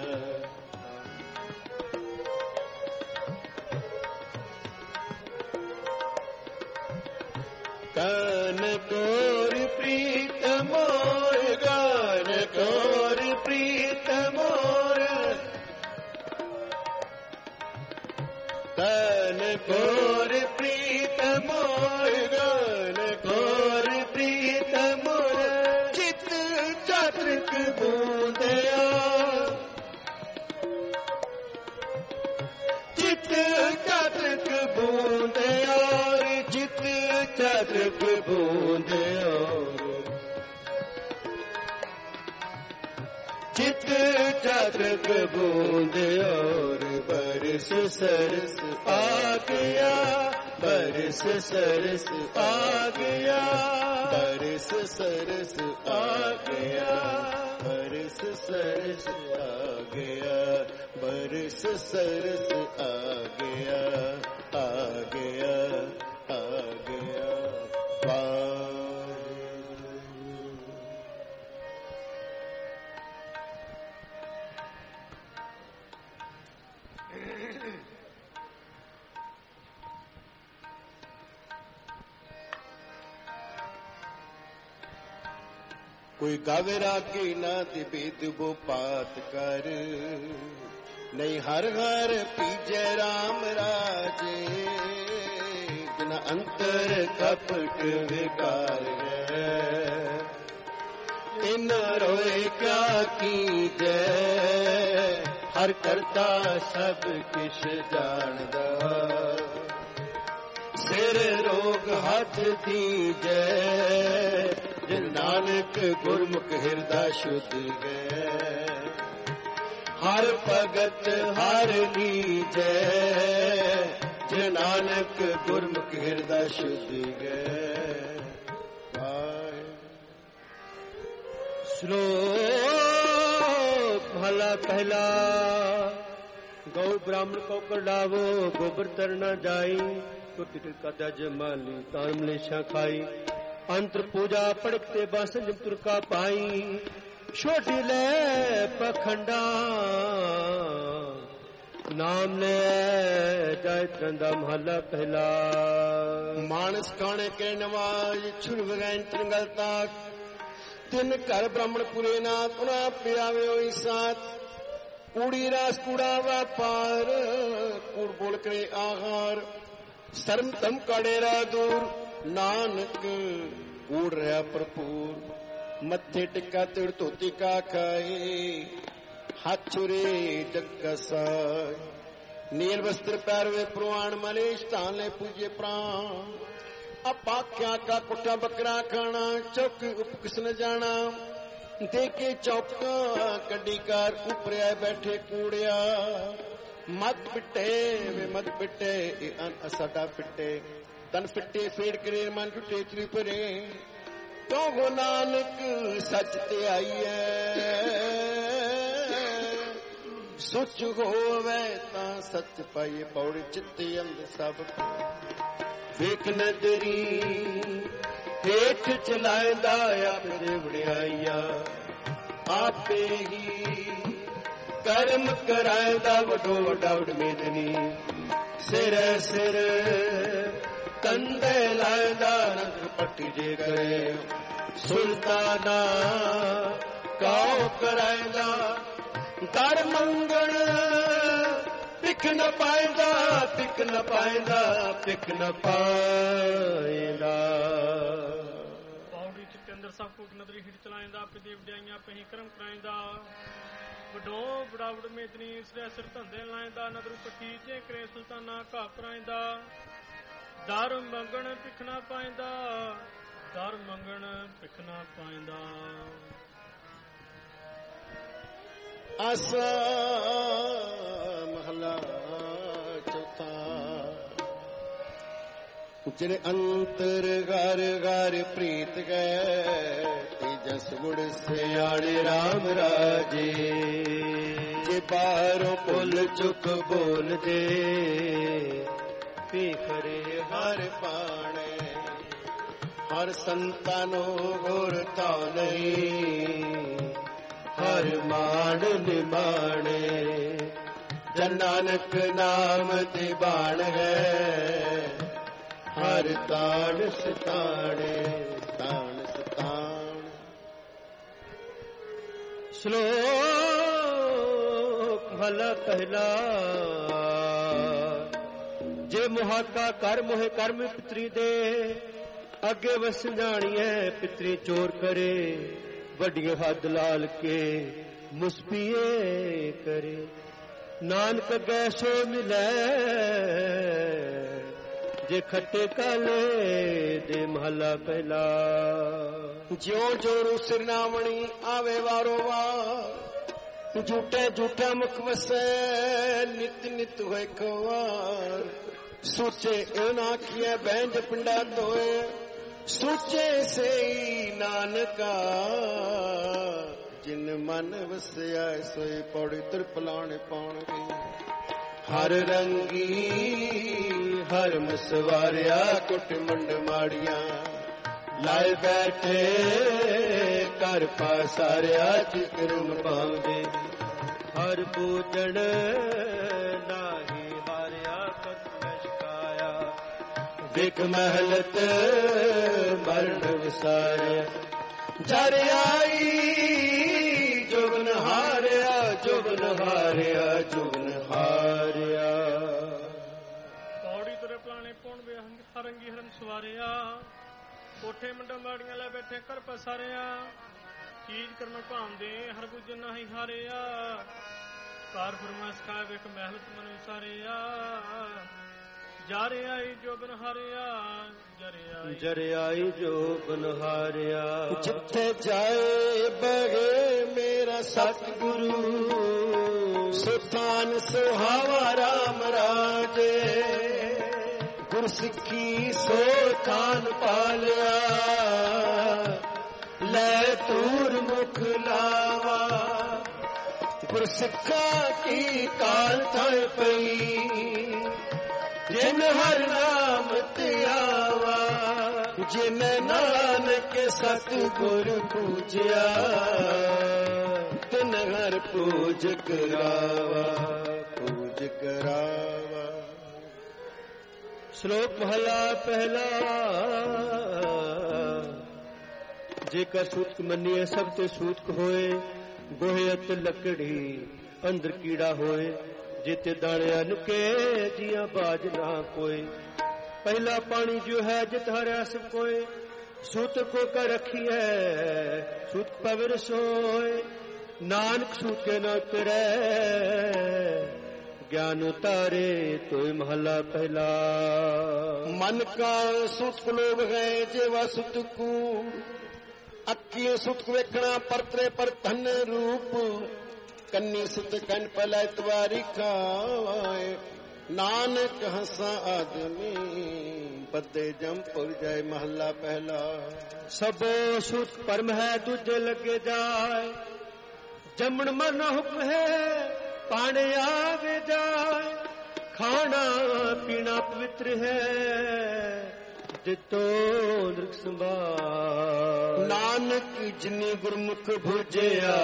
गान कोर प्रीत मोर, गान कोर प्रीत मोर, गान कोर प्रीत मोर, गान कोर प्रीत मोर। चित चातक बूंदिया, चित चातक बूंदिया, चित चातक बूंदिया, चित चातक बूंदिया। बरस सरस आ गया, बरस सरस आ गया, बरस सरस आ गया, बरस सरस आ गया, बरस सरस आ गया, आ गया, आ गया। कोई गावे रागी ना दिबेद वो पात कर, नहीं हर हर पीजे राम राजे। बिना अंतर कपट विकार है, इन रोए क्या की जय। हर करता सब किश जानदा, सिर रोग हाथ दीजे। जिन नानक गुरमुख हिरदा शुद्ध गए, हर भगत हर लीजै। जिन नानक गुरमुख हिरदा शुद्ध गए। श्लोक भला पहला। गौ ब्राह्मण को कडावो, गोबर तरना जाई। टुट का दज माली ताम लेशा खाई। अंतर पूजा पड़कते बासन तुरका पाई। छोटी ले पखंडा नाम ले जाय चंदा महला पहला। मानस काने के नवाज छुन वगैन त्रिंगलता। तिन घर ब्राह्मण पुरे ना तुना पियावे ओई साथ। कूड़ी रास कूड़ा व्यापार, कूड़ बोल करे आहार। शर्म तम कड़ेरा दूर, नानक कूड़ रहा भरपूर। मत्थे टिक्का तिड़ धोती का खाए। हाथ छुरे जग का साय। नील वस्त्र पैर वे प्रवाण मलेश ताले पूजे प्राण। अपाख्या का कुटा बकरा खाना चौक उप किसने जाना देखे चौका कड्डी कार ऊपर आए बैठे कूड़िया मत पिटे वे मत पिटे साडा पिटे तन फिटे फेड़ करे मन टुटे चली परे तो गो नानक सच ते आई है सुच होवे ता सच पाइए पौड़ी चित्ते अंद सब वेख नजरी हेठ चलांदा अपने वड़ियाइया आपे ही कर्म करांदा वडो वडा उड़मेदनी सिर सिर कंधे लांदा रंग पट्टी जे करे सुल्ताना काओ करांदा दर मंगण पिक न पाएंदा पिक न पाएंदा पिक न पाएंदा पौड़ी चित्ते अंदर सब कुछ नजरी हिट चलाएंदा आपे देव वडियाइयां पे ही कर्म कराएंदा वडो बड़ावड़ मेदनी सिर सिर धंधे लाएंदा नदरू पट्टी जे करे सुल्ताना घा कराएंदा दर मंगण पिक न पाएंदा दर मंगण पिक न पाएंदा आसा महला चौथा जिने अंतर गार गार प्रीत गए तेजस गुड़ सियाणे राम राजे जे बारों पुल चुक बोल दे पीखरे हर पाणे हर संतानो गुर तो नहीं हर मान निमाणे जन नानक नाम दिबाण है हर ताण सताणे ताण सताण श्लोक भला पहला जे मुहाका कर मोहे कर्म पितरी दे अगे वस जानिए पितरी चोर करे वड्डियां हद लाल के मुस्पिए करे नानक गैसो मिले जे खट्टे काले दे महला पहला ज्यो जोरू सिरनावणी आवे वारो वार झूठे झूठा मुख वसे नित नित होए कवार सोचे एना किया बैंज पिंडा तोए सोचे से नानका जिन मन वसया सोए पौड़ी तिरपलाने पाण हर रंगी हर मसवारिया कुट मुंड माड़िया लाए बैठे कर पासारिया चिकरुम पावे हर पूजन नाही हारिया कतकाया विक महलत मरण विसारिया जर आई जुगन हारिया जुगन हारिया जुगन हारिया पौड़ी तुरे पलाने पौण वे हरंगी हरन सवारिया कोठे मंडा माड़ियां लै बैठे कर पसारिया चीज कर्म भांदे हर बुझ नाही हारिया कार फरमाइश खाए वेख महलत मन विसारिया जर आई जो बन हारिया जर आई जो बन हारिया जिथे जाए बगे मेरा सतगुरु सुल्तान सुहावा राम राजे गुरसिक्खी सो खान पालिया ले तूर मुख लावा गुरसिक्खा की काल थाए पई जिन हर नाम त्यावा जिन नानक सतगुर पूजया तिन हर पूज करावा पूज करावा श्लोक महला पहला जेकर सूतक मनिए सब ते सूतक होए गोहे अत लकड़ी अंदर कीड़ा होए जिते दाने अनुके जिया बाज ना कोई पहला पानी जो है जित हरा सब कोई सूत को कर रखी है सूत पवर सोए नानक सूत के न उतरे अज्ञान उतारे तोय महला पहला। मन का सुख लोभ है जेवा सुतकू अखियों सुख वेखना परतरे पर धन रूप कन्नी सुत कन पलै तवारी खाए नानक हंसा आदमी बदे जमपुर जाए महला पहला। सबो सुत परम है दूजे लगे जाए जमन मन हुक्म है पाने आगे जाए खाना पीना पवित्र है जितो नृक संभाल। नानक जिनी गुरमुख भुजया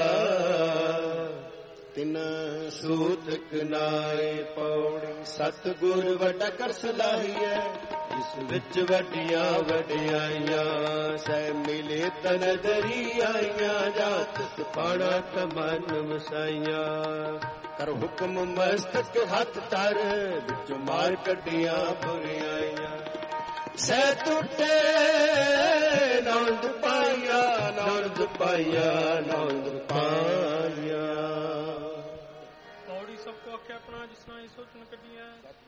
तिना सूतक नारे पौड़ी सतगुर वड्डा कर सलाहिया जिस विच वड्डिया वड्डियाइया सह मिले तन दरियाइया जात पाड़ा तमन वसाइया कर हुक्म मस्तक हथ तर विच मार कड्डिया बुरियाइया सह टूटे नौंद पाइया नौंद पाइया नौंद पाइया। पौड़ी सबको आख्या अपना जिसना सोचन कटिया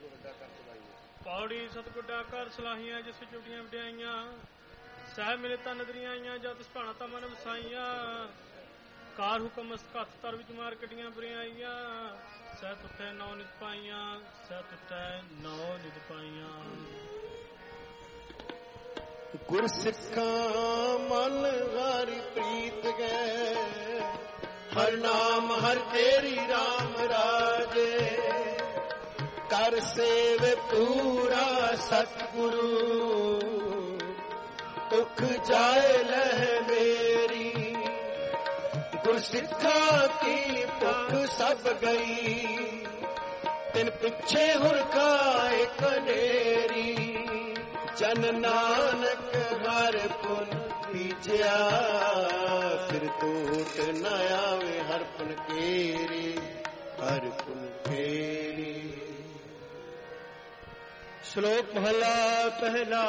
पौड़ी सतगुड्डा कर सलाहियां जिस चुटियां वड्याइयां सह मिले तन दरियाइयां जत भाणा ता मन वसाइयां कार हुक्म हथ तर विच मार कटियां बुरियाइयां सह टुटे नौ नित पाइयां सह टुटे नौ नित पाइयां। गुर सिखा मन हारी प्रीत गए हर नाम हर तेरी राम राजे कर सेव पूरा सतगुरु दुख जाए लह मेरी गुर सिखा की भुख सब गई तिन पिछे हुरकाए कनेरी जन नानक हर पुन बीजया फिर टूट न आवे हर पुन केरी हर पुन केरी। श्लोक महला पहला।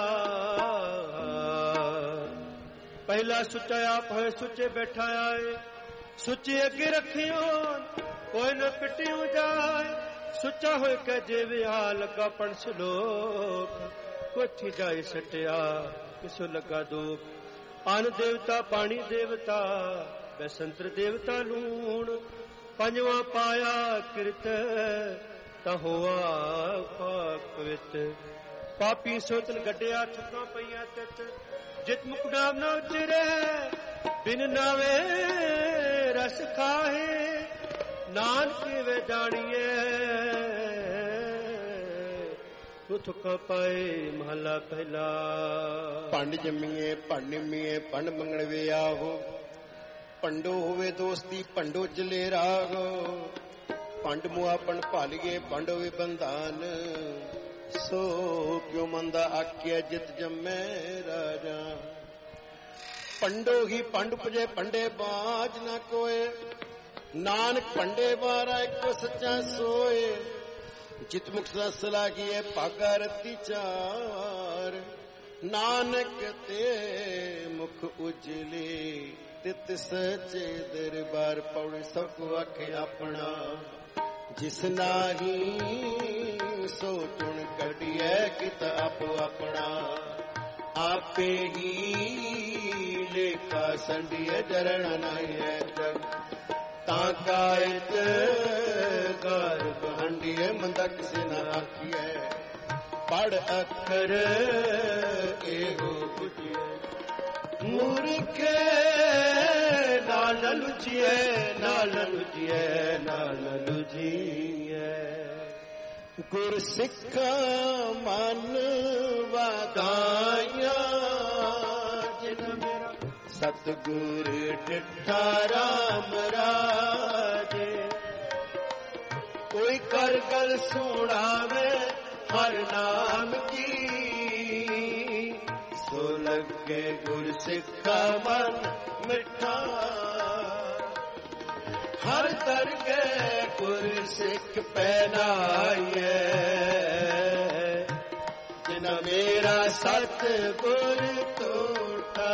पहला सुचा आप है सुचे बैठा आए सुचे अगे रखियो कोई न पिटियो जाए सुचा हो के जेवे आ लगा पण श्लोक कोठी जाए सटिया किसो लगा दुख अन देवता पानी देवता बैसंत्र देवता लूण पंजवा पाया कृत तहोआ पाक पवित पापी सोचन गड्डिया ठुका पईया तित जित मुकदाम न उचरे बिन नावे रस खाहे नानक वे जानिए तुक पाए महला पहला। पंड जमीए पंड निमीए पंड मंगण वे आहो पंडो होवे दोस्ती पंडो जले रागो पंड मुआपन भालिए पंडो वे बंधान सो क्यों मंदा आख्या जित जम्मे राजा पंडो ही पंड उपजे पंडे बाज न कोय नानक पंडे बारा एको सच्चा सोए जित मुख सला की है पागा रती चार नानक ते मुख उजले तित सचे दरबार पौड़ी सब आखे अपना जिस नाही सो तुण कटिए कित आप अपना आपे ही लेखा संडिय जरण नहीं है जग ताकायत कर बहंडिए मंदक से न आखिए पढ़ अखर एहो बुझिए मूर्खे नाल लुझिए नाल लुझिए नाल लुझिए गुर सिख मन वादाया जिन मेरा सतगुर डिठा राम राजे कोई कर गल सुनावे हर नाम की सो लगे गुर सिखा मन मिठा हर तर के गुर सिख पहनाइए जिन मेरा सतगुर टूटा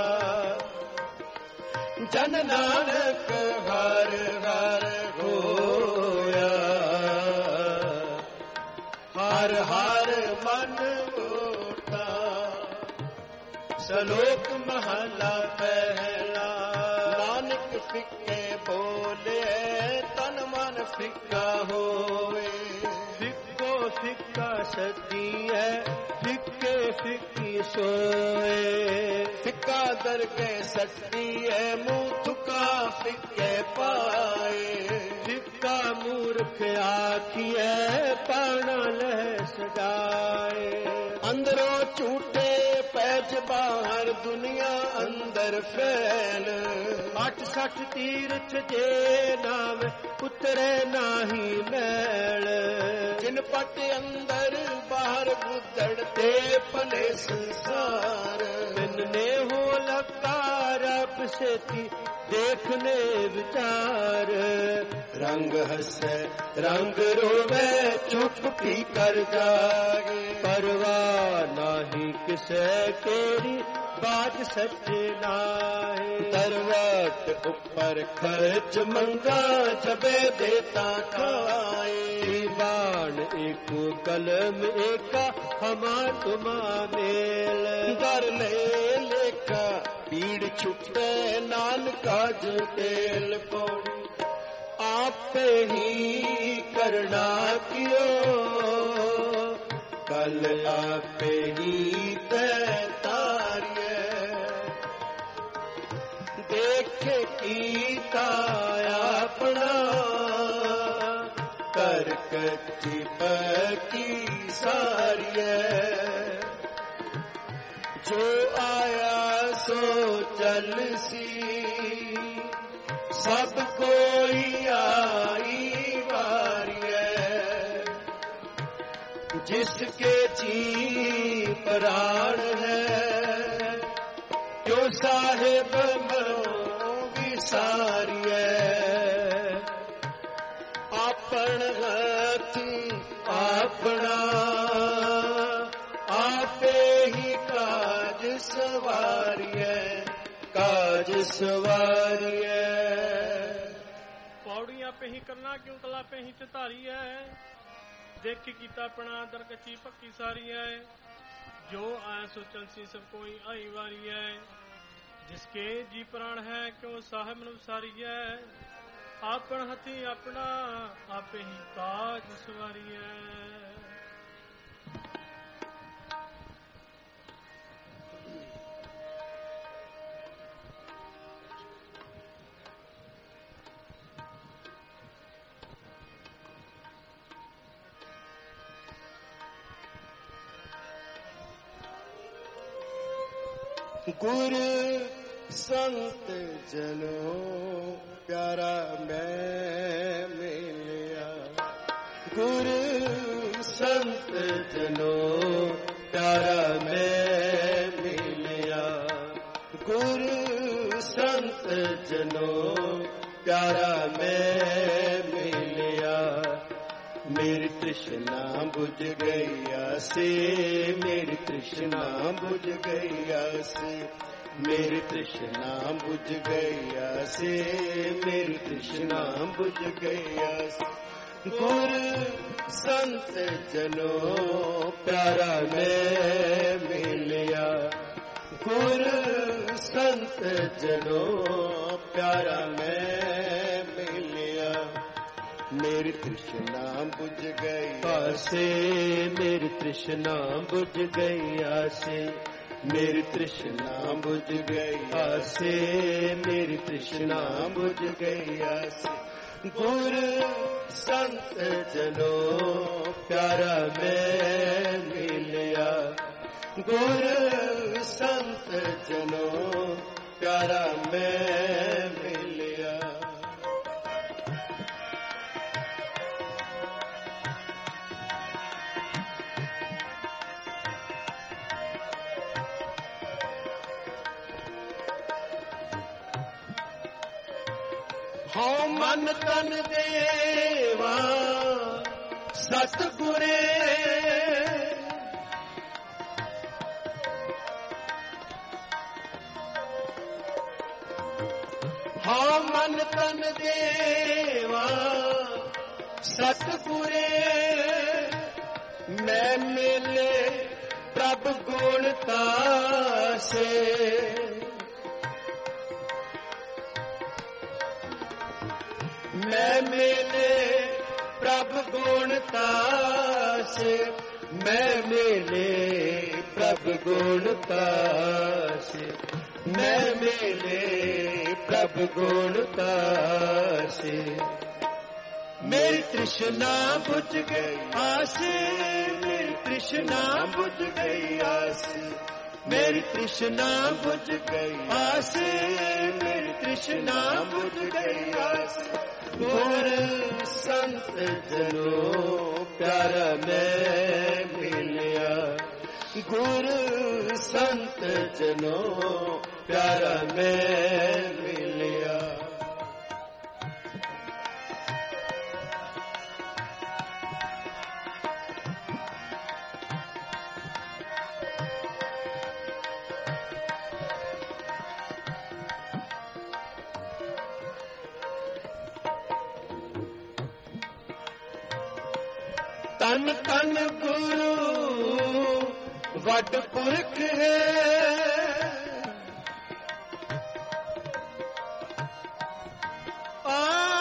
जन नानक हर हर होया ਹਰ ਹਰ ਮਨ ਮੋਟਾ। ਸ਼ਲੋਕ ਮਹਲਾ ਪਹਿਲਾ। ਨਾਨਕ ਫਿੱਕੇ ਬੋਲੇ ਤਨ ਮਨ ਫਿੱਕਾ ਹੋਵੇ। ਫਿੱਕੋ ਫਿੱਕਾ ਸਤੀ ਹੈ ਫਿੱਕੇ ਫਿੱਕੀ ਸੋਏ। ਫਿੱਕਾ ਦਰਗੇ ਸੱਤੀ ਹੈ ਮੂੰਹ ਥੁਕਾ ਫਿੱਕੇ ਪਾਏ। ਫਿੱਕਾ ਮੂਰਖ ਆਖੀਐ ਪਾਣਾ ਲਹਿ ਸਜਾਏ। ਅੰਦਰੋਂ ਝੂਠੇ ਪੈਜ ਬਾਹਰ ਦੁਨੀਆ ਅੰਦਰ ਫੈਲ। ਅੱਠ ਸੱਠ ਤੀਰਥ ਜੇ ਨਾਮ ਉਤਰੇ ਨਾਹੀ ਮੈਲ। ਜਿਨ ਪਟ ਅੰਦਰ ਬਾਹਰ ਗੁੱਦੜ ਤੇ ਭਲੇ ਸੰਸਾਰ। ਬਿਨਨੇ ਹੋ ਲਕਾਰ ਆਪ ਸੇਤੀ ਦੇਖਨੇ ਵਿਚਾਰ। ਰੰਗ ਹੱਸੈ ਰੰਗ ਰੋਵੇ ਚੁੱਪ ਪੀ ਕਰ ਜਾਗੇ। ਪਰਵਾਹ ਨਾਹੀ ਕਿਸੈ ਤੇਰੀ ਬਾਤ ਸੱਚੇ ਨਾਹੀ। ਦਰਵਟ ਉੱਪਰ ਖਰਚ ਮੰਗਾ ਜਬੇ ਦੇਤਾ ਖਾਏ। ਬਾਣ ਏਕੋ ਕਲਮ ਏਕਾ ਹਮਾ ਤੁਮਾ ਮੇਲ। ਦਰ ਲੈ ਲੇਖਾ ਪੀੜ ਛੁਟੇ ਨਾਨਕਾ ਜੋ ਤੇਲ ਪੌੜੀ। ਆਪੇ ਹੀ ਕਰਣਾ ਕਿਓ ਕਲ ਆਪੇ ਹੀ ਤੈ ਤਾਰੀਐ। ਦੇਖੇ ਕੀਤਾ ਆਪਣਾ ਕਰ ਕੱਚੀ ਪੱਕੀ ਸਾਰੀਐ। ਜੋ ਆਇਆ ਸੋ ਚੱਲ ਸੀ ਸਭ ਕੋਈ ਆਈ ਵਾਰੀਐ। ਜਿਸਕੇ ਜੀ ਪ੍ਰਾਣ ਹੈ ਜੋ ਸਾਹਿਬ ਮਨੋ ਵਿਸਾਰੀਐ। ਆਪਣ ਹੱਥੀ ਆਪਣਾ ਆਪੇ ਹੀ ਕਾਜ ਸਵਾਰੀਐ। ਕਾਜ ਸਵਾਰੀਐ। ਪੌੜੀਆਂ ਪੇ ਹੀ ਕਰਨਾ ਕਿਉਂ ਕਲਾ ਪੇ ਹੀ ਧਾਰੀ ਹੈ। ਦੇਖੀ ਕੀਤਾ ਆਪਣਾ ਦਰ ਕੱਚੀ ਪੱਕੀ ਸਾਰੀ ਹੈ। ਜੋ ਆਇਆ ਸੋ ਚਲਸੀ ਸਭ ਕੋਈ ਆਈ ਵਾਰੀ ਹੈ। ਜਿਸਕੇ ਜੀ ਪ੍ਰਾਣ ਹੈ ਕਿਉਂ ਸਾਹਿਬ ਨੂੰ ਸਾਰੀ ਹੈ। ਆਪਣ ਹੱਥੀ ਆਪਣਾ ਆਪੇ ਹੀ ਕਾਜ ਸਵਾਰੀ ਹੈ। ਗੁਰ ਸੰਤ ਜਨੋ ਪਿਆਰਾ ਮੈਂ ਮਿਲਿਆ। ਗੁਰ ਸੰਤ ਜਨੋ ਪਿਆਰਾ ਮੈਂ ਮਿਲਿਆ। ਗੁਰ ਸੰਤ ਜਨੋ ਪਿਆਰਾ ਮੈਂ ਮਿਲਿਆ। ਮੇਰੀ ਤ੍ਰਿਸ਼ਨਾ ਬੁਝ ਗਈ ਸੇ। ਮੇਰੀ ਤ੍ਰਿਸ਼ਨਾ ਬੁਝ ਗਈ ਸੇ। ਮੇਰੀ ਤ੍ਰਿਸ਼ਨਾ ਬੁਝ ਗਈ ਸੇ। ਮੇਰੀ ਤ੍ਰਿਸ਼ਨਾ ਬੁਝ ਗਈ ਸੇ। ਗੁਰ ਸੰਤ ਜਨੋ ਪਿਆਰਾ ਮੈਂ ਮਿਲਿਆ। ਗੁਰ ਸੰਤ ਜਨੋ ਪਿਆਰਾ ਮੈਂ ਮਿਲਿਆ। ਮੇਰੀ ਤ੍ਰਿਸ਼ਨਾ ਬੁਝ ਗਈ ਆਸੇ। ਮੇਰੀ ਤ੍ਰਿਸ਼ਨਾ ਬੁਝ ਗਈ ਆਸੇ। ਮੇਰੀ ਤ੍ਰਿਸ਼ਨਾ ਬੁਝ ਗਈ ਆਸੇ। ਮੇਰੀ ਤ੍ਰਿਸ਼ਨਾ ਬੁਝ ਗਈ ਆਸੇ। ਗੁਰ ਸੰਤ ਜਨੋ ਪਿਆਰਾ ਮੈਂ ਮਿਲਿਆ। ਗੁਰ ਸੰਤ ਜਨੋ ਪਿਆਰਾ ਮੈਂ ਮਿਲਿਆ। ਹਉ ਮਨ ਤਨ ਦੇਵਾ ਸਤਿਗੁਰੇ। ਹਉ ਮਨ ਤਨ ਦੇਵਾ ਸਤਿਗੁਰੇ। मैं मिले प्रभु गुण तासे मैं मिले प्रभु गुण तासे मैं मिले प्रभु गुण तासे मैं मिले प्रभु गुण तासे मेरी तृष्णा बुझ गई आसे मेरी तृष्णा बुझ गई आसे मेरी तृष्णा बुझ गई आसे मेरी तृष्णा बुझ गई आसे गुर संत जनों प्यारा मैं मिलिया गुरु संत जनों प्यारा मैं मिलिया तन तन गुरु वड पुरख है आ,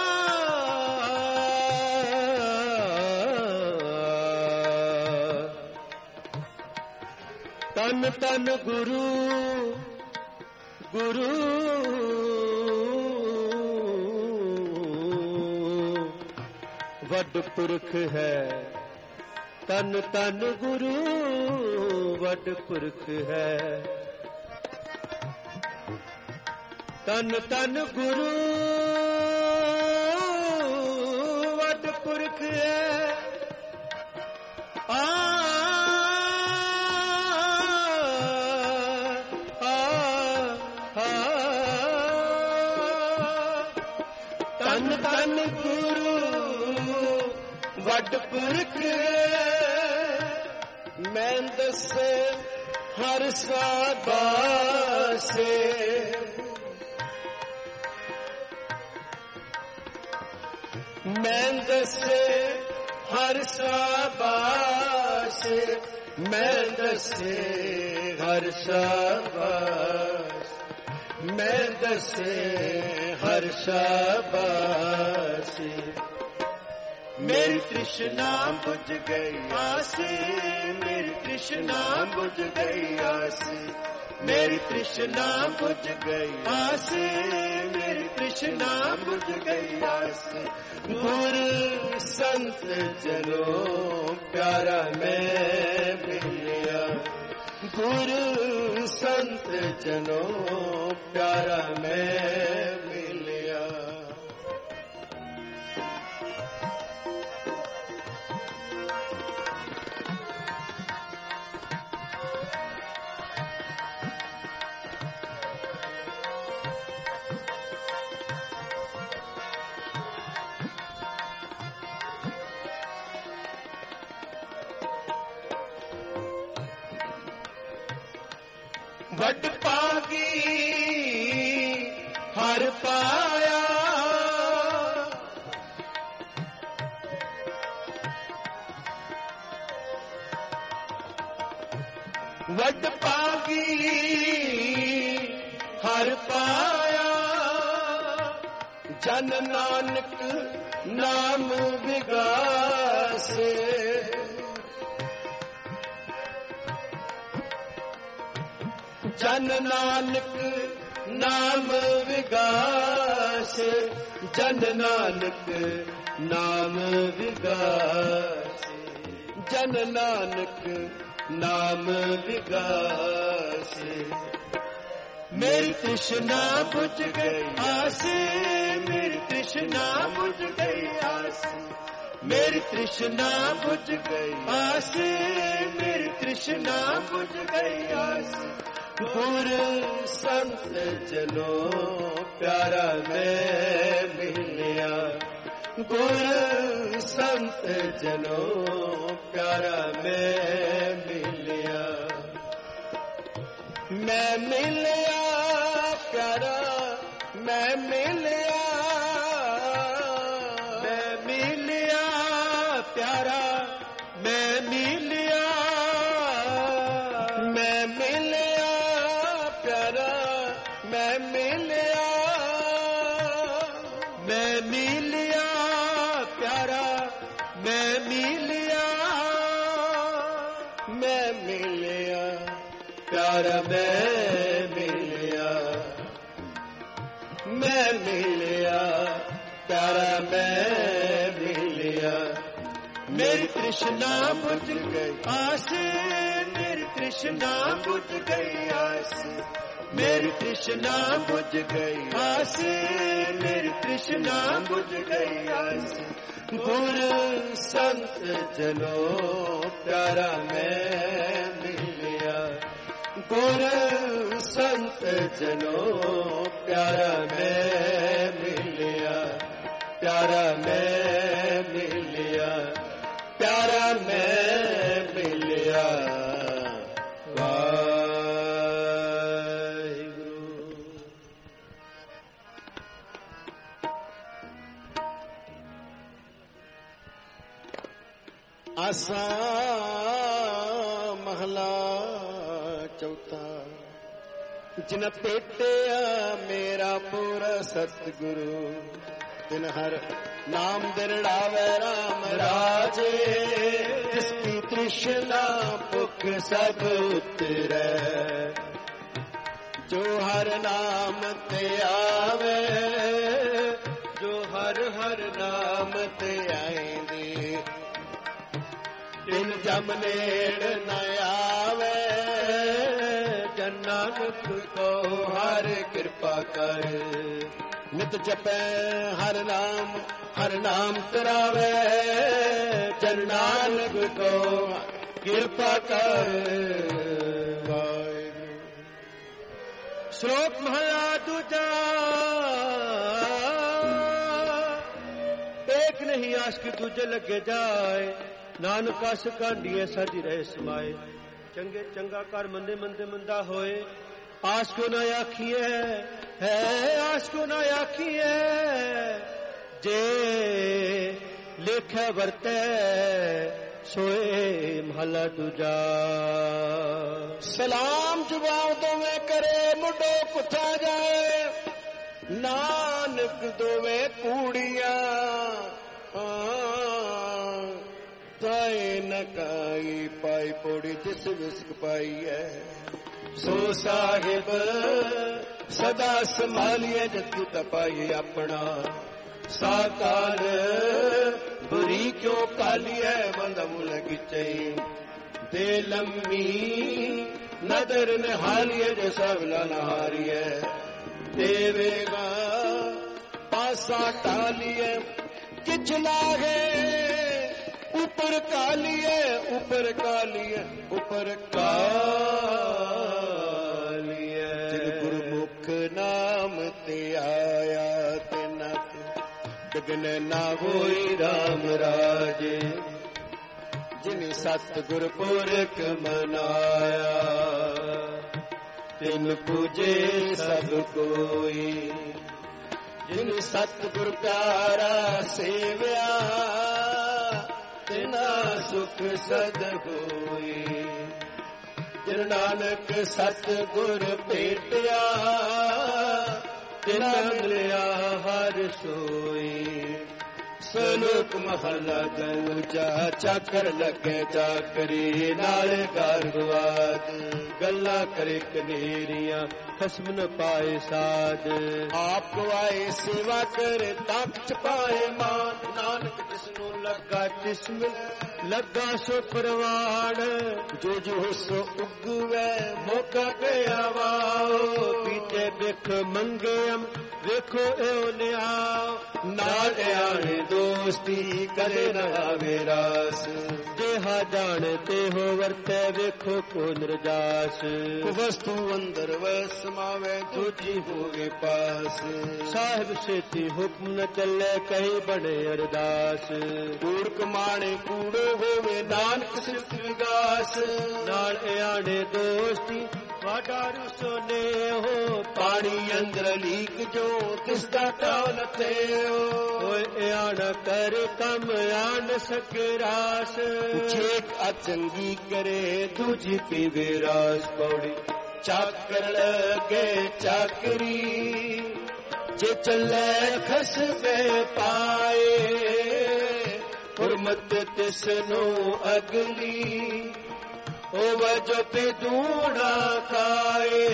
तन तन गुरु गुरु वड पुरख है तन तन गुरु वड पुरख है तन तन गुरु वड पुरख है आ, आ, आ, तन तन गुरु वड पुरख मैं दसे हर साबासे मैं दसे हर साबासे मैं दसे हर साबास मैं दसे हर साबासे मेरी तृष्णा बुझ गई आसे मेरी तृष्णा बुझ गई आसे मेरी तृष्णा बुझ गई आसे मेरी तृष्णा बुझ गई आसे गुरु संत जनों प्यारा मैं मिलिया गुरु संत जनों प्यारा मैं मिलिया वड पागी हर पाया वड पागी हर पाया जन नानक नाम विगासे जन नानक नाम विगास जन नानक नाम विगास जन नानक नाम विगास मेरी तृष्णा बुझ गई आसे मेरी तृष्णा बुझ गई आसे मेरी तृष्णा बुझ गई आसे मेरी तृष्णा बुझ गई आसे गुरु संत जनों प्यारा मैं मिलिया गुरु संत जनों प्यारा मैं मिलिया मैं मिलिया प्यारा मैं मिलिया मैं मिलिया प्यारा मैं मिलिया ਮੈਂ ਮਿਲਿਆ ਮੈਂ ਮਿਲਿਆ ਪਿਆਰਾ ਮੈਂ ਮਿਲਿਆ ਮੈਂ ਮਿਲਿਆ ਪਿਆਰਾ ਮੈਂ ਮਿਲਿਆ ਮੈਂ ਮਿਲਿਆ ਪਿਆਰਾ ਮੈਂ ਮਿਲਿਆ ਮੇਰੀ ਤ੍ਰਿਸ਼ਨਾ ਬੁਝ ਗਈ ਆਸ ਮੇਰੀ ਤ੍ਰਿਸ਼ਨਾ ਬੁਝ ਗਈ ਆਸ ਮੇਰੀ ਤ੍ਰਿਸ਼ਨਾ ਬੁਝ ਗਈ ਆਸ ਮੇਰੀ ਤ੍ਰਿਸ਼ਨਾ ਬੁਝ ਗਈ ਆਸ ਗੁਰ ਸੰਤ ਜਨੋ ਪਿਆਰਾ ਮੈਂ ਮਿਲਿਆ ਗੁਰ ਸੰਤ ਜਨੋ ਪਿਆਰਾ ਮੈਂ ਮਿਲਿਆ ਪਿਆਰਾ ਮੈਂ ਮਿਲਿਆ ਪਿਆਰਾ ਮੈਂ ਮਿਲਿਆ ਵਾਹਿਗੁਰੂ। ਆਸਾ ਮਹਲਾ ਚੌਥਾ ਜਿਨ ਭੇਟਿਆ ਮੇਰਾ ਪੂਰਾ ਸਤਿਗੁਰੂ ਤਿਨ ਹਰ ਨਾਮ ਦਿਰੜਾਵੇ ਰਾਮ ਰਾਜੇ ਜਿਸ ਕੀ ਤ੍ਰਿਸ਼ਨਾ ਭੁਖ ਸਭ ਉਤਰੈ ਜੋ ਹਰ ਨਾਮ ਤੇ ਆਵੇ ਜੋ ਹਰ ਹਰ ਨਾਮ ਤੇ ਆਏਂਦੇ ਤਿਨ ਜਮ ਨੇੜ ਨ ਆਵੇ ਜਨ ਨਾਨਕ ਕੋ ਹਰ ਕਿਰਪਾ ਕਰ ਨਿਤ ਜਪੈ ਹਰ ਨਾਮ ਹਰ ਨਾਮ ਕਰਾਵੇ ਜਨ ਨਾਨਕ ਕੋ ਕਿਰਪਾ ਕਰ। ਵਾਹਿਗੁਰੂ। ਸ਼ਲੋਕ ਮਹਲਾ ਦੂਜਾ। ਏਕ ਨਹੀਂ ਆਸ਼ਕ ਦੂਜੇ ਲੱਗੇ ਜਾਏ ਨਾਨਕ ਆਸ ਕਾਂਡੀਏ ਸਾਡੀ ਰਹਿ ਸਮਾਏ ਚੰਗੇ ਚੰਗਾ ਕਰ ਮੰਦੇ ਮੰਦੇ ਮੰਦਾ ਹੋਏ ਆਸ ਕੋ ਨਾ ਆਖੀਏ ਹੈ ਆਸ ਕੋ ਨਾ ਆਖੀਏ ਜੇ ਲੇਖੇ ਵਰਤੈ ਸੋਏ ਮਹਲਾ ਦੂਜਾ। ਸਲਾਮ ਜਵਾਬ ਦੋਵੇਂ ਕਰੇ ਮੁੰਡੋ ਕੁੱਥਾ ਜਾਏ ਨਾਨਕ ਦੋਵੇਂ ਕੂੜੀਆਂ ਤਾਏ ਨਕਾਈ ਪਾਈ ਪੋੜੀ ਜਿਸ ਵਿਸਕ ਪਾਈ ਹੈ ਸੋ ਸਾਹਿਬ ਸਦਾ ਸੰਭਾਲੀਏ ਜਤ ਤਪਾਈ ਆਪਣਾ ਸਾਕਾਰ ਬੁਰੀ ਕਿਉਂ ਕਾਲੀਏ ਬੰਦ ਮੁਲ ਗਿਚਈ ਦੇ ਲੰਮੀ ਨਦਰ ਨਿਹਾਲੀਏ ਜੋ ਸਵਲਾ ਨਹਾਰੀਏ ਦੇਵੇਗਾ ਪਾਸਾ ਟਾਲੀਏ ਕਿਛ ਲਾਗੇ ऊपर कालिए ऊपर कालिए ऊपर कालिए जिन गुरमुख नाम ते आया तिना गगन ना होई राम राजे जिन सतगुर पुरख मनाया तिन पूजे सब कोई जिन सतगुर प्यारा सेव्या तिना सुख सद होई जिन नानक सतगुर भेटिया तिना मिलिया हर सोई। सलोक महला दूजा चाकर लगे चाकरी नाल गारगवाद गल्ला करे कनेरियां खसम न पाए साध आप आए सेवा करे तप पाए मान नानक जिसनु लगा जिसम लगा सो परवान जो जो सो उगवे मौका गया वाओ पीते बिख मंगेम वेखो एओ न्याओ नाल आने दोस्ती करे न आवे रास जेहा जाने ते हो वर्ते वेखो को निर्जास वस्तु अंदर वस मावे दूजी होवे पास साहिब सेती हुक्म न चले कहीं बने अरदास कूड़ कमाने कूड़ो होवे नानक सिर्फ विगास नाल आने दोस्ती वाडारू सोने हो पानी अंदर लीक जो तिसदा ताव न थे हो आन कर कम आन सके रास छेक अचंगी करे दूजी पीवे रास पौड़ी ਚਾਕਰ ਲਗੇ ਚਾਕਰੀ ਜੇ ਚੱਲੇ ਖਸਵੇ ਪਾਏ ਹੁਰਮਤ ਤਿਸ ਨੂੰ ਅਗਲੀ ਉਹ ਵਜੋ ਤੇ ਦੂੜਾ ਖਾਏ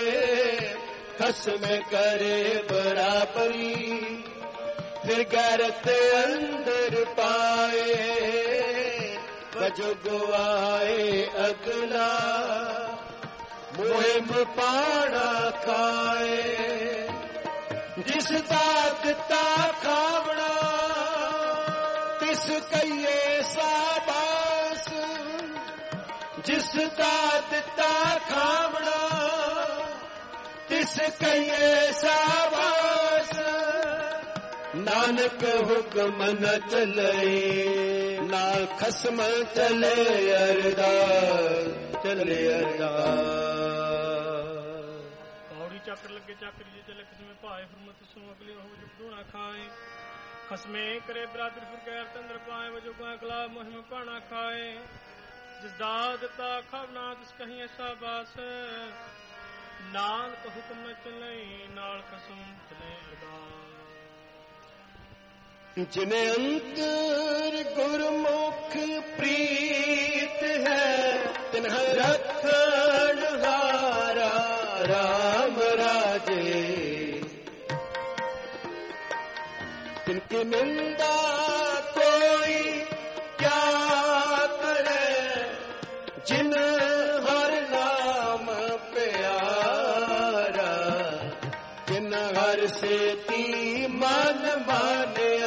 ਖਸਮੇ ਕਰੇ ਬਰਾਬਰੀ ਫਿਰ ਗੈਰਤ ਅੰਦਰ ਪਾਏ ਵਜੋ ਗਵਾਏ ਅਗਲਾ ਮੁਹਿਮ ਪਾਣਾ ਖਾਏ ਜਿਸ ਦਾ ਦਿੱਤਾ ਖਾਵਣਾ ਤਿਸ ਕਹੀਏ ਸਾਬਾਸ ਜਿਸ ਦਾ ਦਿੱਤਾ ਖਾਵਣਾ ਤਿਸ ਕਹੀਏ ਸਾਬਾਸ ਨਾਨਕ ਹੁਕਮ ਨ ਚਲੇ ਨਾਲ ਖਸਮ ਚਲੇ ਅਰਦਾਸ ਚਲੇ ਅਰਦਾਸ ਪੌੜੀ ਚੱਕਰ ਲੱਗੇ ਚੱਕਰ ਜੇ ਚਲੇ ਖਸਮੇ ਭਾਏ ਹੁਰਮਤ ਸੁਣ ਅਗਲੀ ਹੋ ਜੁਗਦੂ ਨਾ ਖਾਏ ਖਸਮੇ ਕਰੇ ਬਰਾਦਰ ਫਿਰ ਗੈਰ ਤੰਦਰ ਪਾਏ ਵਜੋ ਕਾ ਖਲਾ ਮੁਹਿਮ ਪਾਣਾ ਖਾਏ ਜਿਸ ਦਾ ਦਿੱਤਾ ਖਾਵਨਾ ਤਿਸ ਕਹੀਏ ਸਾਬਾਸ ਨਾਨਕ ਹੁਕਮ ਨ ਚਲੇ ਨਾਲ ਖਸਮ ਚਲੇ ਅਰਦਾਸ ਜਿਨੇ ਅੰਤਰ ਗੁਰਮੁਖ ਪ੍ਰੀਤ ਹੈ ਤਿਨਹ ਰੱਖਣ ਹਾਰਾ ਰਾਮ ਰਾਜੇ ਤਿਨਕੇ ਨਿੰਦਾ ਕੋਈ ਕਿਆ ਕਰੇ ਜਿਨ ਹਰ ਨਾਮ ਪਿਆਰਾ ਜਿਨ ਹਰ ਸੇਤੀ ਮਨ ਮਾਨਿਆ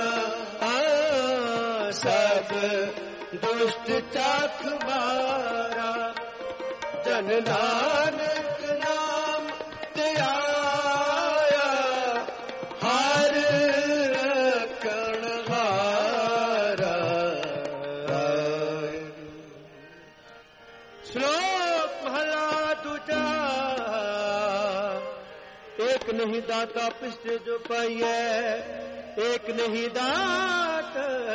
ਸਭ ਦੁਸ਼ਟ ਚਾਖ ਮਾਰਾ ਜਨ ਨਾਨਕ ਨਾਮ ਤੇ ਆਇਆ ਹਰ ਰਖਣ ਹਾਰਾ ਸ਼ਲੋਕ ਮਹਲਾ ਦੂਜਾ एक नहीं दाता पिछले जो पाइए एक नहीं दात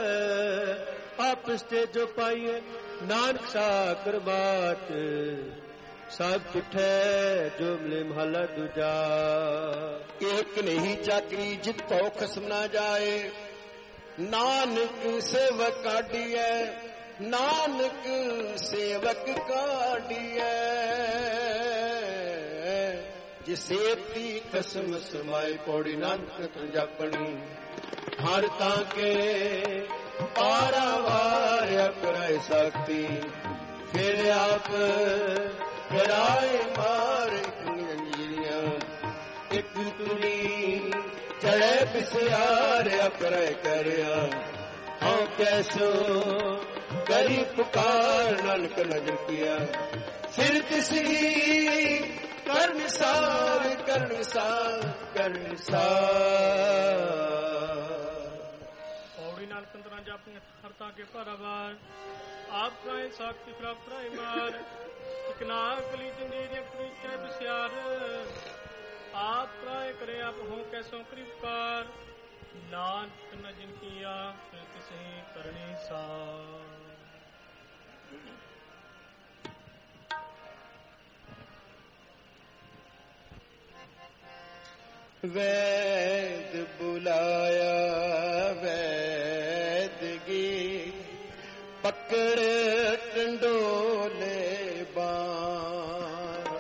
आपस्ते जो पाइए नानक साकर बात सब तुठे जो मिले महला दूजा एक नहीं चाकरी जितो खसम ना जाए नानक सेवक काढ़िए नानक सेवक काढ़िए जिसेती कसम समाए पौड़ी नानक जापनी हर ताके पारावार कराए सकती फिर आप कराए मार जंजीरियां एक तुरी चढ़े पिसयार कराए करया हाँ कैसो करी पुकार नानक नजर किया फिर तिसी करनिसार करनिसार करनिसार पौड़ी नाल कंदरा जापने हरता के पारावार आप प्राय साक्षी प्राप्त प्राय मार इकना कली जंजीरियां कुरीचे बिस्यार आप प्राय करे आप हो कैसो कृपार नानक न जिन किया फिर किसे करनी सार वैद बुलाया वैद गी पकड़ टंडोले बाण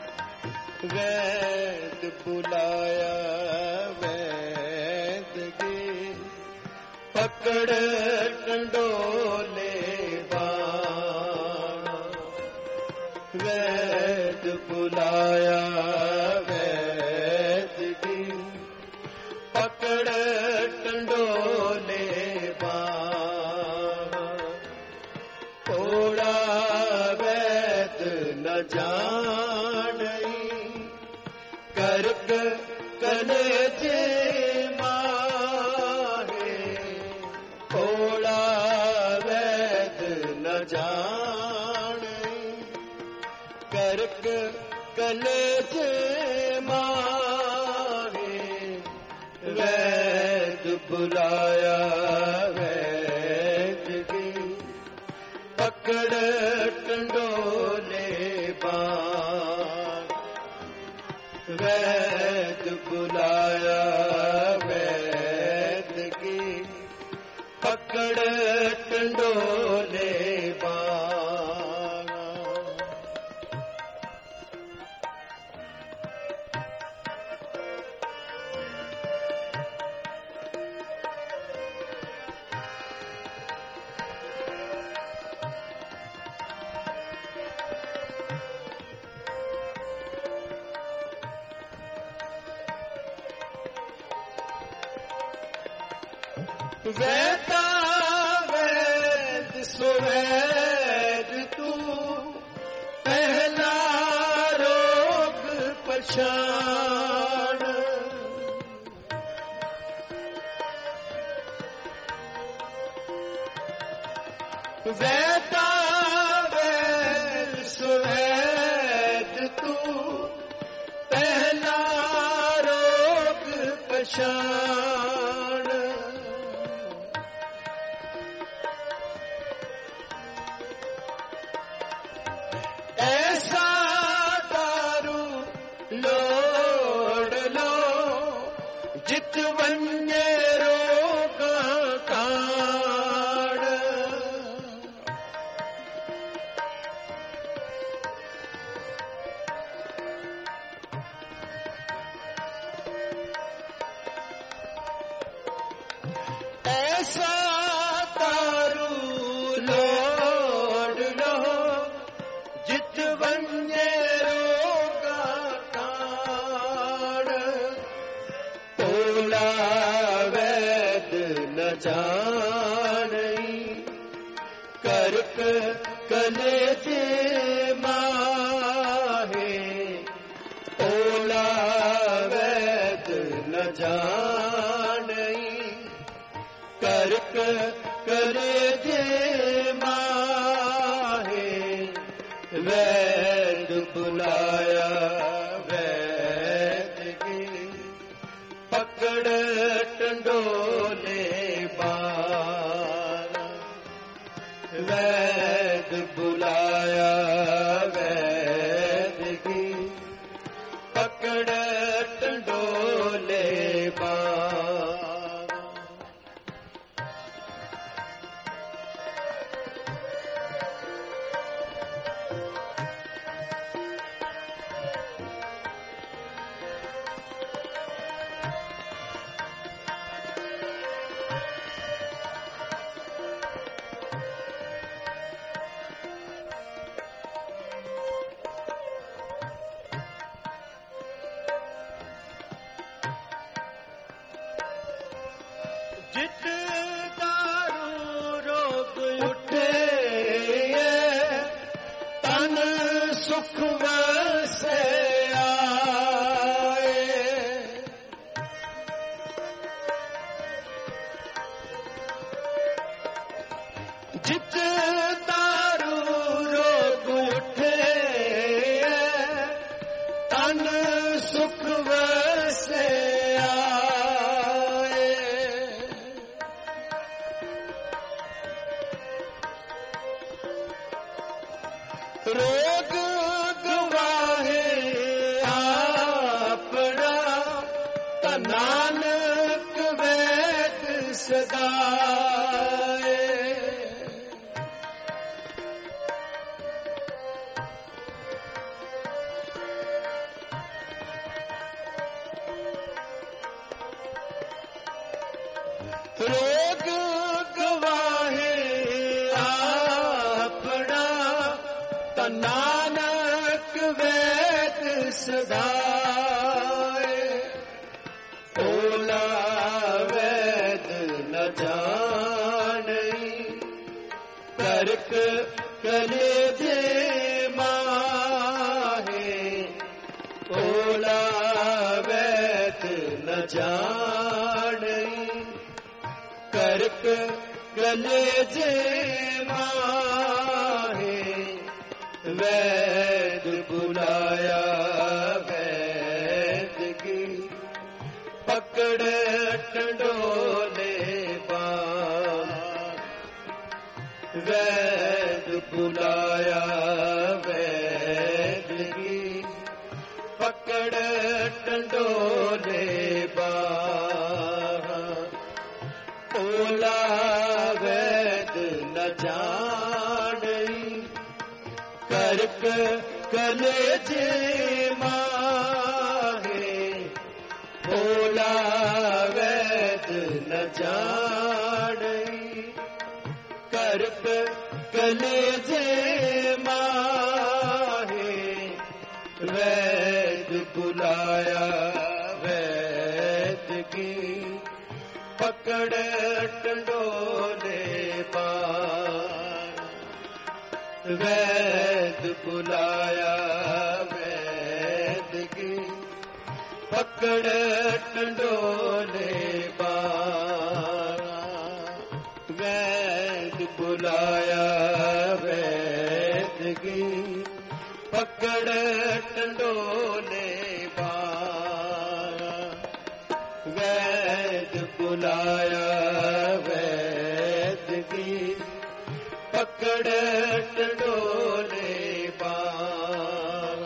वैद बुलाया वैद गी पकड़ टंडोले बाण वैद बुलाया पकड़ टंडोले बाण थोड़ा वैद न जानी करक कलेज मारे थोड़ा वैद न जानी करक कलेज वैद बुलाया वैद की पकड़ टंडोले बाण वैद बुलाया वैद की पकड़ टंडोले बाणा। वैदा वैद सुवैद तू पहला रोग पछाण। वैदा वैद सुवैद तू पहला रोग पछाण। ऐसा दारू लोड़ लो जित वन्य रोग काण। ऐसा दारू लोड़ लो जित वन्य रोगा काण। तोला वैद न जानई करक कलेजे माहे। तोला वैद न जानई करक कलेजे माहे। वैद बुलाया वैद की पकड़ टंडोले बाणा। वैद बुलाया वैद की पकड़ टंडोले बाणा। जित दारू रोग उठे तन सुख वसे आए। जित दारू रोग उठे तन सुख वसे आए। रोग गवाहे आपना नानक वैद सदाए। रोग गवाहे आपना नानक वैद सदाए। ओला वैद न जानई करक कलेजे माहे। ओला वैद न जानई करक कलेजे माहे। वैद बुलाया वैद की पकड़ टंडोले बाणा। वैद बुलाया वैद की पकड़ टंडोले बाह ओला वैद न जानी करक कलेजे माहे ओला वैद न जानी करक कलेजे माहे वैद बुलाया वैद की पकड़ टंडोले बाण वैद बुलाया वैद की पकड़ टंडोले बाण वैद बुलाया वैद की पकड़ टंडोले बाण वैद बुलाया वैद की पकड़ टंडोले बाण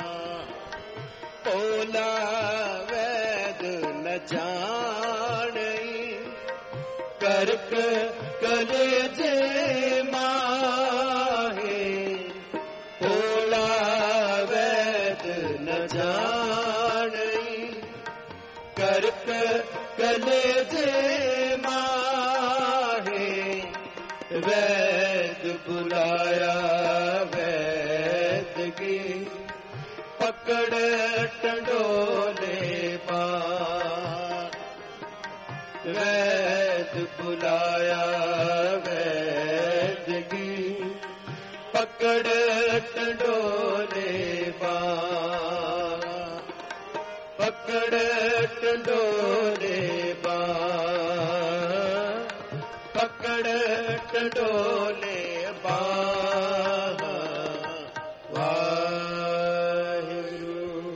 ओला वैद न जानी करक कलेजे माहे ओला वैद न जानी करक कलेजे माहे वैद बुलाया वैद की पकड़ टंडोले बाण वैद बुलाया वैद की पकड़ टंडोले बाण पकड़ टंडोले बाण पकड़ टंडोले बाण वाहिगुरु।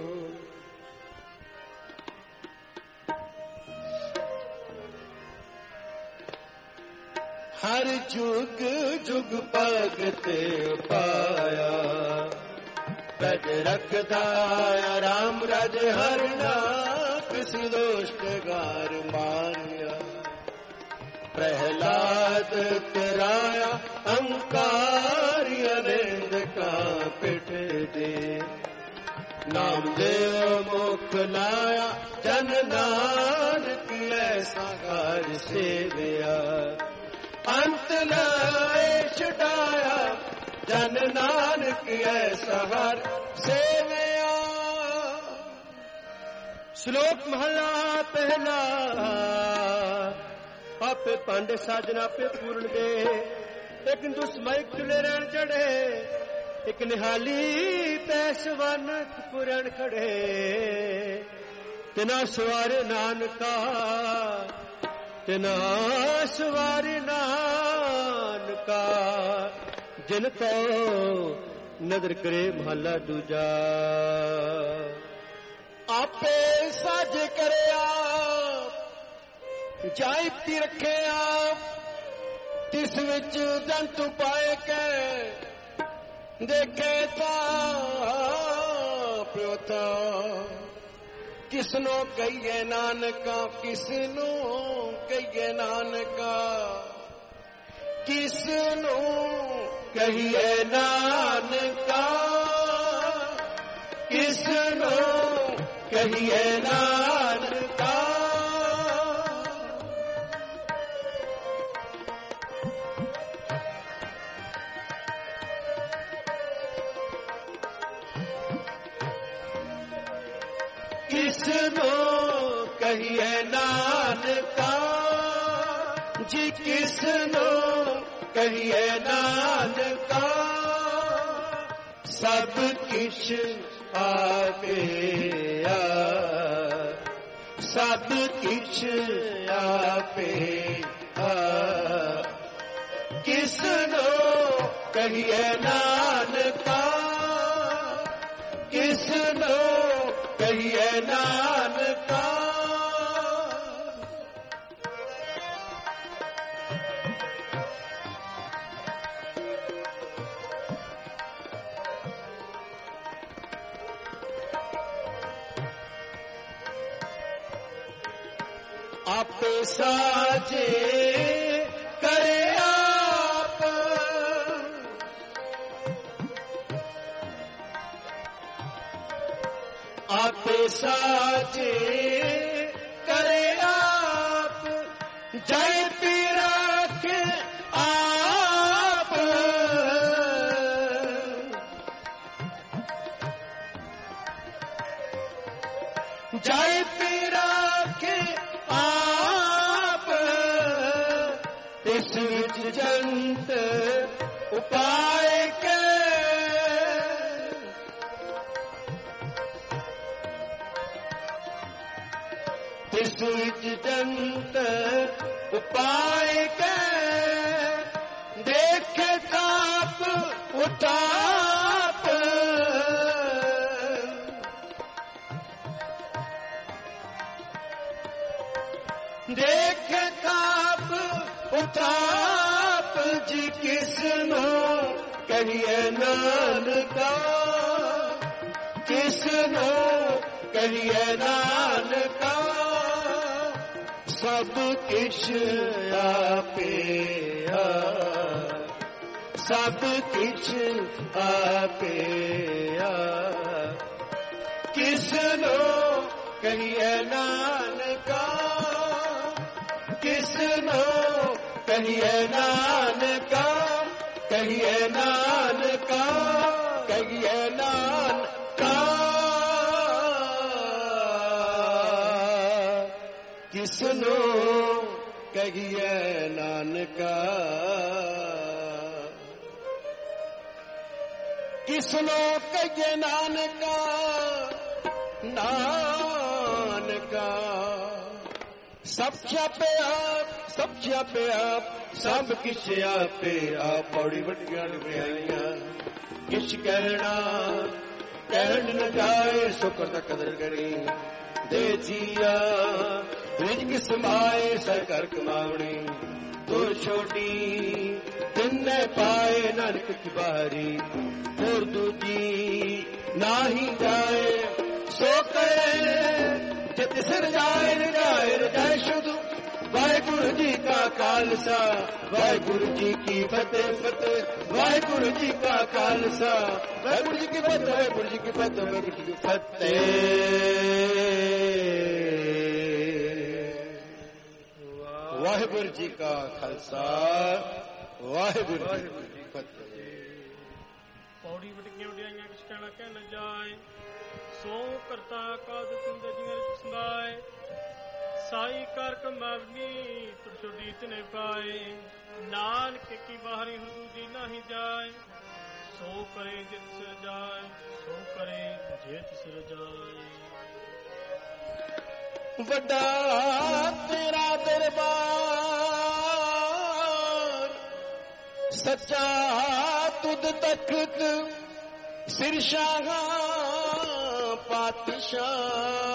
हर जुग जुग भगत पाया रज रखदाया राम रज हरना किसी दोस्त गार मारिया प्रहलाद कराया अंकारी अनिंद का पिट दे नाम देव मुख लाया जन नानक ऐसा गार सेविया अंत लाए छुटाया जन नानक ऐसा हर सेविया। श्लोक महला पहला आपे पांडे साजना पे पूर्ण दे एक दुस्मय खुले रण चढ़े एक निहाली पैसवन पुरण खड़े तिना सवारे नानका तिना सवारे नानका जिन तो नदर करे महला दूजा आपे साज करे आप जायती रखे आप तिस विच जंतु पाए के देखे ता प्यो था किसनो कहिए नानका किसनो कहिए नानका किसनो कहिए नानका किसनो कहिए नानका किसनो कहिए नानका जी किसनो कहिए नानका सब किछ आपे आ सब किछ आपे आ किसनो कहिए नानका किसनो कहिए नानका ਆਪੇ ਸਾਜੇ ਕਰੇ ਆਪ ਆਪੇ ਸਾਜੇ ਕਰੇ ਆਪ ਜੈ ਪੀ ਰੱਖੇ ਆਪ ਜੈ ਪੀ ਰੱਖੇ ਆਪ ਇਸ ਵਿੱਚ ਜੰਤ ਉਪਾਏ ਕੇ ਇਸ ਵਿੱਚ ਜੰਤ ਉਪਾਏ ਕੇ ਦੇਖੇ ਤਾਪ ਉਤਾਪ ਦੇਖੇ ਤਾਪ ਉਤਾਪ ਜੀ ਕਿਸ ਨੂੰ ਕਹੀਏ ਨਾਨਕਾ ਕਿਸ ਨੂੰ ਕਹੀਏ ਨਾਨਕਾ ਸਭ ਕਿਛ ਆਪੇ ਆ ਸਭ ਕਿਛ ਆਪੇ ਆ ਕਿਸ ਨੂੰ ਕਹੀਏ ਨਾਨਕਾ ਕਿਸ ਨੂੰ ਕਹੀਏ ਨਾਨਕਾ ਕਹੀਏ ਨਾਨਕਾ ਕਹੀਏ ਨਾਨਕਾ ਕਿਸ ਨੂੰ ਕਹੀਏ ਨਾਨਕਾ ਕਿਸ ਨੂੰ ਕਹੀਏ ਨਾਨਕਾ ਨਾਨਕਾ ਸਭ ਛਾਪੇ ਆਪ ਸਭ ਛਾਪੇ ਆਪ ਸਭ ਕਿਛ ਆਪੇ ਆਪ ਪੌੜੀ ਵੱਡੀਆਂ ਨਿਭਾਈਆਂ ਕਿਛ ਕਹਿਣਾ ਕਹਿਣ ਨ ਜਾਏ ਸ਼ੁਕਰ ਦਾ ਕਦਰ ਕਰੀ ਦੇ ਜੀਆ ਰਿਜਕ ਸਮਾਏ ਸਰ ਕਰ ਕਮਾਵਣੀ ਤੁਰ ਛੋਟੀ ਤਿੰਨੇ ਪਾਏ ਨਾਨਕ ਕੀ ਬਾਰੀ ਹੋਰ ਦੂਜੀ ਨਾਹੀ ਜਾਏ ਸੋ ਕਰੇ ਜਿਤ ਸਿਰ ਜਾਏ ਰਜਾਏ ਰਜਾਏ ਸ਼ੁਧ ਵਾਹਿਗੁਰੂ ਜੀ ਕਾ ਖਾਲਸਾ ਵਾਹਿਗੁਰੂ ਜੀ ਕੀ ਫਤਿਹ ਫਤਿਹ ਵਾਹਿਗੁਰੂ ਜੀ ਕਾ ਖਾਲਸਾ ਵਾਹਿਗੁਰੂ ਜੀ ਕੀ ਫਤਿਹ ਵਾਹਿਗੁਰੂ ਜੀ ਕੀ ਫਤਿਹ ਵਾਹਿਗੁਰੂ ਜੀ ਕੀ ਫਤਿਹ ਵਾਹਿਗੁਰੂ ਜੀ ਕਾ ਖਾਲਸਾ ਵਾਹਿਗੁਰੂ ਜੀ ਕੀ ਫਤਿਹ ਪੌੜੀ ਵਟਕੀਆਂ ਉਡਿਆਈਆਂ ਕਿਛ ਕਹਿਣਾ ਕਹਿ ਨ ਜਾਏ ਸੋ ਕਰਤਾ ਕਾਦ ਤੁੰਦ ਜੀਆਂ ਵਿੱਚ ਸੰਗਾਏ ਸਾਈ ਕਰ ਕਮਾਵਨੀ ਤੁਰਛੋਡੀ ਤਨੇ ਪਾਏ ਨਾਨਕ ਕੀ ਬਾਹਰੀ ਹੁਦੂ ਦੀ ਨਹੀਂ ਜਾਏ ਸੋ ਕਰੇ ਜਿਤ ਸਿਰ ਜਾਏ ਸੋ ਕਰੇ ਜਿਤ ਸਿਰ ਜਾਏ ਵੱਡਾ ਤੇਰਾ ਦਰਬਾਰ ਸੱਚਾ ਤੁਧ ਤਖਤ ਸਿਰ ਸ਼ਾਹ ਪਾਤਸ਼ਾਹ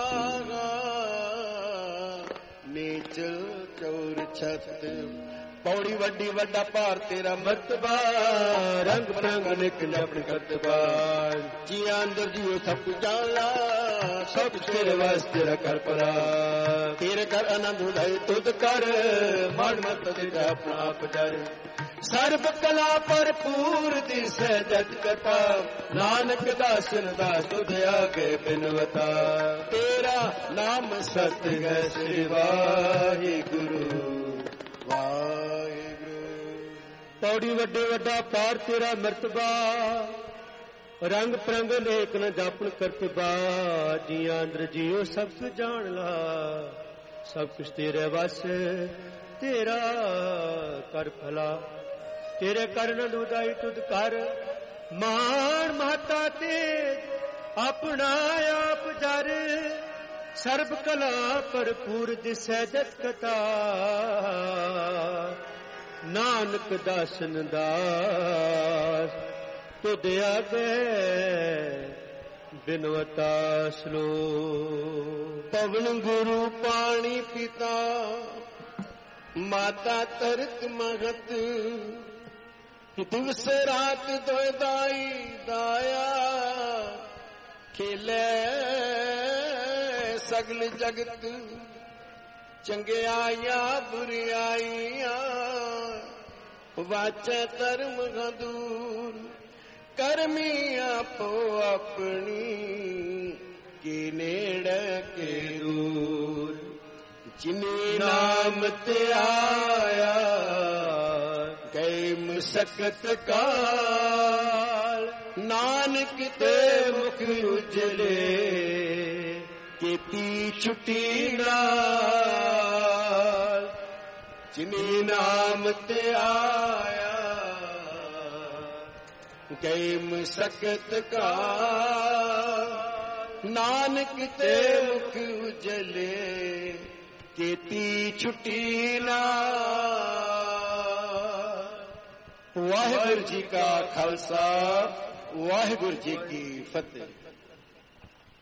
ਨੀਚਲ ਚੌਰ ਛਤ ਪੌੜੀ ਵੱਡੀ ਵੱਡਾ ਭਾਰ ਤੇਰਾ ਮਰਤਬਾ ਰੰਗ ਬਰੰਗ ਅਨੇਕ ਆਪਣ ਕਰਤਬਾ ਜੀ ਅੰਦਰ ਜੀਓ ਸਭ ਕੁਝ ਜਾਣਾ ਸਭ ਤੇਰੇ ਵਾਸਤੇ ਤੇਰਾ ਕਰ ਪਰਾ ਤੇਰੇ ਕਰ ਆਨੰਦ ਉਦਾਈ ਤੁਧ ਕਰ ਮਨ ਮਤ ਤੇਰਾ ਆਪਣਾ ਆਪ ਜਰ ਸਰਬ ਕਲਾ ਭਰਪੂਰ ਦਿਸੈ ਜਤ ਕਥਾ ਨਾਨਕ ਦਾਸਨ ਦਾਸ ਤੁਧ ਆਗੇ ਬਿਨਵਤਾ ਤੇਰਾ ਨਾਮ ਸਤ ਹੈ ਸ੍ਰੀ ਵਾਹਿਗੁਰੂ ਵਾਹਿਗੁਰੂ ਪੌੜੀ ਵੱਡੇ ਵੱਡਾ ਪਾਰ ਤੇਰਾ ਮਰਤਬਾ ਰੰਗ ਪ੍ਰੰਗ ਲੇਖ ਨ ਜਾਪਣ ਕਰਤਬਾ ਜੀਆਂ ਅੰਦਰ ਜੀਓ ਸਭ ਕੁ ਜਾਣ ਲਾ ਸਭ ਕੁਛ ਤੇਰੇ ਵਸ ਤੇਰਾ ਕਰ ਭਲਾ ਤੇਰੇ ਕਰਨ ਦੁਦਾਈ ਤੁਧ ਕਰ ਮਾਨ ਮਾਤਾ ਤੇਜ ਆਪਣਾ ਆਪ ਜਰ ਸਰਬ ਕਲਾ ਭਰਪੂਰ ਦਿਸੈ ਜਤ ਕਥਾ ਨਾਨਕ ਦਾਸਨ ਦਾਸ ਤੁਧ ਆਗੇ ਬਿਨਵਤਾ ਸਲੋ ਪਵਨ ਗੁਰੂ ਪਾਣੀ ਪਿਤਾ ਮਾਤਾ ਤਰਤ ਮਹਤ ਦਿਵਸ ਰਾਤ ਦੋਇ ਦਾਈ ਦਾਇਆ ਖੇਲੇ ਸਗਲ ਜਗਤ ਚੰਗਿਆਈਆਂ ਬੁਰਿਆਈਆਂ ਵਾਚੈ ਧਰਮ ਗਦੂਰ ਕਰਮੀ ਆਪੋ ਆਪਣੀ ਕੀ ਨੇੜੇ ਕੇ ਦੂਰ ਜਿਨੇ ਨਾਮ ਤੇ ਆਇਆ ਗਏ ਮੁਸਕਤ ਕਾਲ ਨਾਨਕ ਤੇ ਮੁਖ ਉਜਲੇ ਕੀਤੀ ਛੁੱਟੀ ਨਾਲ ਜਿਨੇ ਨਾਮ ਤੇ ਆਇਆ ਗਏ ਮੁਸਕਤ ਕਾਲ ਨਾਨਕ ਤੇ ਮੁਖ ਉਜਲੇ ਕੀਤੀ ਛੁੱਟੀ ਨਾਲ। ਵਾਹਿਗੁਰੂ ਜੀ ਕਾ ਖਾਲਸਾ ਵਾਹਿਗੁਰੂ ਜੀ ਕੀ ਫਤਿਹ।